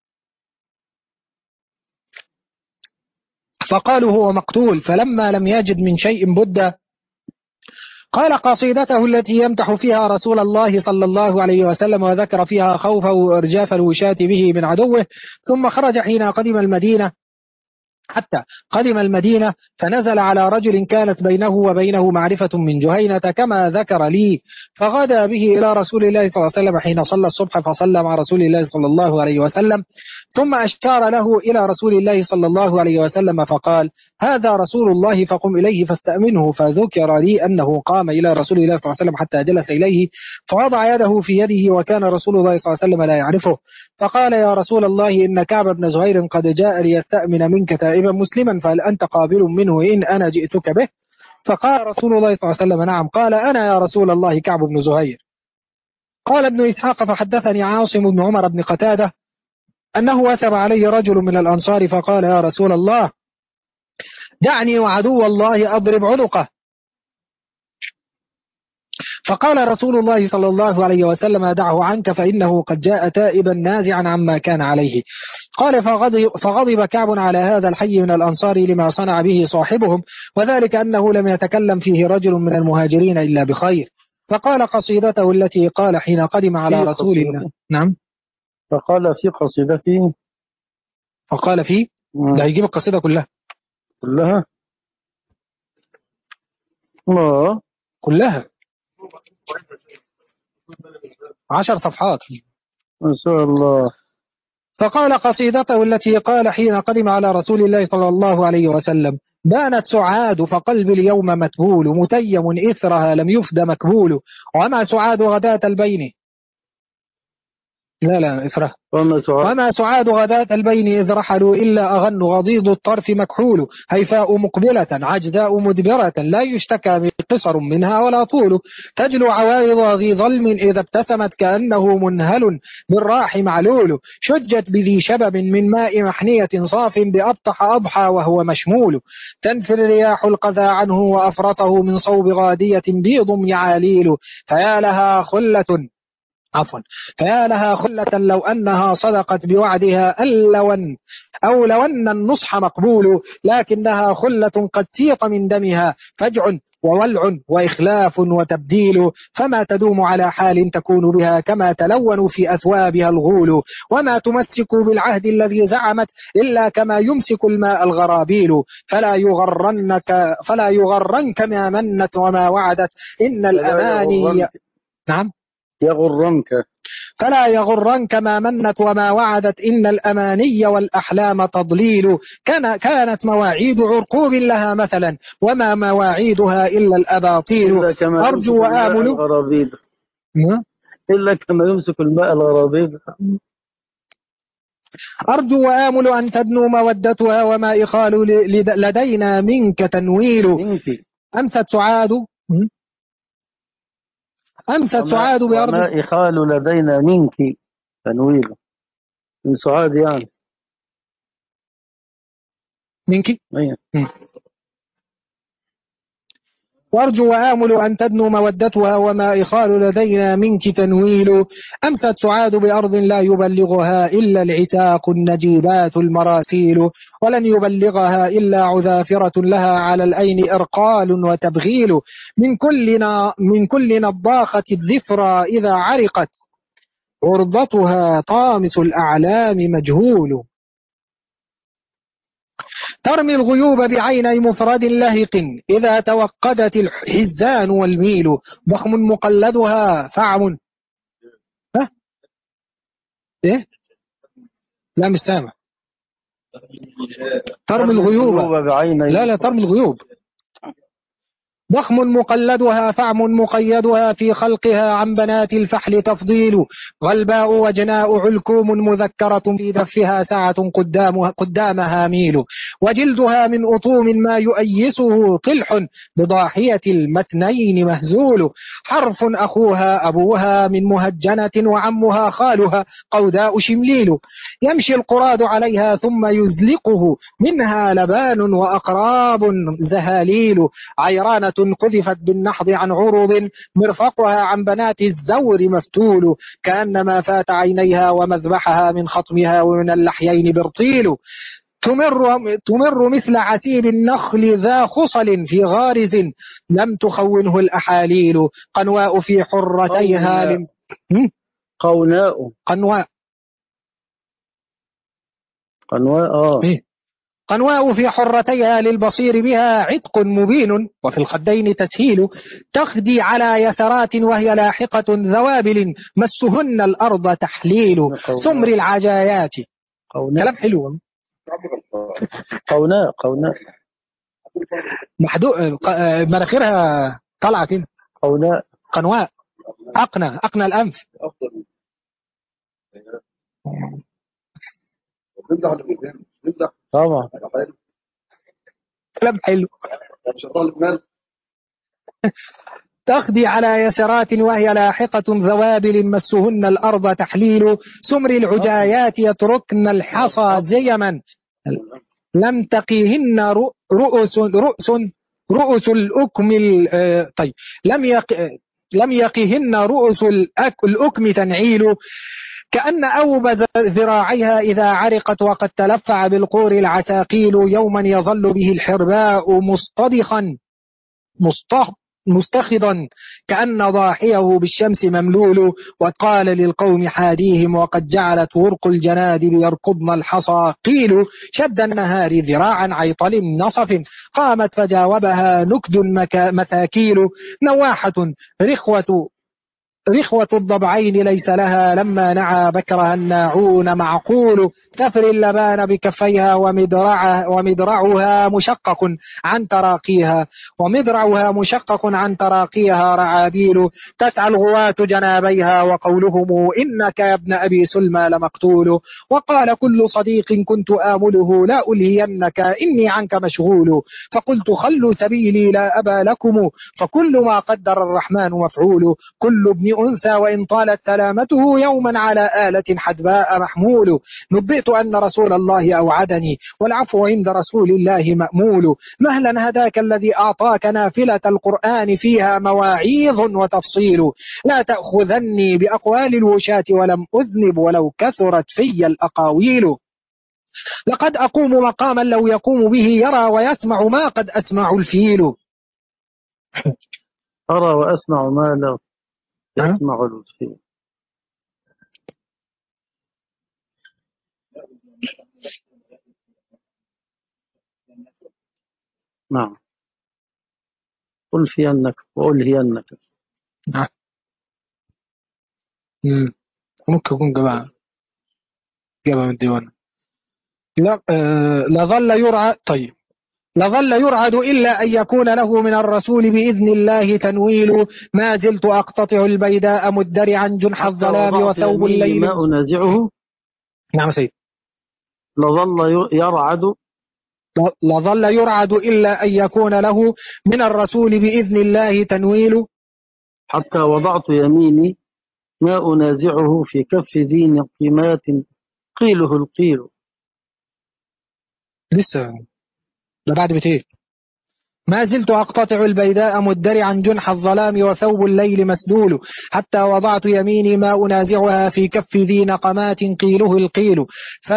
فقالوا هو مقتول. فلما لم يجد من شيء بد، قال قصيدته التي يمدح فيها رسول الله صلى الله عليه وسلم، وذكر فيها خوفه وإرجاف الوشاة به من عدوه. ثم خرج حين قدم المدينة، حتى قدم المدينة، فنزل على رجل كانت بينه وبينه معرفة من جهينة كما ذكر لي، فغدا به إلى رسول الله صلى الله عليه وسلم حين صلى الصبح، فصلى مع رسول الله صلى الله عليه وسلم، ثم أشار له إلى رسول الله صلى الله عليه وسلم فقال: هذا رسول الله فقم إليه فاستأمنه. فذكر لي أنه قام إلى رسول الله صلى الله عليه وسلم حتى جلس إليه، فوضع يده في يده، وكان رسول الله صلى الله عليه وسلم لا يعرفه، فقال: يا رسول الله، إن كعب بن زهير قد جاء ليستأمن منك تائبا مسلما، فهل أنت قابل منه إن أنا جئتك به؟ فقال رسول الله صلى الله عليه وسلم: نعم. قال: أنا يا رسول الله كعب بن زهير. قال ابن إسحاق: فحدثني عاصم بن عمر بن قتادة أنه وثب عليه رجل من الأنصار، فقال: يا رسول الله، دعني وعدو الله أضرب عنقه. فقال رسول الله صلى الله عليه وسلم: دعه عنك، فإنه قد جاء تائبا نازعا عما كان عليه. قال: فغضب كعب على هذا الحي من الأنصار لما صنع به صاحبهم، وذلك أنه لم يتكلم فيه رجل من المهاجرين إلا بخير. فقال قصيدته التي قال حين قدم على رسول الله. نعم. فقال في قصيدته، فقال في، ده يجيب القصيدة كلها كلها 10 صفحات ما شاء الله. فقال قصيدته التي قال حين قدم على رسول الله صلى الله عليه وسلم: بانت سعاد فقلبي اليوم متبول، متيم إثرها لم يفد مكبول، وما سعاد غداة البين، لا إثرها، وما سعاد غداة البين إذ رحلوا إلا أغن غضيض الطرف مكحول، هيفاء مقبلة عجزاء مدبرة، لا يشتكى قصر منها ولا طول، تجلو عوارض ذي ظلم إذا ابتسمت كأنه منهل بالراح معلول، شجت بذي شبب من ماء محنية صاف بأبطح أضحى وهو مشمول، تنفي الرياح القذى عنه وأفرطه من صوب غادية بيض يعاليل، فيا لها خلة لو أنها صدقت بوعدها أو لو أن النصح مقبول، لكنها خلة قد سيق من دمها فجع وولع وإخلاف وتبديل، فما تدوم على حال تكون بها كما تلون في أثوابها الغول، وما تمسك بالعهد الذي زعمت إلا كما يمسك الماء الغرابيل، فلا يغرنك ما منت وما وعدت إن الأماني. نعم. يغرنك. فلا يغرنك ما منت وما وعدت، إن الأماني والأحلام تضليل. كانت مواعيد عرقوب لها مثلا، وما مواعيدها إلا الأباطيل. إلا كما يمسك أرجو الماء وآمل. الغرابيب. إلا كما يمسك الماء الغرابيب. أرجو وآمل أن تدنو مودتها، وما إخال لدينا منك تنويل. منك. أمست سعاد بأرض وما إخال لدينا منك تنويل. من سعاد يعني. منك. أيه. وأرجو وآمل أن تدنو مودتها، وما إخال لدينا منك تنويل. أمست سعاد بأرض لا يبلغها إلا العتاق النجيبات المراسيل، ولن يبلغها إلا عذافرة لها على الأين إرقال وتبغيل. من كل نضاخة الذفرى إذا عرقت، عرضتها طامس الأعلام مجهول. ترمي الغيوب بعيني مفرد لهق، إذا توقدت الحزان والميل. ضخم مقلدها فعم. ها؟ إيه؟ لا مش سامع. ترمي الغيوب بعيني. لا ترمي الغيوب. ضخم مقلدها فعم مقيدها، في خلقها عن بنات الفحل تفضيل. غلباء وجناء علكوم مذكرة، في دفها ساعة قدامها ميل. وجلدها من أطوم ما يؤيسه طلح، بضاحية المتنين مهزول. حرف أخوها أبوها من مهجنة، وعمها خالها قوداء شمليل. يمشي القراد عليها ثم يزلقه، منها لبان وأقراب زهاليل. عيرانة قذفت بالنحض عن عروض، مرفقها عن بنات الزور مفتول. كأنما فات عينيها ومذبحها من خطمها، ومن اللحيين برطيل. تمر مثل عسيب النخل ذا خصل، في غارز لم تخونه الأحاليل. قنواء في حرتيها قنواء. قنواء في حرتيها للبصير بها عتق مبين، وفي الخدين تسهيل. تخدي على يسرات وهي لاحقة ذوابل، مسهن الأرض تحليل. ثمر العجايات. كلام حلو. قوناء مناخيرها طلعت. قنواء. أقنى الأنف. طبعا. كلام حلو. تخدي على يسرات وهي لاحقة ذوابل، مسهن الأرض تحليل. سمر العجايات يتركن الحصى زيما، لم تقيهن رؤوس الأكم. طيب لم يقهن رؤوس الأكم تنعيل. كأن أوب ذراعيها إذا عرقت، وقد تلفع بالقور العساقيل. يوما يظل به الحرباء مستخضا، كأن ضاحيه بالشمس مملول. وقال للقوم حاديهم، وقد جعلت ورق الجنادل يركضن الحصى. قيل شد النهار ذراعا عيطل نصف، قامت فجاوبها نكد مثاكيل. نواحة رخوة الضبعين ليس لها، لما نعى بكرها الناعون معقول. تفري اللبان بكفيها، ومدرعها مشقق عن تراقيها رعابيل. تسعى الغواة جنابيها، وقولهم إنك يا ابن أبي سلمى لمقتول. وقال كل صديق كنت آمله، لا ألهينك إني عنك مشغول. فقلت خلوا سبيلي لا أبا لكم، فكل ما قدر الرحمن مفعول. كل ابن أنثى وإن طالت سلامته، يوما على آلة حدباء محمول. نبئت أن رسول الله أوعدني، والعفو عند رسول الله مأمول. مهلا هداك الذي أعطاك نافلة القرآن، فيها مواعيظ وتفصيل. لا تأخذني بأقوال الوشاة، ولم أذنب ولو كثرت في الأقاويل. لقد أقوم مقاما لو يقوم به يرى، ويسمع ما قد أسمع الفيل. أرى وأسمع ما لا يسمع الفيل. نعم. قل في أنك وقل هي أنك. ممكن يكون جابها من الديوان. لا لظل يرعد. طيب لظل يرعد إلا أن يكون له من الرسول بإذن الله تنويل. ما زلت أقتطع البيداء مدرعا جنح الظلام وثوب الليل. ما أنازعه. نعم سيد. لظل يرعد إلا أن يكون له من الرسول بإذن الله تنويل. حتى وضعت يميني ما أنازعه في كف ذي نقيمات قيله القيل. لسه ده بعد بتيه. ما زلت أقتطع البيداء مدرعا جنح الظلام وثوب الليل مسدول. حتى وضعت يميني ما أنازعها في كف ذي نقمات قيله القيل.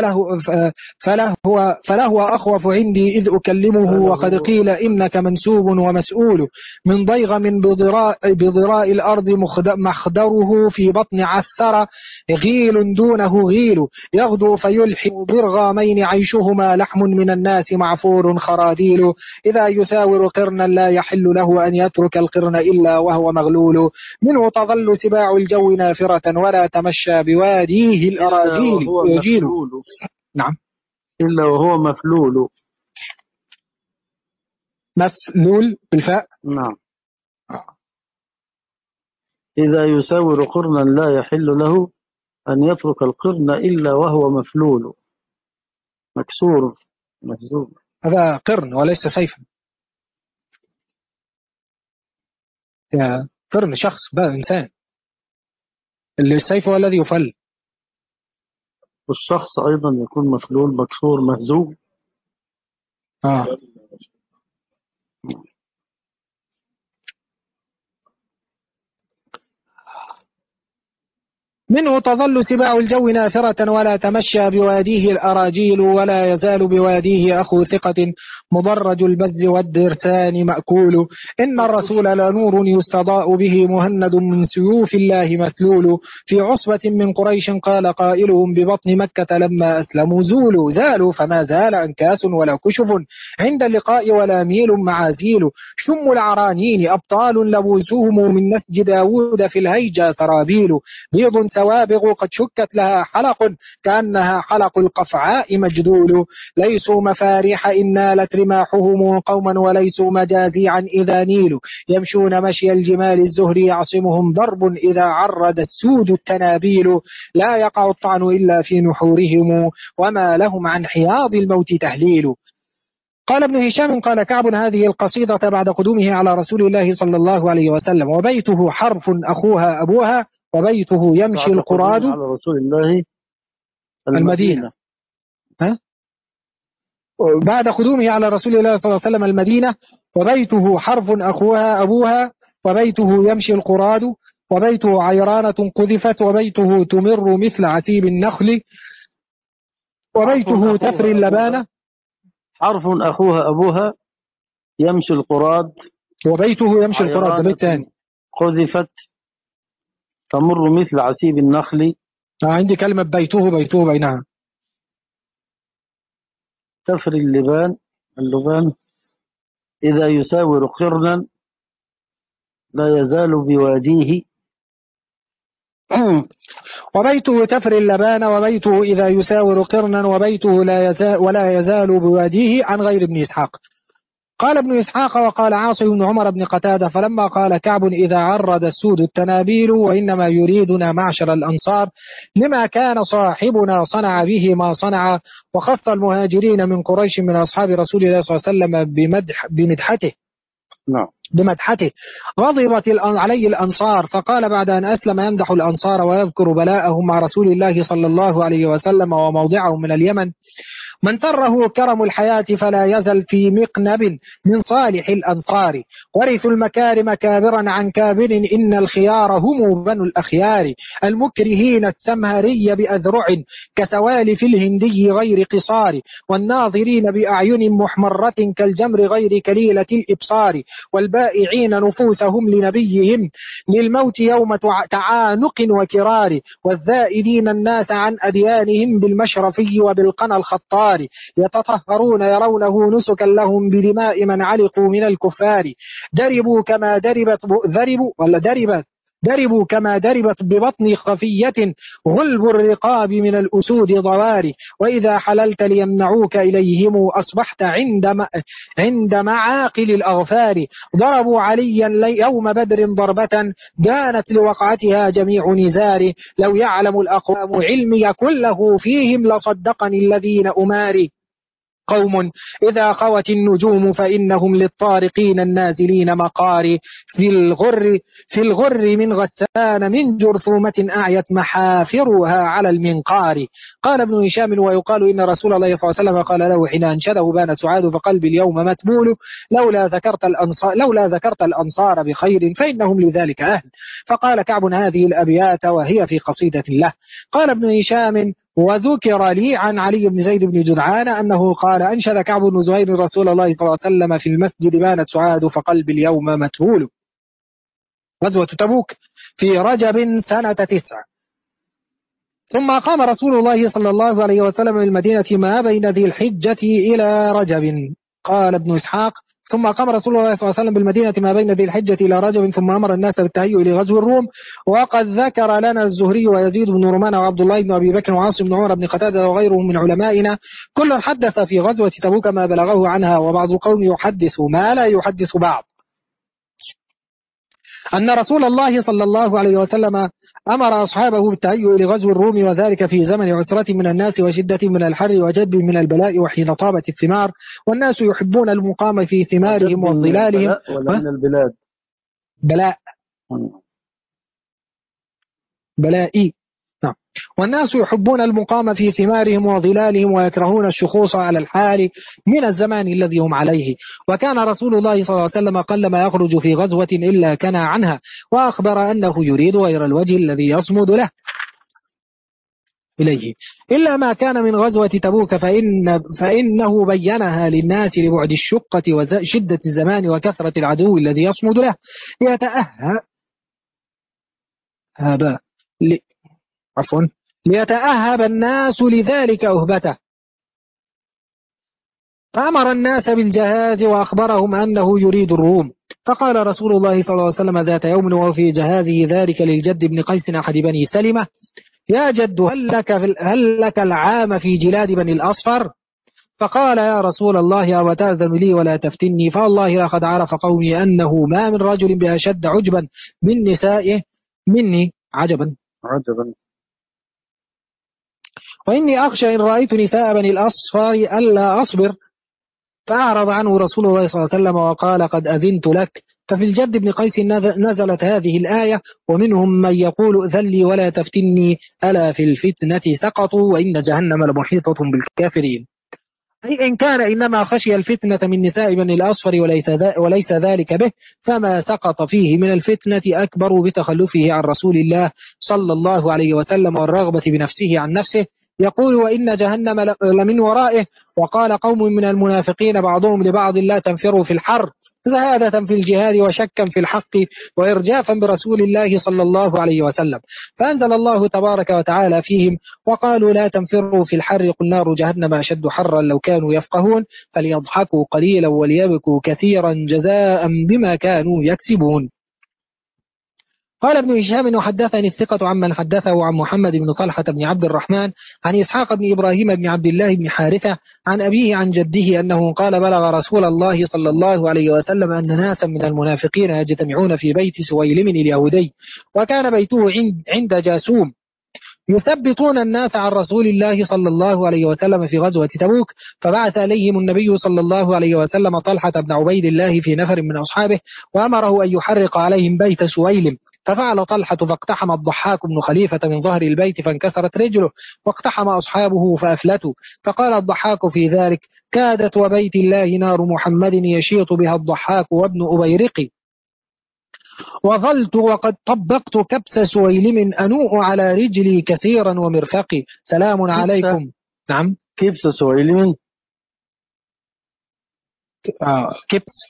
فلهو أخوف عندي إذ أكلمه وقد قيل إنك منسوب ومسؤول. من ضيغم بضراء الأرض مخدره في بطن عثر غيل دونه غيل. يغدو فيلحم ضرغامين عيشهما لحم من الناس معفور خراديل. إذا يساور قرنا لا يحل له أن يترك القرن إلا وهو مغلول. منه تظل سباع الجو نافرة ولا تمشى بواديه الأراجيل يجيل. نعم إلا وهو مفلول. مفلول بالفاء. نعم. إذا يساور قرنا لا يحل له أن يترك القرن إلا وهو مفلول مكسور مهزوم. هذا قرن وليس سيفا. يا قرن شخص بقى إنسان. السيف هو الذي يفل. والشخص أيضا يكون مفلول مكسور مهزوم. منه تظل سباع الجو ناثرة ولا تمشى بواديه الأراجيل. ولا يزال بواديه أخو ثقة مضرج البز والدرسان مأكول. إن الرسول لنور يستضاء به مهند من سيوف الله مسلول. في عصبة من قريش قال قائلهم ببطن مكة لما أسلموا زالوا فما زال أنكاس ولا كشف عند اللقاء ولا ميل معازيل. شم العرانين أبطال لبوسهم من نسج داود في الهيجا سرابيل. بيض سوابغ قد شكت لها حلق كأنها حلق القفعاء مجدول. ليسوا مفاريح إن نالت رماحهم قوما وليسوا مجازيعا إذا نيلوا. يمشون مشي الجمال الزهر يعصمهم ضرب إذا عرد السود التنابيل. لا يقع الطعن إلا في نحورهم وما لهم عن حياض الموت تهليل. قال ابن هشام قال كعب هذه القصيدة بعد قدومه على رسول الله صلى الله عليه وسلم. وبيته حرف أخوها أبوها وبيته يمشي القراد على رسول الله المدينة. بعد قدومه على رسول الله صلى الله عليه وسلم المدينة. وبيته حرف أخوها أبوها وبيته يمشي القراد وبيته عيرانة قذفت وبيته تمر مثل عسيب النخل وبيته تفري اللبانة. حرف أخوها أبوها يمشي القراد وبيته يمشي القراد. ده بيت تاني. قذفت تمر مثل عسيب النخل. عندي كلمة بيته بينها. تفري اللبان إذا يساور قرنا لا يزال بواديه. وبيته تفري اللبان وبيته إذا يساور قرنا وبيته ولا يزال بواديه. عن غير ابن إسحاق. قال ابن إسحاق وقال عاصم بن عمر بن قتادة فلما قال كعب إذا عرد السود التنابيل وإنما يريدنا معشر الأنصار لما كان صاحبنا صنع به ما صنع. وخص المهاجرين من قريش من أصحاب رسول الله صلى الله عليه وسلم بمدحته. غضبت عليه الأنصار فقال بعد أن أسلم يمدح الأنصار ويذكر بلاءهم مع رسول الله صلى الله عليه وسلم وموضعهم من اليمن. من سره كرم الحياة فلا يزل في مقنب من صالح الأنصار. ورثوا المكارم كابرا عن كابر إن الخيار هم بنو الأخيار. المكرهين السمهري بأذرع كسوالف الهندي غير قصار. والناظرين بأعين محمرة كالجمر غير كليلة الإبصار. والبائعين نفوسهم لنبيهم للموت يوم تعانق وكرار. والذائدين الناس عن أديانهم بالمشرفي وبالقنا الخطار. يتطهرون يرونه نسكا لهم بدماء من علقوا من الكفار. دربوا كما دربت دربوا كما دربت ببطن خفية غلب الرقاب من الأسود ضواري، وإذا حللت ليمنعوك إليهم أصبحت عند معاقل الأغفار. ضربوا عليا يوم بدر ضربة دانت لوقعتها جميع نزار، لو يعلم الأقوام علمي كله فيهم لصدقني الذين أماري. قوم إذا خوت النجوم فإنهم للطارقين النازلين مقاري، في الغر من غسان من جرثومة أعيت محافرها على المنقار. قال ابن هشام ويقال إن رسول الله صلى الله عليه وسلم قال له حين أنشده بانت سعاد فقلبي اليوم متبول، لولا ذكرت الأنصار بخير فإنهم لذلك أهل. فقال كعب هذه الأبيات وهي في قصيدة له. قال ابن هشام وذكر لي عن علي بن زيد بن جدعان أنه قال أنشد كعب بن زهير رسول الله صلى الله عليه وسلم في المسجد بانت سعاد فقلبي اليوم متهول. غزوة تبوك في رجب سنة 9. ثم أقام رسول الله صلى الله عليه وسلم من المدينة ما بين ذي الحجة إلى رجب. قال ابن إسحاق ثم أقام رسول الله صلى الله عليه وسلم بالمدينة ما بين ذي الحجة إلى رجب ثم أمر الناس بالتهيؤ لغزو الروم. وقد ذكر لنا الزهري ويزيد بن رومان وعبد الله بن أبي بكر وعاصم بن عمر بن قتادة وغيرهم من علمائنا كل حدث في غزوة تبوك ما بلغه عنها، وبعض القوم يحدث ما لا يحدث بعض، أن رسول الله صلى الله عليه وسلم أمر أصحابه بالتهيؤ لغزو الروم، وذلك في زمن عسرة من الناس وشدة من الحر وجد من البلاء وحين طابت الثمار، والناس يحبون المقام في ثمارهم وظلالهم. ولا من البلاد؟ بلائي. نعم. والناس يحبون المقام في ثمارهم وظلالهم ويكرهون الشخوص على الحال من الزمان الذي هم عليه. وكان رسول الله صلى الله عليه وسلم قلما يخرج في غزوة إلا كنى عنها، وأخبر أنه يريد غير الوجه الذي يصمد له إليه، إلا ما كان من غزوة تبوك فإنه بينها للناس لبعد الشقة وشدة الزمان وكثرة العدو الذي يصمد له ليتأهب الناس لذلك أهبته. فأمر الناس بالجهاز وأخبرهم أنه يريد الروم. فقال رسول الله صلى الله عليه وسلم ذات يوم وفي جهازه ذلك للجد بن قيس أحد بني سلمة: يا جد هل لك العام في جلاد بني الأصفر؟ فقال: يا رسول الله أو تأذن لي ولا تفتني، فالله لقد عرف قومي أنه ما من رجل بأشد عجبا من نسائه مني عجبا، وإني أخشى إن رأيت نساء بني الأصفر ألا أصبر. فأعرض عنه رسول الله صلى الله عليه وسلم وقال: قد أذنت لك. ففي الجد بن قيس نزلت هذه الآية: ومنهم من يقول ائذن لي ولا تفتني ألا في الفتنة سقطوا وإن جهنم لمحيطة بالكافرين. أي إن كان إنما خشي الفتنة من نساء بني الأصفر وليس ذلك به، فما سقط فيه من الفتنة أكبر بتخلفه عن رسول الله صلى الله عليه وسلم والرغبة بنفسه عن نفسه. يقول: وإن جهنم لمن ورائه. وقال قوم من المنافقين بعضهم لبعض: لا تنفروا في الحر، زهادة في الجهاد وشكا في الحق وإرجافا برسول الله صلى الله عليه وسلم. فأنزل الله تبارك وتعالى فيهم: وقالوا لا تنفروا في الحر قل نار جهنم أشد حرا لو كانوا يفقهون فليضحكوا قليلا وليبكوا كثيرا جزاء بما كانوا يكسبون. قال ابن هشام: وحدثني الثقة عمن حدثه عن محمد بن طلحة بن عبد الرحمن عن إسحاق بن إبراهيم بن عبد الله بن حارثة عن أبيه عن جده أنه قال: بلغ رسول الله صلى الله عليه وسلم أن ناسا من المنافقين يجتمعون في بيت سويلم اليهودي، وكان بيته عند جاسوم، يثبطون الناس عن رسول الله صلى الله عليه وسلم في غزوة تبوك. فبعث إليهم النبي صلى الله عليه وسلم طلحة بن عبيد الله في نفر من أصحابه، وأمره أن يحرق عليهم بيت سويلم. ففعل طلحة فاقتحم الضحاك بن خليفة من ظهر البيت فانكسرت رجله، واقتحم أصحابه فأفلتوا. فقال الضحاك في ذلك: كادت وبيت الله نار محمد يشيط بها الضحاك وابن أبيرق. وظلت وقد طبقت كبس سويلم أنوء على رجلي كثيرا ومرفقي، سلام عليكم. نعم، كبس سويلم. كبس.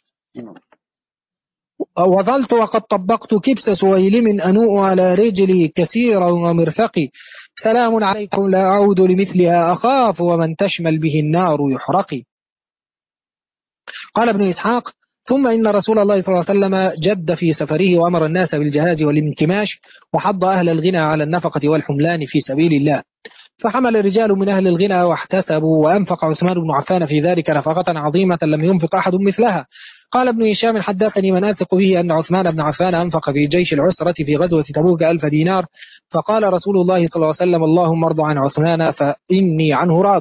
وظلت وقد طبقت كبس سويلم أنوء على رجلي كثيرا ومرفقي، سلام عليكم لا أعود لمثلها أخاف ومن تشمل به النار يحرقي. قال ابن إسحاق: ثم إن رسول الله صلى الله عليه وسلم جد في سفره وأمر الناس بالجهاز والانكماش، وحض أهل الغنى على النفقة والحملان في سبيل الله، فحمل رجال من أهل الغنى واحتسبوا، وأنفق عثمان بن عفان في ذلك نفقة عظيمة لم ينفق أحد مثلها. قال ابن هشام: حدثني من أثق به أن عثمان بن عفان أنفق في جيش العسرة في غزوة تبوك 1000 دينار، فقال رسول الله صلى الله عليه وسلم: اللهم ارض عن عثمان فإني عنه راض.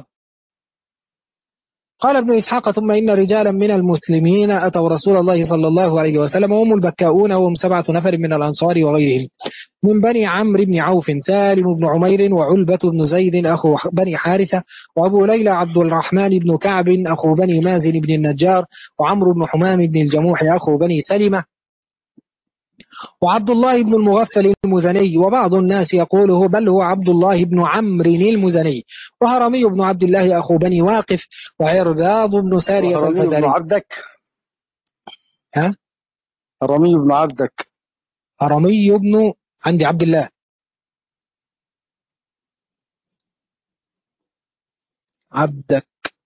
قال ابن إسحاق: ثم إن رجالا من المسلمين أتوا رسول الله صلى الله عليه وسلم وهم البكاؤون، وهم 7 نفر من الأنصار وغيرهم من بني عمرو بن عوف، سالم بن عمير، وعلبة بن زيد أخو بني حارثة، وأبو ليلى عبد الرحمن بن كعب أخو بني مازن بن النجار، وعمرو بن حمام بن الجموح أخو بني سلمة، وعبد الله بن المغفل المزني، وبعض الناس يقوله بل هو عبد الله بن عمرو المزني، وهرمي بن عبد الله أخو بني واقف، وعرباض بن سارية هرمي بن الفزاري. عبدك ها؟ هرمي بن عبدك هرمي بن عندي عبد الله، عبدك،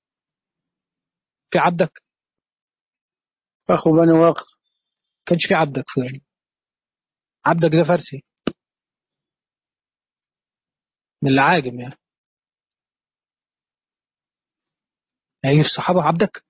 في عبدك أخو بني واقف. كانش في عبدك، في عبدك ده فارسي من العاجم يعني، في الصحابة عبدك.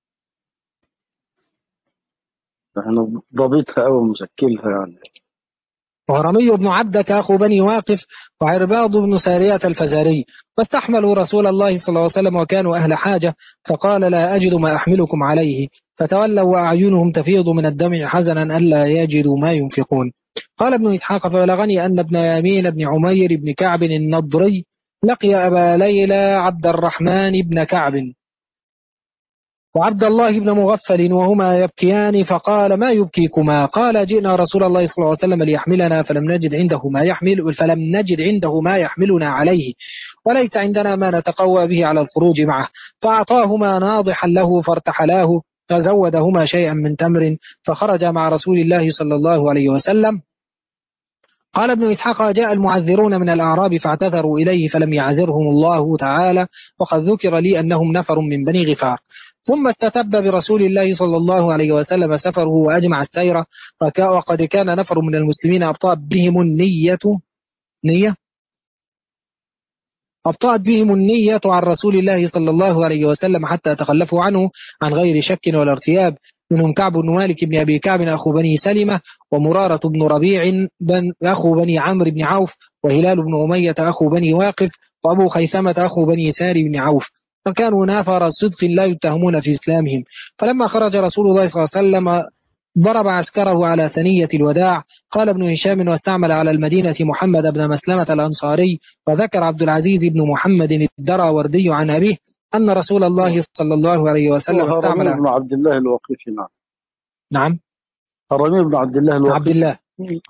احنا ضابطها أو مشكلها يعني. وهرمي بن عبدك أخو بني واقف، وعرباض بن سارية الفزاري، فاستحملوا رسول الله صلى الله عليه وسلم وكانوا أهل حاجة، فقال: لا أجد ما أحملكم عليه، فتولوا وأعينهم تفيض من الدمع حزنا ألا يجدوا ما ينفقون. قال ابن إسحاق: فبلغني أن ابن يمين بن عمير بن كعب النضري لقي أبا ليلى عبد الرحمن بن كعب وعبد الله بن مغفل وهما يبكيان، فقال: ما يبكيكما؟ قال: جئنا رسول الله صلى الله عليه وسلم ليحملنا فلم نجد عنده ما يحملنا عليه، وليس عندنا ما نتقوى به على الخروج معه، فأعطاهما ناضحا له فارتحلاه، فزودهما شيئا من تمر، فخرج مع رسول الله صلى الله عليه وسلم. قال ابن إسحاق: جاء المعذرون من الأعراب فاعتذروا إليه فلم يعذرهم الله تعالى، وقد ذكر لي أنهم نفر من بني غفار. ثم استتب برسول الله صلى الله عليه وسلم سفره وأجمع السير، وقد كان نفر من المسلمين أبطأت بهم النية عن رسول الله صلى الله عليه وسلم حتى تخلفوا عنه عن غير شك ولا ارتياب، منهم كعب بن مالك بن أبي كعب أخو بني سلمة، ومرارة بن ربيع أخو بني عمرو بن عوف، وهلال بن أمية أخو بني واقف، وأبو خيثمة أخو بني ساري بن عوف، فكانوا نافر صدق لا يتهمون في إسلامهم. فلما خرج رسول الله صلى الله عليه وسلم ضرب عسكره على ثنية الوداع. قال ابن هشام: واستعمل على المدينة محمد بن مسلمة الأنصاري. وذكر عبد العزيز بن محمد الدراوردي عن أبيه أن رسول الله صلى الله عليه وسلم استعمل. هرمي بن عبد الله الوقيفي. نعم، هرمي بن عبد الله الوقيفي. عبد الله.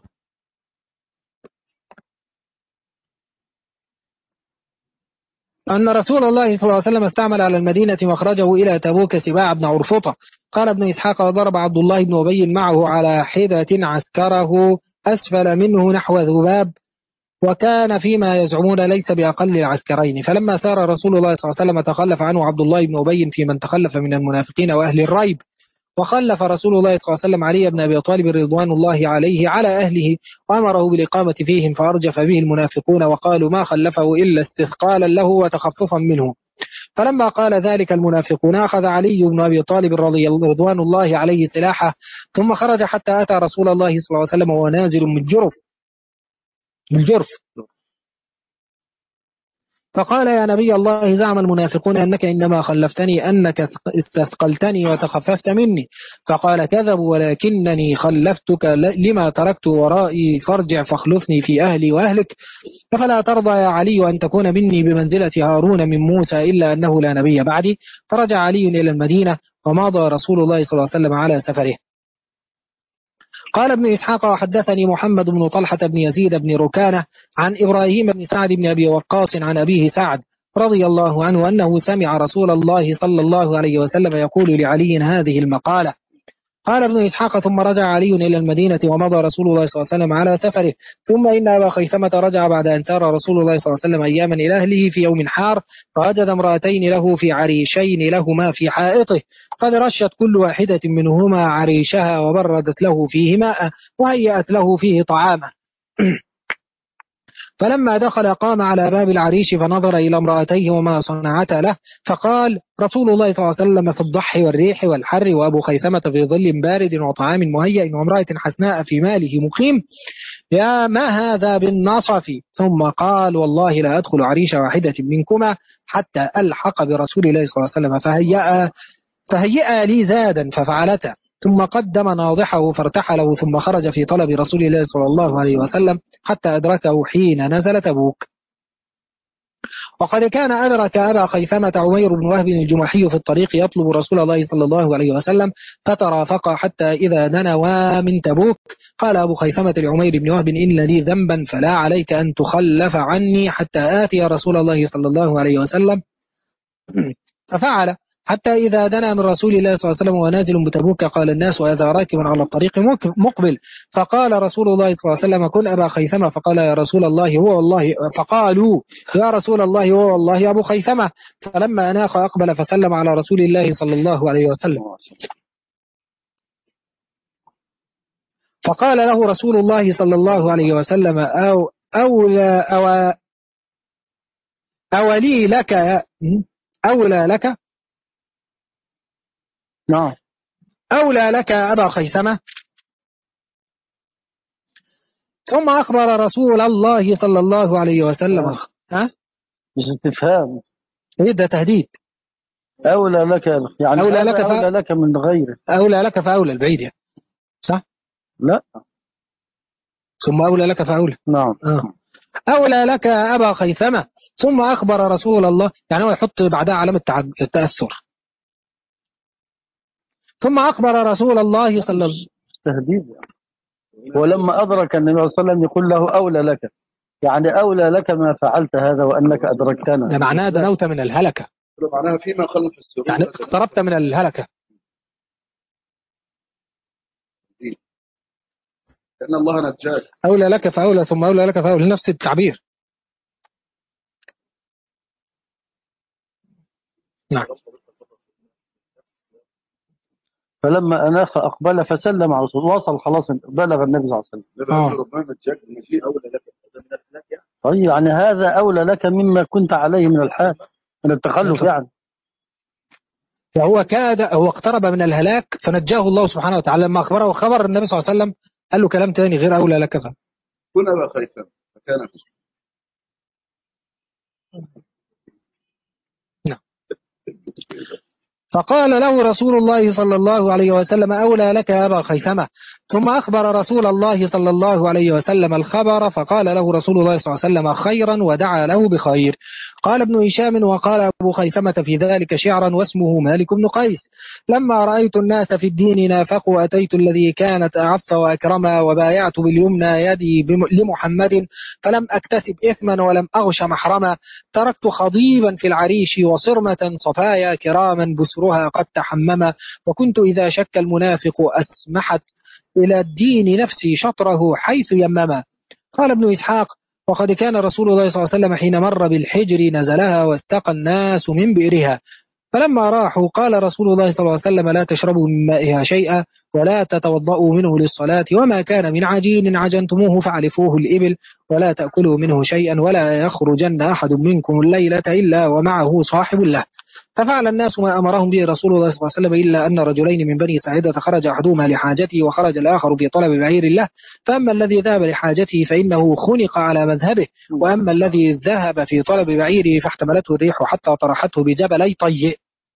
أن رسول الله صلى الله عليه وسلم استعمل على المدينة واخرجه إلى تبوك سباع بن عرفطة. قال ابن إسحاق: وضرب عبد الله بن أبي معه على حدة عسكره أسفل منه نحو ذباب، وكان فيما يزعمون ليس بأقل العسكرين. فلما سار رسول الله صلى الله عليه وسلم تخلف عنه عبد الله بن أبي في من تخلف من المنافقين وأهل الريب، وخلف رسول الله صلى الله عليه وسلم علي بن أبي طالب رضوان الله عليه على أهله، وأمره بالإقامة فيهم، فأرجف به المنافقون وقالوا: ما خلفه إلا استثقالا له وتخففا منه. فلما قال ذلك المنافقون أخذ علي بن أبي طالب رضوان الله عليه سلاحه، ثم خرج حتى أتى رسول الله صلى الله عليه وسلم وهو نازل من الجرف، فقال: يا نبي الله، زعم المنافقون أنك إنما خلفتني أنك استثقلتني وتخففت مني. فقال: كذبوا، ولكنني خلفتك لما تركت ورائي، فارجع فاخلفني في أهلي وأهلك. فلا ترضى يا علي أن تكون مني بمنزلة هارون من موسى إلا أنه لا نبي بعدي. فرجع علي إلى المدينة، ومضى رسول الله صلى الله عليه وسلم على سفره. قال ابن إسحاق: وحدثني محمد بن طلحة بن يزيد بن ركانة عن إبراهيم بن سعد بن أبي وقاص عن أبيه سعد رضي الله عنه أنه سمع رسول الله صلى الله عليه وسلم يقول لعلي هذه المقالة. قال ابن إسحاق ثم رجع علي إلى المدينة ومضى رسول الله صلى الله عليه وسلم على سفره. ثم إن أبا خيثمة رجع بعد أن سار رسول الله صلى الله عليه وسلم أياما إلى أهله في يوم حار، فوجد امرأتين له في عريشين لهما في حائطه، قد رشت كل واحدة منهما عريشها وبردت له فيه ماء وهيأت له فيه طعاما. فلما دخل قام على باب العريش فنظر إلى امرأتيه وما صنعتا له، فقال رسول الله صلى الله عليه وسلم في الضح والريح والحر، وأبو خيثمة في ظل بارد وطعام مهيأ وامرأة حسناء في ماله مقيم، يا ما هذا بالنصف؟ ثم قال والله لا أدخل عريش واحدة منكما حتى ألحق برسول الله صلى الله عليه وسلم فهيئا لي زادا ففعلتا. ثم قدم ناضحه فارتحله، ثم خرج في طلب رسول الله صلى الله عليه وسلم حتى أدركه حين نزل تبوك. وقد كان أدرك أبا خيثمة عمير بن وهب الجمحي في الطريق يطلب رسول الله صلى الله عليه وسلم، فترافقا حتى إذا دنوا من تبوك قال أبو خيثمة لعمير بن وهب إن لي ذنبا فلا عليك أن تخلف عني حتى آتي رسول الله صلى الله عليه وسلم. ففعل حتى إذا دنا من رسول الله صلى الله عليه وسلم ونازل بتبوك قال الناس وإذا راكب على الطريق مقبل، فقال رسول الله صلى الله عليه وسلم كن أبا خيثمة، فقال يا رسول الله هو والله، فقالوا يا رسول الله هو والله أبو خيثمة، فلما أناخ أقبل فسلم على رسول الله صلى الله عليه وسلم، فقال له رسول الله صلى الله عليه وسلم أولي لك أولى لك نعم أولى لك أبا خيثمة. ثم أخبر رسول الله صلى الله عليه وسلم مش استفهام، إيه ده تهديد. أولى لك يعني أولى لك أولى لك من غيره، أولى لك فأولى البعيد يعني. صح؟ لا ثم أولى لك فأولى. نعم أولى لك أبا خيثمة. ثم أخبر رسول الله، يعني هو يحط بعدها علامة التأثر. ثم أخبر رسول الله صلى الله عليه وسلم تهديد يعني. ولما أدرك النبي صلى الله عليه وسلم يقول له أولى لك، يعني أولى لك ما فعلت هذا وأنك أدركتنا، ده معناه دنوت من الهلكة، معناها فيما خلف السرور يعني اقتربت من الهلكة، لأن الله نجاك. أولى لك فأولى ثم أولى لك فأولى، نفس التعبير. نعم. فلما أناخ أقبل فسلم على رسول الله، وصل خلاص بلغ النبي صلى الله عليه وسلم. ربنا نجاك المجيء أولى لك طيب يعني هذا أولى لك مما كنت عليه من الحال من التخلف يعني. فهو هو اقترب من الهلاك فنجاه الله سبحانه وتعالى. لما أخبره خبر النبي صلى الله عليه وسلم قال له كلام تاني غير أولى لك كن أبا خيثمة فكان نعم. فقال له رسول الله صلى الله عليه وسلم أولى لك يا أبا خيثمة. ثم أخبر رسول الله صلى الله عليه وسلم الخبر، فقال له رسول الله صلى الله عليه وسلم خيرا ودعا له بخير. قال ابن هشام وقال أبو خيثمة في ذلك شعرا واسمه مالك بن قيس: لما رأيت الناس في الدين نافقوا أتيت الذي كانت أعف وأكرما وبايعت باليمنى يدي لمحمد فلم أكتسب إثما ولم أغش محرما، تركت خضيبا في العريش وصرمة صفايا كراما بسرها قد تحمما، وكنت إذا شك المنافق أسمحت إلى الدين نفسي شطره حيث يمما. قال ابن إسحاق: وقد كان رسول الله صلى الله عليه وسلم حين مر بالحجر نزلها واستقى الناس من بئرها، فلما راحوا قال رسول الله صلى الله عليه وسلم: لا تشربوا من مائها شيئا ولا تتوضؤوا منه للصلاة، وما كان من عجين عجنتموه فعلفوه الإبل، ولا تأكلوا منه شيئا، ولا يخرجن أحد منكم الليلة إلا ومعه صاحب له. ففعل الناس ما أمرهم به رسول الله صلى الله عليه وسلم، إلا أن رجلين من بني ساعدة خرج أحدهما لحاجته وخرج الآخر في طلب بعير له، فأما الذي ذهب لحاجته فإنه خنق على مذهبه، وأما الذي ذهب في طلب بعيره فاحتملته الريح حتى طرحته بجبلي طيء.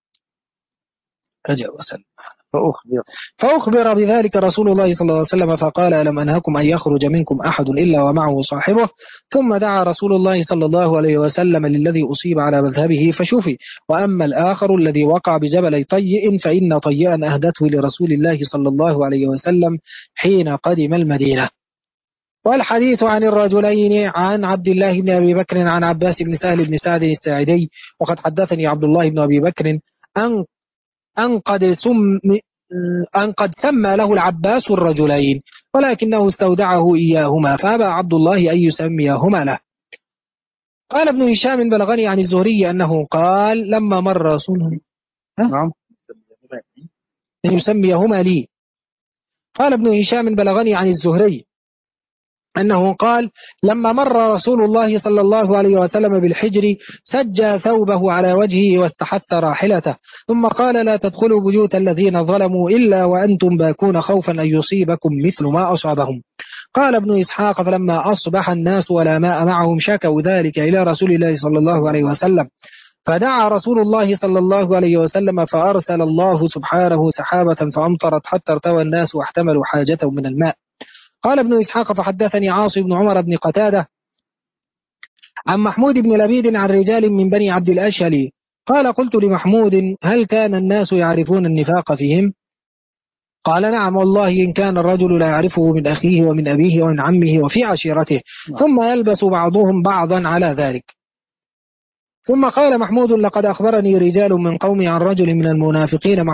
أجل وسلم. فأخبر بذلك رسول الله صلى الله عليه وسلم فقال: ألم أنهكم أن يخرج منكم أحد إلا ومعه صاحبه؟ ثم دعا رسول الله صلى الله عليه وسلم للذي أصيب على مذهبه فشفي، وأما الآخر الذي وقع بجبل طيء فإن طيئا أهدته لرسول الله صلى الله عليه وسلم حين قدم المدينة. والحديث عن الرجلين عن عبد الله بن أبي بكر عن عباس بن سهل بن سعد الساعدي: وقد حدثني عبد الله بن أبي بكر أن قد أن قد سمى له العباس الرجلين ولكنه استودعه إياهما فأبى عبد الله أن يسميهما له. قال ابن هشام بلغني عن الزهري أنه قال لما مر رسول نعم أن يسميهما لي. قال ابن هشام بلغني عن الزهري أنه قال لما مر رسول الله صلى الله عليه وسلم بالحجر سجى ثوبه على وجهه واستحث راحلته ثم قال لا تدخلوا بيوت الذين ظلموا إلا وأنتم باكون خوفا أن يصيبكم مثل ما أصابهم. قال ابن إسحاق فلما أصبح الناس ولا ماء معهم شكوا ذلك إلى رسول الله صلى الله عليه وسلم فدعا رسول الله صلى الله عليه وسلم فأرسل الله سبحانه سحابة فأمطرت حتى ارتوى الناس واحتملوا حاجتهم من الماء. قال ابن إسحاق فحدثني عاصم بن عمر بن قتادة عن محمود بن لبيد عن رجال من بني عبد الأشهل قال قلت لمحمود هل كان الناس يعرفون النفاق فيهم؟ قال نعم والله إن كان الرجل لا يعرفه من أخيه ومن أبيه ومن عمه وفي عشيرته ثم يلبس بعضهم بعضا على ذلك. ثم قال محمود لقد أخبرني رجال من قومي عن رجل من المنافقين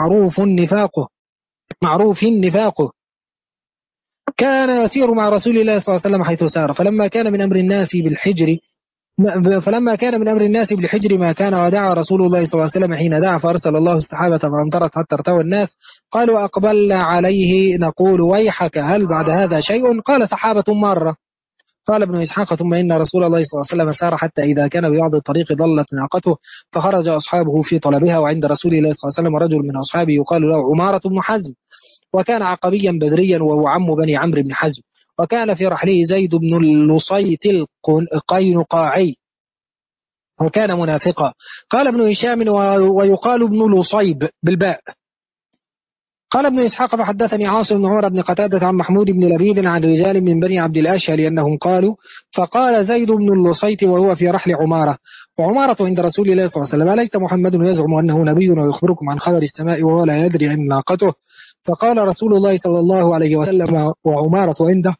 معروف نفاقه كان يسير مع رسول الله صلى الله عليه وسلم حيث سار فلما كان من أمر الناس بالحجر ما كان ودعا رسول الله صلى الله عليه وسلم حين دعا فأرسل الله السحابة فأمطرت حتى ارتوى الناس قالوا أقبلنا عليه نقول ويحك هل بعد هذا شيء؟ قال سحابة مرة. قال ابن إسحاق ثم إن رسول الله صلى الله عليه وسلم سار حتى إذا كان ببعض الطريق ضلت ناقته فخرج أصحابه في طلبها وعند رسول الله صلى الله عليه وسلم رجل من أصحابه يقال له عمارة بن حزم وكان عقبيا بدريا وهو عم بني عمرو بن حزم وكان في رحله زيد بن اللصيط القينقاعي وكان منافقا. قال ابن هشام ويقال ابن لصيب بالباء. قال ابن إسحاق فحدثني عاصم بن عمر بن قتادة عن محمود بن لبيد عن رجال من بني عبد الأشهل أنهم قالوا فقال زيد بن اللصيط وهو في رحل عمارة وعمارة عند رسول الله صلى الله عليه وسلم أليس محمد يزعم أنه نبي ويخبركم عن خبر السماء وهو لا يدري عن ناقته؟ فقال رسول الله صلى الله عليه وسلم وعمارة عنده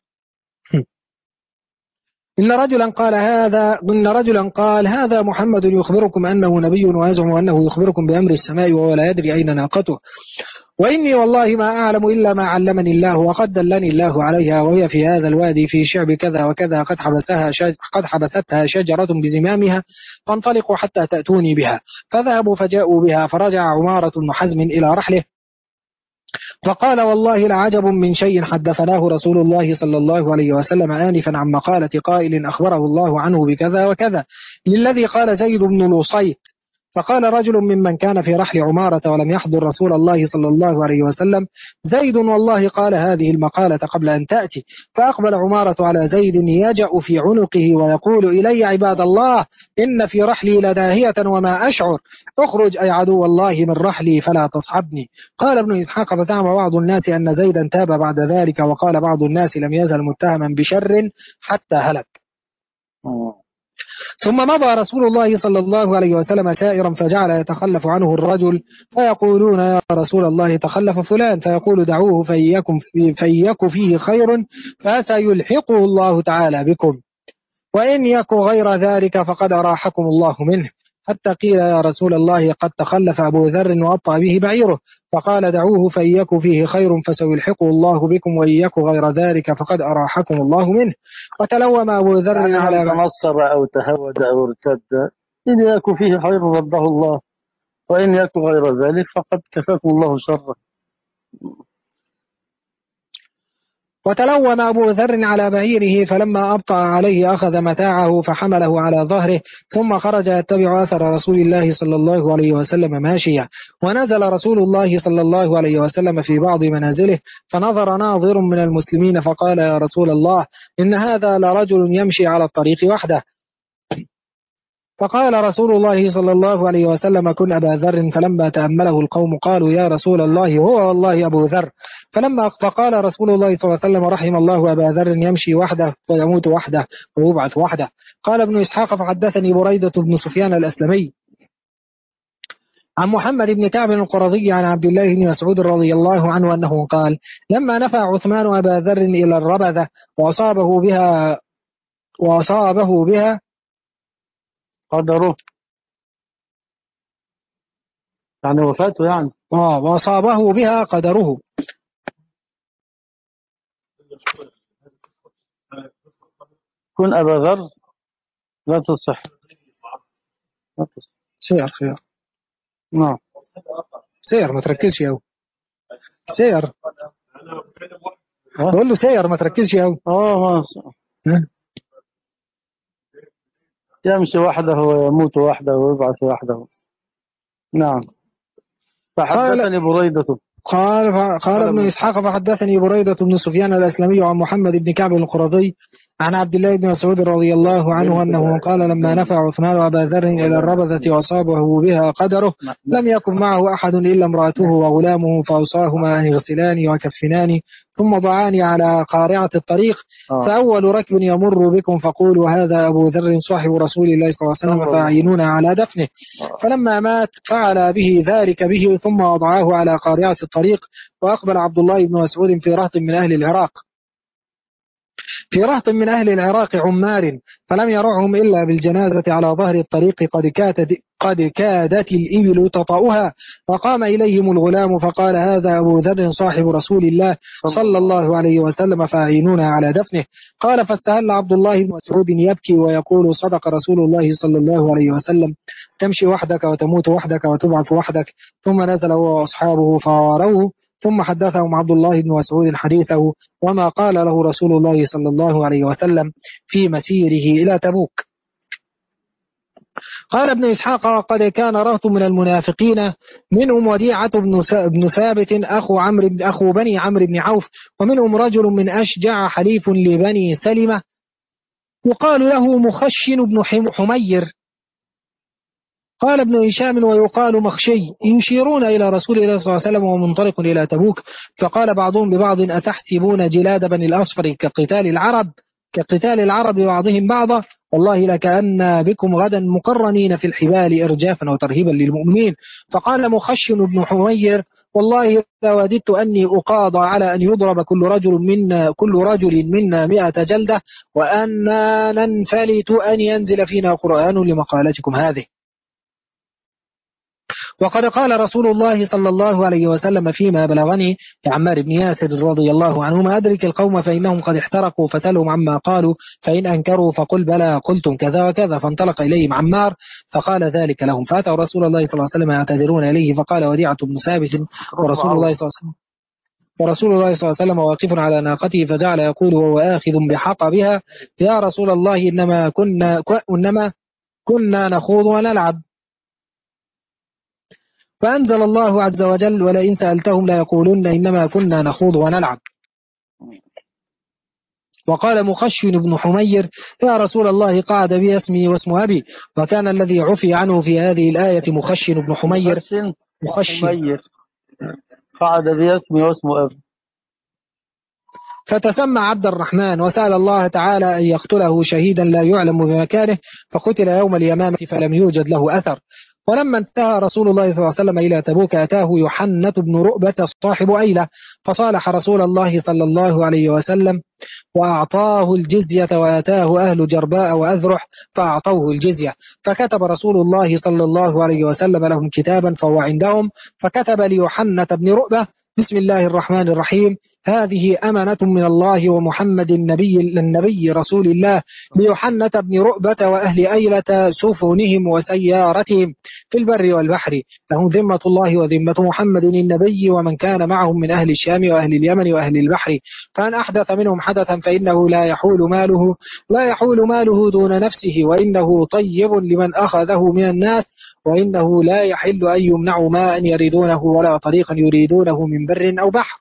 إن رجلا قال هذا محمد يخبركم أنه نبي ويزعم أنه يخبركم بأمر السماء وهو لا يدري أين ناقته وإني والله ما أعلم إلا ما علمني الله وقد دلني الله عليها وهي في هذا الوادي في شعب كذا وكذا قد حبستها شجرة بزمامها فانطلقوا حتى تأتوني بها فذهبوا فجاءوا بها فرجع عمارة بن حزم إلى رحله فقال والله لعجب من شيء حدثناه رسول الله صلى الله عليه وسلم آنفا عن مقالة قائل أخبره الله عنه بكذا وكذا للذي قال زيد بن لصيط. فقال رجل ممن كان في رحل عمارة ولم يحضر رسول الله صلى الله عليه وسلم زيد والله قال هذه المقالة قبل أن تأتي. فأقبل عمارة على زيد يجأ في عنقه ويقول إلي عباد الله إن في رحلي لداهية وما أشعر اخرج أي عدو الله من رحلي فلا تصحبني. قال ابن إسحاق فزعم بعض الناس أن زيدا تاب بعد ذلك وقال بعض الناس لم يزل متهما بشر حتى هلك. ثم مضى رسول الله صلى الله عليه وسلم سائرا فجعل يتخلف عنه الرجل فيقولون يا رسول الله تخلف فلان فيقول دعوه فيك فيه خير فسيلحقه الله تعالى بكم وإن يك غير ذلك فقد أراحكم الله منه. حتى قيل يا رسول الله قد تخلف أبو ذر وأبطأ به بعيره فقال دعوه فإيك فيه خير فسيلحقه الله بكم وإيك غير ذلك فقد أراحكم الله منه. وتلوم أبو ذر يعني على تنصر أو تهود أو ارتد إن يك فيه خير رده الله وإن يك غير ذلك فقد كفاكم الله شره. وتلوم أبو ذر على بعيره فلما أبطأ عليه أخذ متاعه فحمله على ظهره ثم خرج يتبع أثر رسول الله صلى الله عليه وسلم ماشيا. ونزل رسول الله صلى الله عليه وسلم في بعض منازله فنظر ناظر من المسلمين فقال يا رسول الله إن هذا لرجل يمشي على الطريق وحده. فقال رسول الله صلى الله عليه وسلم كن أبا ذر فلما تأمله القوم قالوا يا رسول الله هو والله أبو ذر. فقال رسول الله صلى الله عليه وسلم رحم الله أبا ذر يمشي وحده ويموت وحده ويبعث وحده. قال ابن إسحاق فحدثني بريدة بن سفيان الأسلمي عن محمد بن كعب القرظي عن عبد الله بن مسعود رضي الله عنه أنه قال لما نفى عثمان أبا ذر إلى الربذة وأصابه بها قدره يعني وفاته يعني وأصابه بها قدره. كن أبا ذر لا تصح. سير نعم. سير ما تركزش أوي. سير بقول له سير ما تركزش أوي. يمشي وحده ويموت وحده ويبعث وحده. نعم. فحدثني بريدة قال ابن إسحاق فحدثني بريدة بن سفيان الأسلمي عن محمد بن كعب القرظي عن عبد الله بن مسعود رضي الله عنه أنه قال لما نفع عثمان أبا ذر إلى الربذة وأصابه بها قدره لم يكن معه أحد إلا امرأته وغلامه فأوصاهما أن يغسلان ويكفنان ثم ضعان على قارعة الطريق فأول ركب يمر بكم فقولوا هذا أبو ذر صاحب رسول الله صلى الله عليه وسلم فأعينونا على دفنه. فلما مات فعل به ذلك به ثم وضعاه على قارعة الطريق. وأقبل عبد الله بن مسعود في رهط من أهل العراق عمار فلم يرعهم إلا بالجنازة على ظهر الطريق قد كادت الإبل تطأها وقام إليهم الغلام فقال هذا أبو ذر صاحب رسول الله صلى الله عليه وسلم فأعينونا على دفنه. قال فاستهل عبد الله بن مسعود يبكي ويقول صدق رسول الله صلى الله عليه وسلم تمشي وحدك وتموت وحدك وتبعث وحدك. ثم نزل هو وأصحابه فواروه ثم حدثهم عبد الله بن مسعود حديثه وما قال له رسول الله صلى الله عليه وسلم في مسيره إلى تبوك. قال ابن إسحاق قد كان رهط من المنافقين منهم وديعة بن ثابت أخو بني عمرو بن عوف ومنهم رجل من أشجع حليف لبني سلمة يقال له مخشن بن حمير. قال ابن هشام ويقال مخشي يشيرون إلى رسول الله صلى الله عليه وسلم ومنطلق إلى تبوك. فقال بعضهم لبعض أتحسبون جلاد بني الأصفر كقتال العرب بعضهم بعضا والله لكأن بكم غدا مقرنين في الحبال إرجافا وترهيبا للمؤمنين. فقال مخشن بن حمير والله لوددت أني أقاضى على أن يضرب كل رجل منا 100 جلدة وأننا ننفلت أن ينزل فينا قرآن لمقالتكم هذه. وقد قال رسول الله صلى الله عليه وسلم فيما بلغني عمار بن ياسر رضي الله عنهما أدرك القوم فإنهم قد احترقوا فسألهم عما قالوا فإن أنكروا فقل بلى قلتم كذا وكذا. فانطلق إليهم عمار فقال ذلك لهم فأتوا رسول الله صلى الله عليه وسلم يعتذرون إليه فقال وديعة بن ثابت ورسول الله صلى الله عليه وسلم واقف على ناقته فجعل يقول وهو آخذ بحقبها يا رسول الله إنما كنا نخوض ونلعب. فأنزل الله عز وجل ولئن سألتهم لا يقولون إنما كنا نخوض ونلعب. وقال مخشن بن حمير يا رسول الله قعد بي اسمي واسم أبي وكان الذي عفي عنه في هذه الآية مخشن بن حمير قعد بي اسمي واسم أبي. فتسمى عبد الرحمن وسأل الله تعالى أن يقتله شهيدا لا يعلم بمكانه فقتل يوم اليمامة فلم يوجد له أثر. ولما انتهى رسول الله صلى الله عليه وسلم إلى تبوك أتاه يحنة بن رؤبة صاحب أيلة فصالح رسول الله صلى الله عليه وسلم وأعطاه الجزية وأتاه أهل جرباء وأذرح فأعطوه الجزية. فكتب رسول الله صلى الله عليه وسلم لهم كتابا فهو عندهم فكتب ليحنة بن رؤبة بسم الله الرحمن الرحيم هذه أمانة من الله ومحمد النبي رسول الله ليحنة بن رؤبة وأهل أيلة سفنهم وسيارتهم في البر والبحر لهم ذمة الله وذمة محمد النبي ومن كان معهم من أهل الشام وأهل اليمن وأهل البحر فأن أحدث منهم حدثا فإنه لا يحول ماله دون نفسه وإنه طيب لمن أخذه من الناس وإنه لا يحل أن يمنعوا ماء يريدونه ولا طريقا يريدونه من بر أو بحر.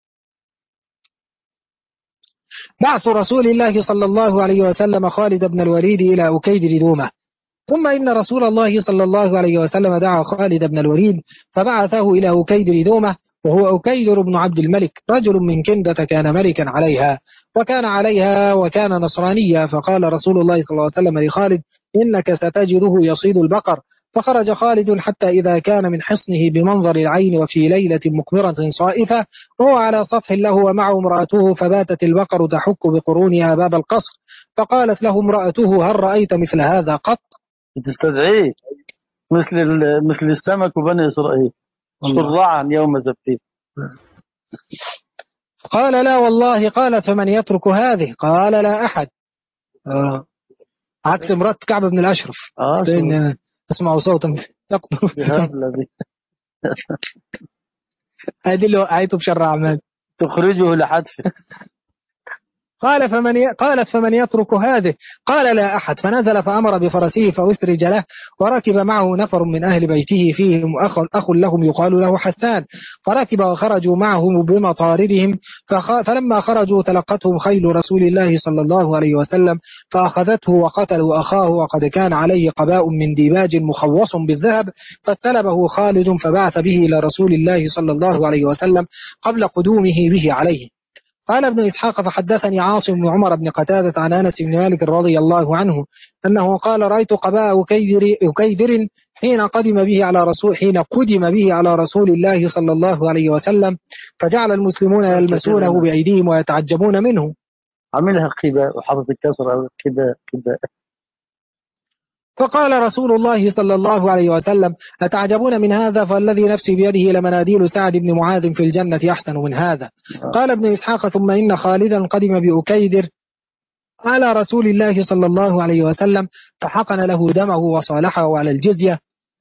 بعث رسول الله صلى الله عليه وسلم خالد بن الوليد إلى أكيدر دومة. ثم إن رسول الله صلى الله عليه وسلم دعا خالد بن الوليد فبعثه إلى أكيدر دومة وهو أكيدر بن عبد الملك رجل من كندة كان ملكا عليها وكان نصرانيا. فقال رسول الله صلى الله عليه وسلم لخالد إنك ستجده يصيد البقر. فخرج خالد حتى إذا كان من حصنه بمنظر العين وفي ليلة مقمرة صائفة وهو على سطح له ومعه امرأته فباتت البقر تحك بقرونها باب القصر. فقالت له امرأته هل رأيت مثل هذا قط؟ تستدعيه مثل السمك وبني إسرائيل. شرعا يوم زبتين. قال لا والله. قالت فمن يترك هذه؟ قال لا أحد. عكس مرات كعب بن الأشرف، لأن أسمع صوتا يقطر هذه اللي وقعته بشر أعمال تخرجه لحتفه. قالت فمن يترك هذه؟ قال لا أحد. فنزل فأمر بفرسه فأسرج له، وركب معه نفر من أهل بيته فيهم أخ لهم يقال له حسان، فركب وخرجوا معه بمطاردهم. فلما خرجوا تلقتهم خيل رسول الله صلى الله عليه وسلم فأخذته وقتلوا أخاه، وقد كان عليه قباء من ديباج مخوص بالذهب، فاستلبه خالد فبعث به إلى رسول الله صلى الله عليه وسلم قبل قدومه به عليه. قال ابن إسحاق فحدثني عاصم بن عمر بن قتادة عن أنس بن مالك رضي الله عنه أنه قال رأيت قباء أكيدر حين قدم به على رسول الله صلى الله عليه وسلم، فجعل المسلمون يلمسونه بأيديهم ويتعجبون منه. عملها قباء وحطت الكسر قباء. فقال رسول الله صلى الله عليه وسلم أتعجبون من هذا؟ فالذي نفسي بيده لمناديل سعد بن معاذ في الجنة أحسن من هذا. قال ابن إسحاق ثم إن خالدا قدم بأكيدر على رسول الله صلى الله عليه وسلم فحقن له دمه وصالحه على الجزية،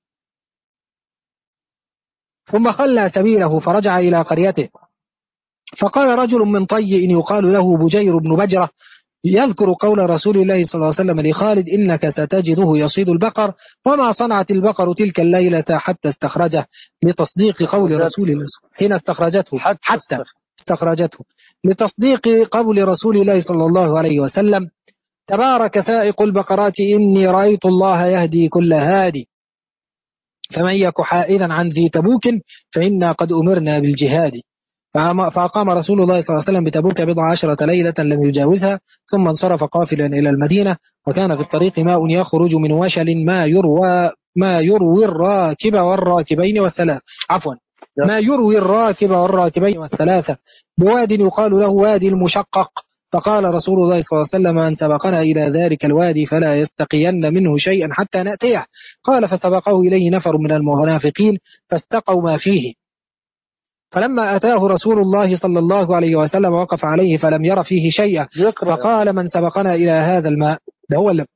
ثم خلى سبيله فرجع إلى قريته. فقال رجل من طي يقال له بجير بن بجرة يذكر قول رسول الله صلى الله عليه وسلم لخالد إنك ستجده يصيد البقر، وما صنعت البقر تلك الليلة حتى استخرجه، لتصديق قول رسول الله حين استخرجته حتى استخرجته لتصديق قول رسول الله صلى الله عليه وسلم تبارك سائق البقرات إني رأيت الله يهدي كل هادي، فمن يك حائدا عن ذي تبوك فإنا قد أمرنا بالجهاد. فأقام رسول الله صلى الله عليه وسلم بتبوك 14 ليلة لم يجاوزها، ثم انصرف قافلا إلى المدينة، وكان في الطريق ماء يخرج من وشل ما يروي الراكب والراكبين والثلاث ما يروي الراكب والراكبين والثلاثة بواد يقال له وادي المشقق. فقال رسول الله صلى الله عليه وسلم من سبقنا إلى ذلك الوادي فلا يستقين منه شيئا حتى نأتيه. قال فسبقه إليه نفر من المنافقين فاستقوا ما فيه، فلما أتاه رسول الله صلى الله عليه وسلم وقف عليه فلم ير فيه شيئا، فقال من سبقنا إلى هذا الماء. ده هو اللي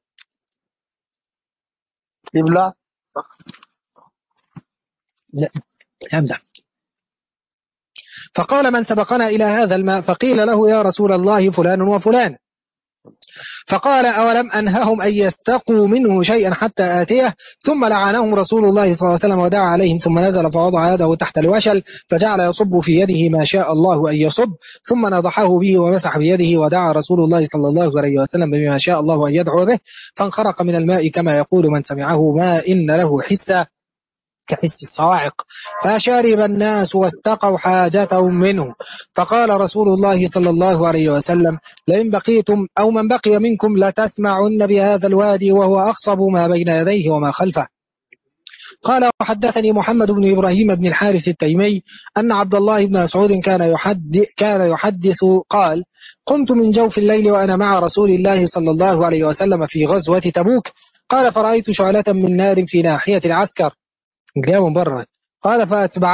يبلع لا أمزح. فقال من سبقنا إلى هذا الماء، فقيل له يا رسول الله فلان وفلان، فقال أولم أنههم أن يستقوا منه شيئا حتى آتيه. ثم لعنهم رسول الله صلى الله عليه وسلم ودعا عليهم، ثم نزل فوضع يده تحت الوشل فجعل يصب في يده ما شاء الله أن يصب، ثم نضحه به ومسح بيده، ودعا رسول الله صلى الله عليه وسلم بما شاء الله أن يدعو به، فانخرق من الماء كما يقول من سمعه ما إن له حسا كحس الصواعق، فشرب الناس واستقوا حاجتهم منه. فقال رسول الله صلى الله عليه وسلم لئن بقيتم أو من بقي منكم لتسمعن بهذا الوادي وهو أخصب ما بين يديه وما خلفه. قال وحدثني محمد بن إبراهيم بن الحارث التيمي أن عبد الله بن مسعود كان يحدث قال قمت من جوف الليل وأنا مع رسول الله صلى الله عليه وسلم في غزوة تبوك، قال فرأيت شعلة من نار في ناحية العسكر جاء من بره، قال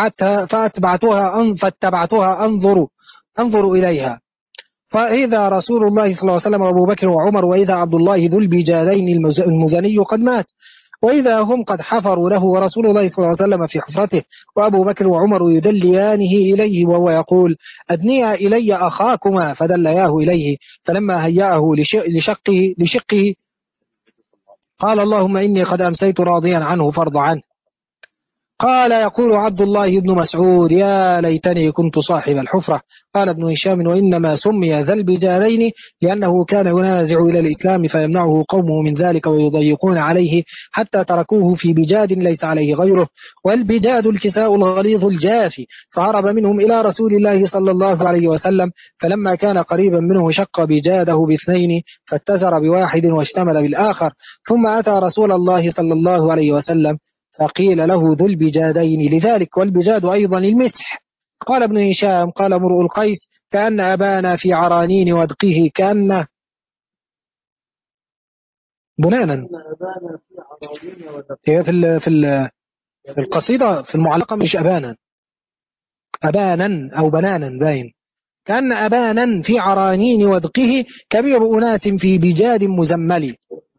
فاتبعتها أنظر إليها، فإذا رسول الله صلى الله عليه وسلم وأبو بكر وعمر، وإذا عبد الله ذو البجادين المزني قد مات، وإذا هم قد حفروا له، ورسول الله صلى الله عليه وسلم في حفرته، وأبو بكر وعمر يدليانه إليه وهو يقول أدنيا إلي أخاكما، فدلياه إليه، فلما هيأه لشقه قال اللهم إني قد أمسيت راضيا عنه فارض عنه. قال يقول عبد الله بن مسعود يا ليتني كنت صاحب الحفرة. قال ابن هشام وإنما سمي ذا البجادين لأنه كان ينازع إلى الإسلام فيمنعه قومه من ذلك ويضيقون عليه حتى تركوه في بجاد ليس عليه غيره، والبجاد الكساء الغليظ الجافي، فهرب منهم إلى رسول الله صلى الله عليه وسلم، فلما كان قريبا منه شق بجاده باثنين فاتزر بواحد واشتمل بالآخر، ثم أتى رسول الله صلى الله عليه وسلم فقيل له ذو البجادين لذلك، والبجاد أيضا المسح. قال ابن هشام قال امرؤ القيس كأن أبانا في عرانين ودقه كأن بنانا هي في القصيدة في المعلقة مش أبانا، أبانا أو بنانا باين، كأن أبانا في عرانين ودقه كبير أناس في بجاد مزمل.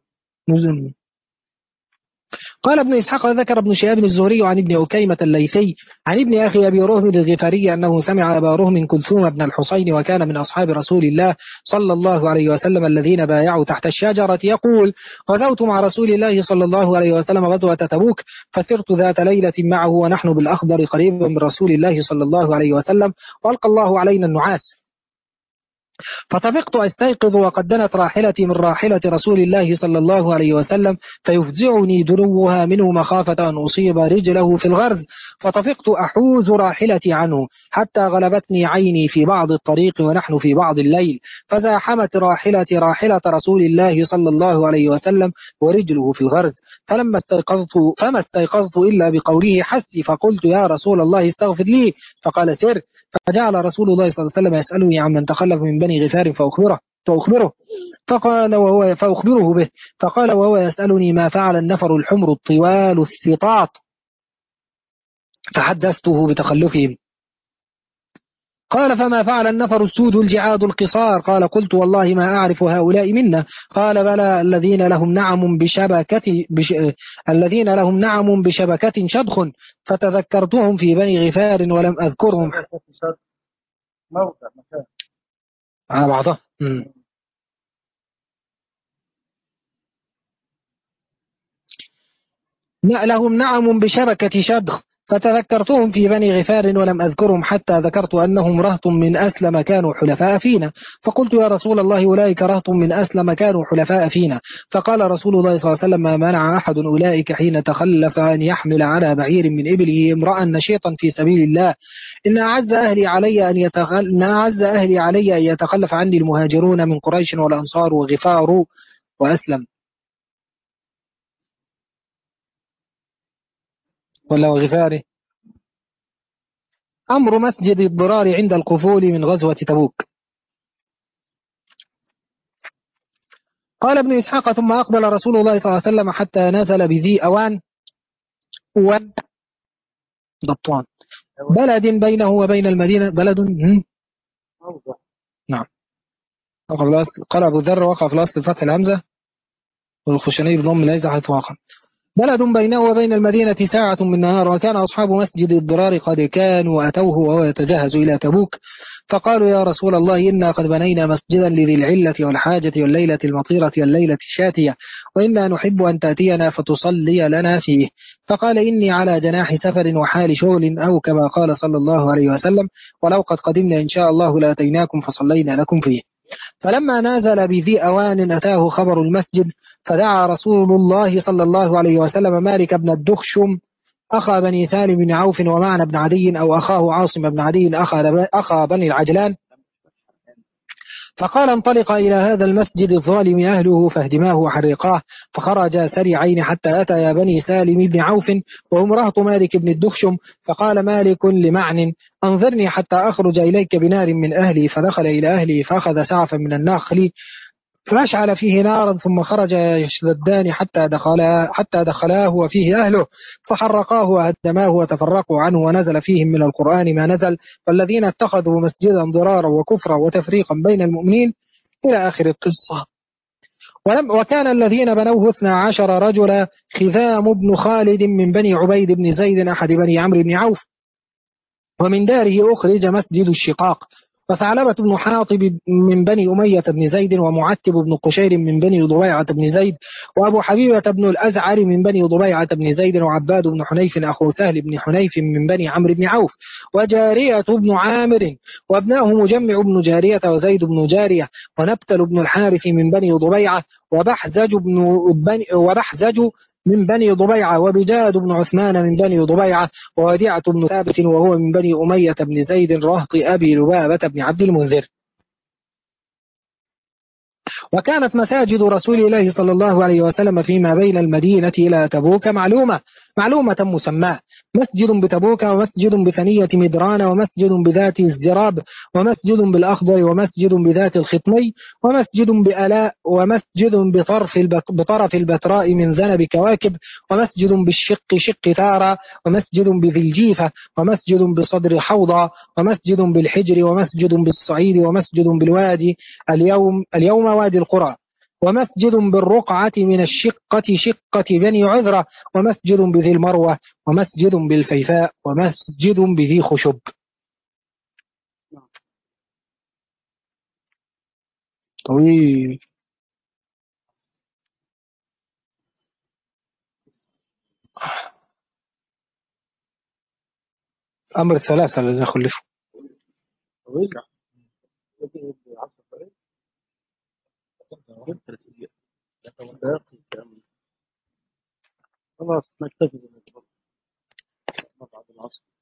قال ابن إسحاق ذكر ابن شهاب الزهري عن ابن أكيمة الليثي عن ابن أخي أبي رهم الغفاري أنه سمع أبا رهم كلثوم بن الحصين وكان من أصحاب رسول الله صلى الله عليه وسلم الذين بايعوا تحت الشجرة يقول: غزوت مع رسول الله صلى الله عليه وسلم غزوة تبوك، فسرت ذات ليلة معه ونحن بالأخضر قريبا من رسول الله صلى الله عليه وسلم، وألقى الله علينا النعاس، فطفقت أستيقظ وقد دنت راحلتي من راحلة رسول الله صلى الله عليه وسلم، فيفزعني دنوها منه مخافة أن أصيب رجله في الغرز، فطفقت أحوز راحلتي عنه حتى غلبتني عيني في بعض الطريق ونحن في بعض الليل، فزاحمت راحلتي راحلة رسول الله صلى الله عليه وسلم ورجله في الغرز، فما استيقظت إلا بقوله حسي، فقلت: يا رسول الله استغفر لي، فقال: سر. فجعل رسول الله صلى الله عليه وسلم يسألني عمن تخلف من بني غفار فأخبره فأخبره به، فقال وهو يسألني: ما فعل النفر الحمر الطوال الثطاط؟ فحدثته بتخلفهم. قال: فما فعل النفر السود الجعاد القصار؟ قال: قلت: والله ما أعرف هؤلاء منا. قال: بلى، الذين لهم نعم بشبكة شدخ، فتذكرتهم في بني غفار ولم أذكرهم موضع مكان على بعضها. لهم نعم بشبكة شدخ، فتذكرتهم في بني غفار ولم أذكرهم حتى ذكرت أنهم رهط من أسلم كانوا حلفاء فينا، فقلت: يا رسول الله، أولئك رهط من أسلم كانوا حلفاء فينا. فقال رسول الله صلى الله عليه وسلم: ما منع أحد أولئك حين تخلف أن يحمل على بعير من إبله امرأ نشيطا في سبيل الله. إن أعز أهلي علي أن يتخلف عني المهاجرون من قريش والأنصار وغفار وأسلم، ولا وغفاره. أمر مسجد الضرار عند القفول من غزوة تبوك. قال ابن إسحاق: ثم أقبل رسول الله صلى الله عليه وسلم حتى نزل بذي أوان ضبطان، بلد بينه وبين المدينة، بلد موضع. نعم. قال أبو ذر: وقع في الأصل فتح الهمزة والخشني بضم الهمزة حيث وقع. بلد بينه وبين المدينة ساعة من نهار، وكان أصحاب مسجد الضرار قد كانوا أتوه وهو يتجهز إلى تبوك، فقالوا: يا رسول الله، إنا قد بنينا مسجدا لذي العلة والحاجة والليلة المطيرة والليلة الشاتية، وإنا نحب أن تأتينا فتصلي لنا فيه. فقال: إني على جناح سفر وحال شغل، أو كما قال صلى الله عليه وسلم: ولو قد قدمنا إن شاء الله لأتيناكم فصلينا لكم فيه. فلما نازل بذي أوان أتاه خبر المسجد، فدعا رسول الله صلى الله عليه وسلم مالك بن الدخشم أخا بني سالم بن عوف ومعنى بن عدي أو أخاه عاصم بن عدي أخا بني العجلان، فقال: انطلق إلى هذا المسجد الظالم أهله فاهدماه وحرقاه. فخرج سريعين حتى أتى بني سالم بن عوف وهم رهط مالك بن الدخشم، فقال مالك لمعن: أنظرني حتى أخرج إليك بنار من أهلي. فدخل إلى أهله فأخذ سعفا من النخل فأشعل فيه نارا، ثم خرج يشتدان حتى دخلاه وفيه أهله، فحرقاه وهدماه وتفرقوا عنه، ونزل فيهم من القرآن ما نزل: فالذين اتخذوا مسجدا ضرارا وكفرا وتفريقا بين المؤمنين إلى آخر القصة. وكان الذين بنوه 12 رجلا: خذام بن خالد من بني عبيد بن زيد أحد بني عمرو بن عوف، ومن داره أخرج مسجد الشقاق، وثعلبة بن حاطب من بني أمية بن زيد، ومعتب بن قشير من بني ضبيعة بن زيد، وأبو حبيبة بن الأزعر من بني ضبيعة بن زيد، وعباد بن حنيف أخو سهل بن حنيف من بني عمرو بن عوف، وجارية بن عامر وابناه مجمع بن جارية وزيد بن جارية، ونبتل بن الحارث من بني ضبيعة، وبحزج من بني ضبيعة، وبجاد بن عثمان من بني ضبيعة، ووديعة بن ثابت وهو من بني أمية بن زيد رهط أبي لبابة بن عبد المنذر. وكانت مساجد رسول الله صلى الله عليه وسلم فيما بين المدينة إلى تبوك معلومة، معلومة مسماة: مسجد بتبوك، ومسجد بثنية مدران، ومسجد بذات الزراب، ومسجد بالأخضر، ومسجد بذات الخطمي، ومسجد بألاء، ومسجد بطرف البتراء من ذنب كواكب، ومسجد بالشق شق تارة، ومسجد بذي الجيفة، ومسجد بصدر حوضة، ومسجد بالحجر، ومسجد بالصعيد، ومسجد بالوادي اليوم وادي القرى، ومسجد بالرقعة من الشقة شقة بني عذرة، ومسجد بذي المروة، ومسجد بالفيفاء، ومسجد بذي خشب. طويل. أمر الثلاثة الذي خلفوا. خلاص نكتفي بعد العصر.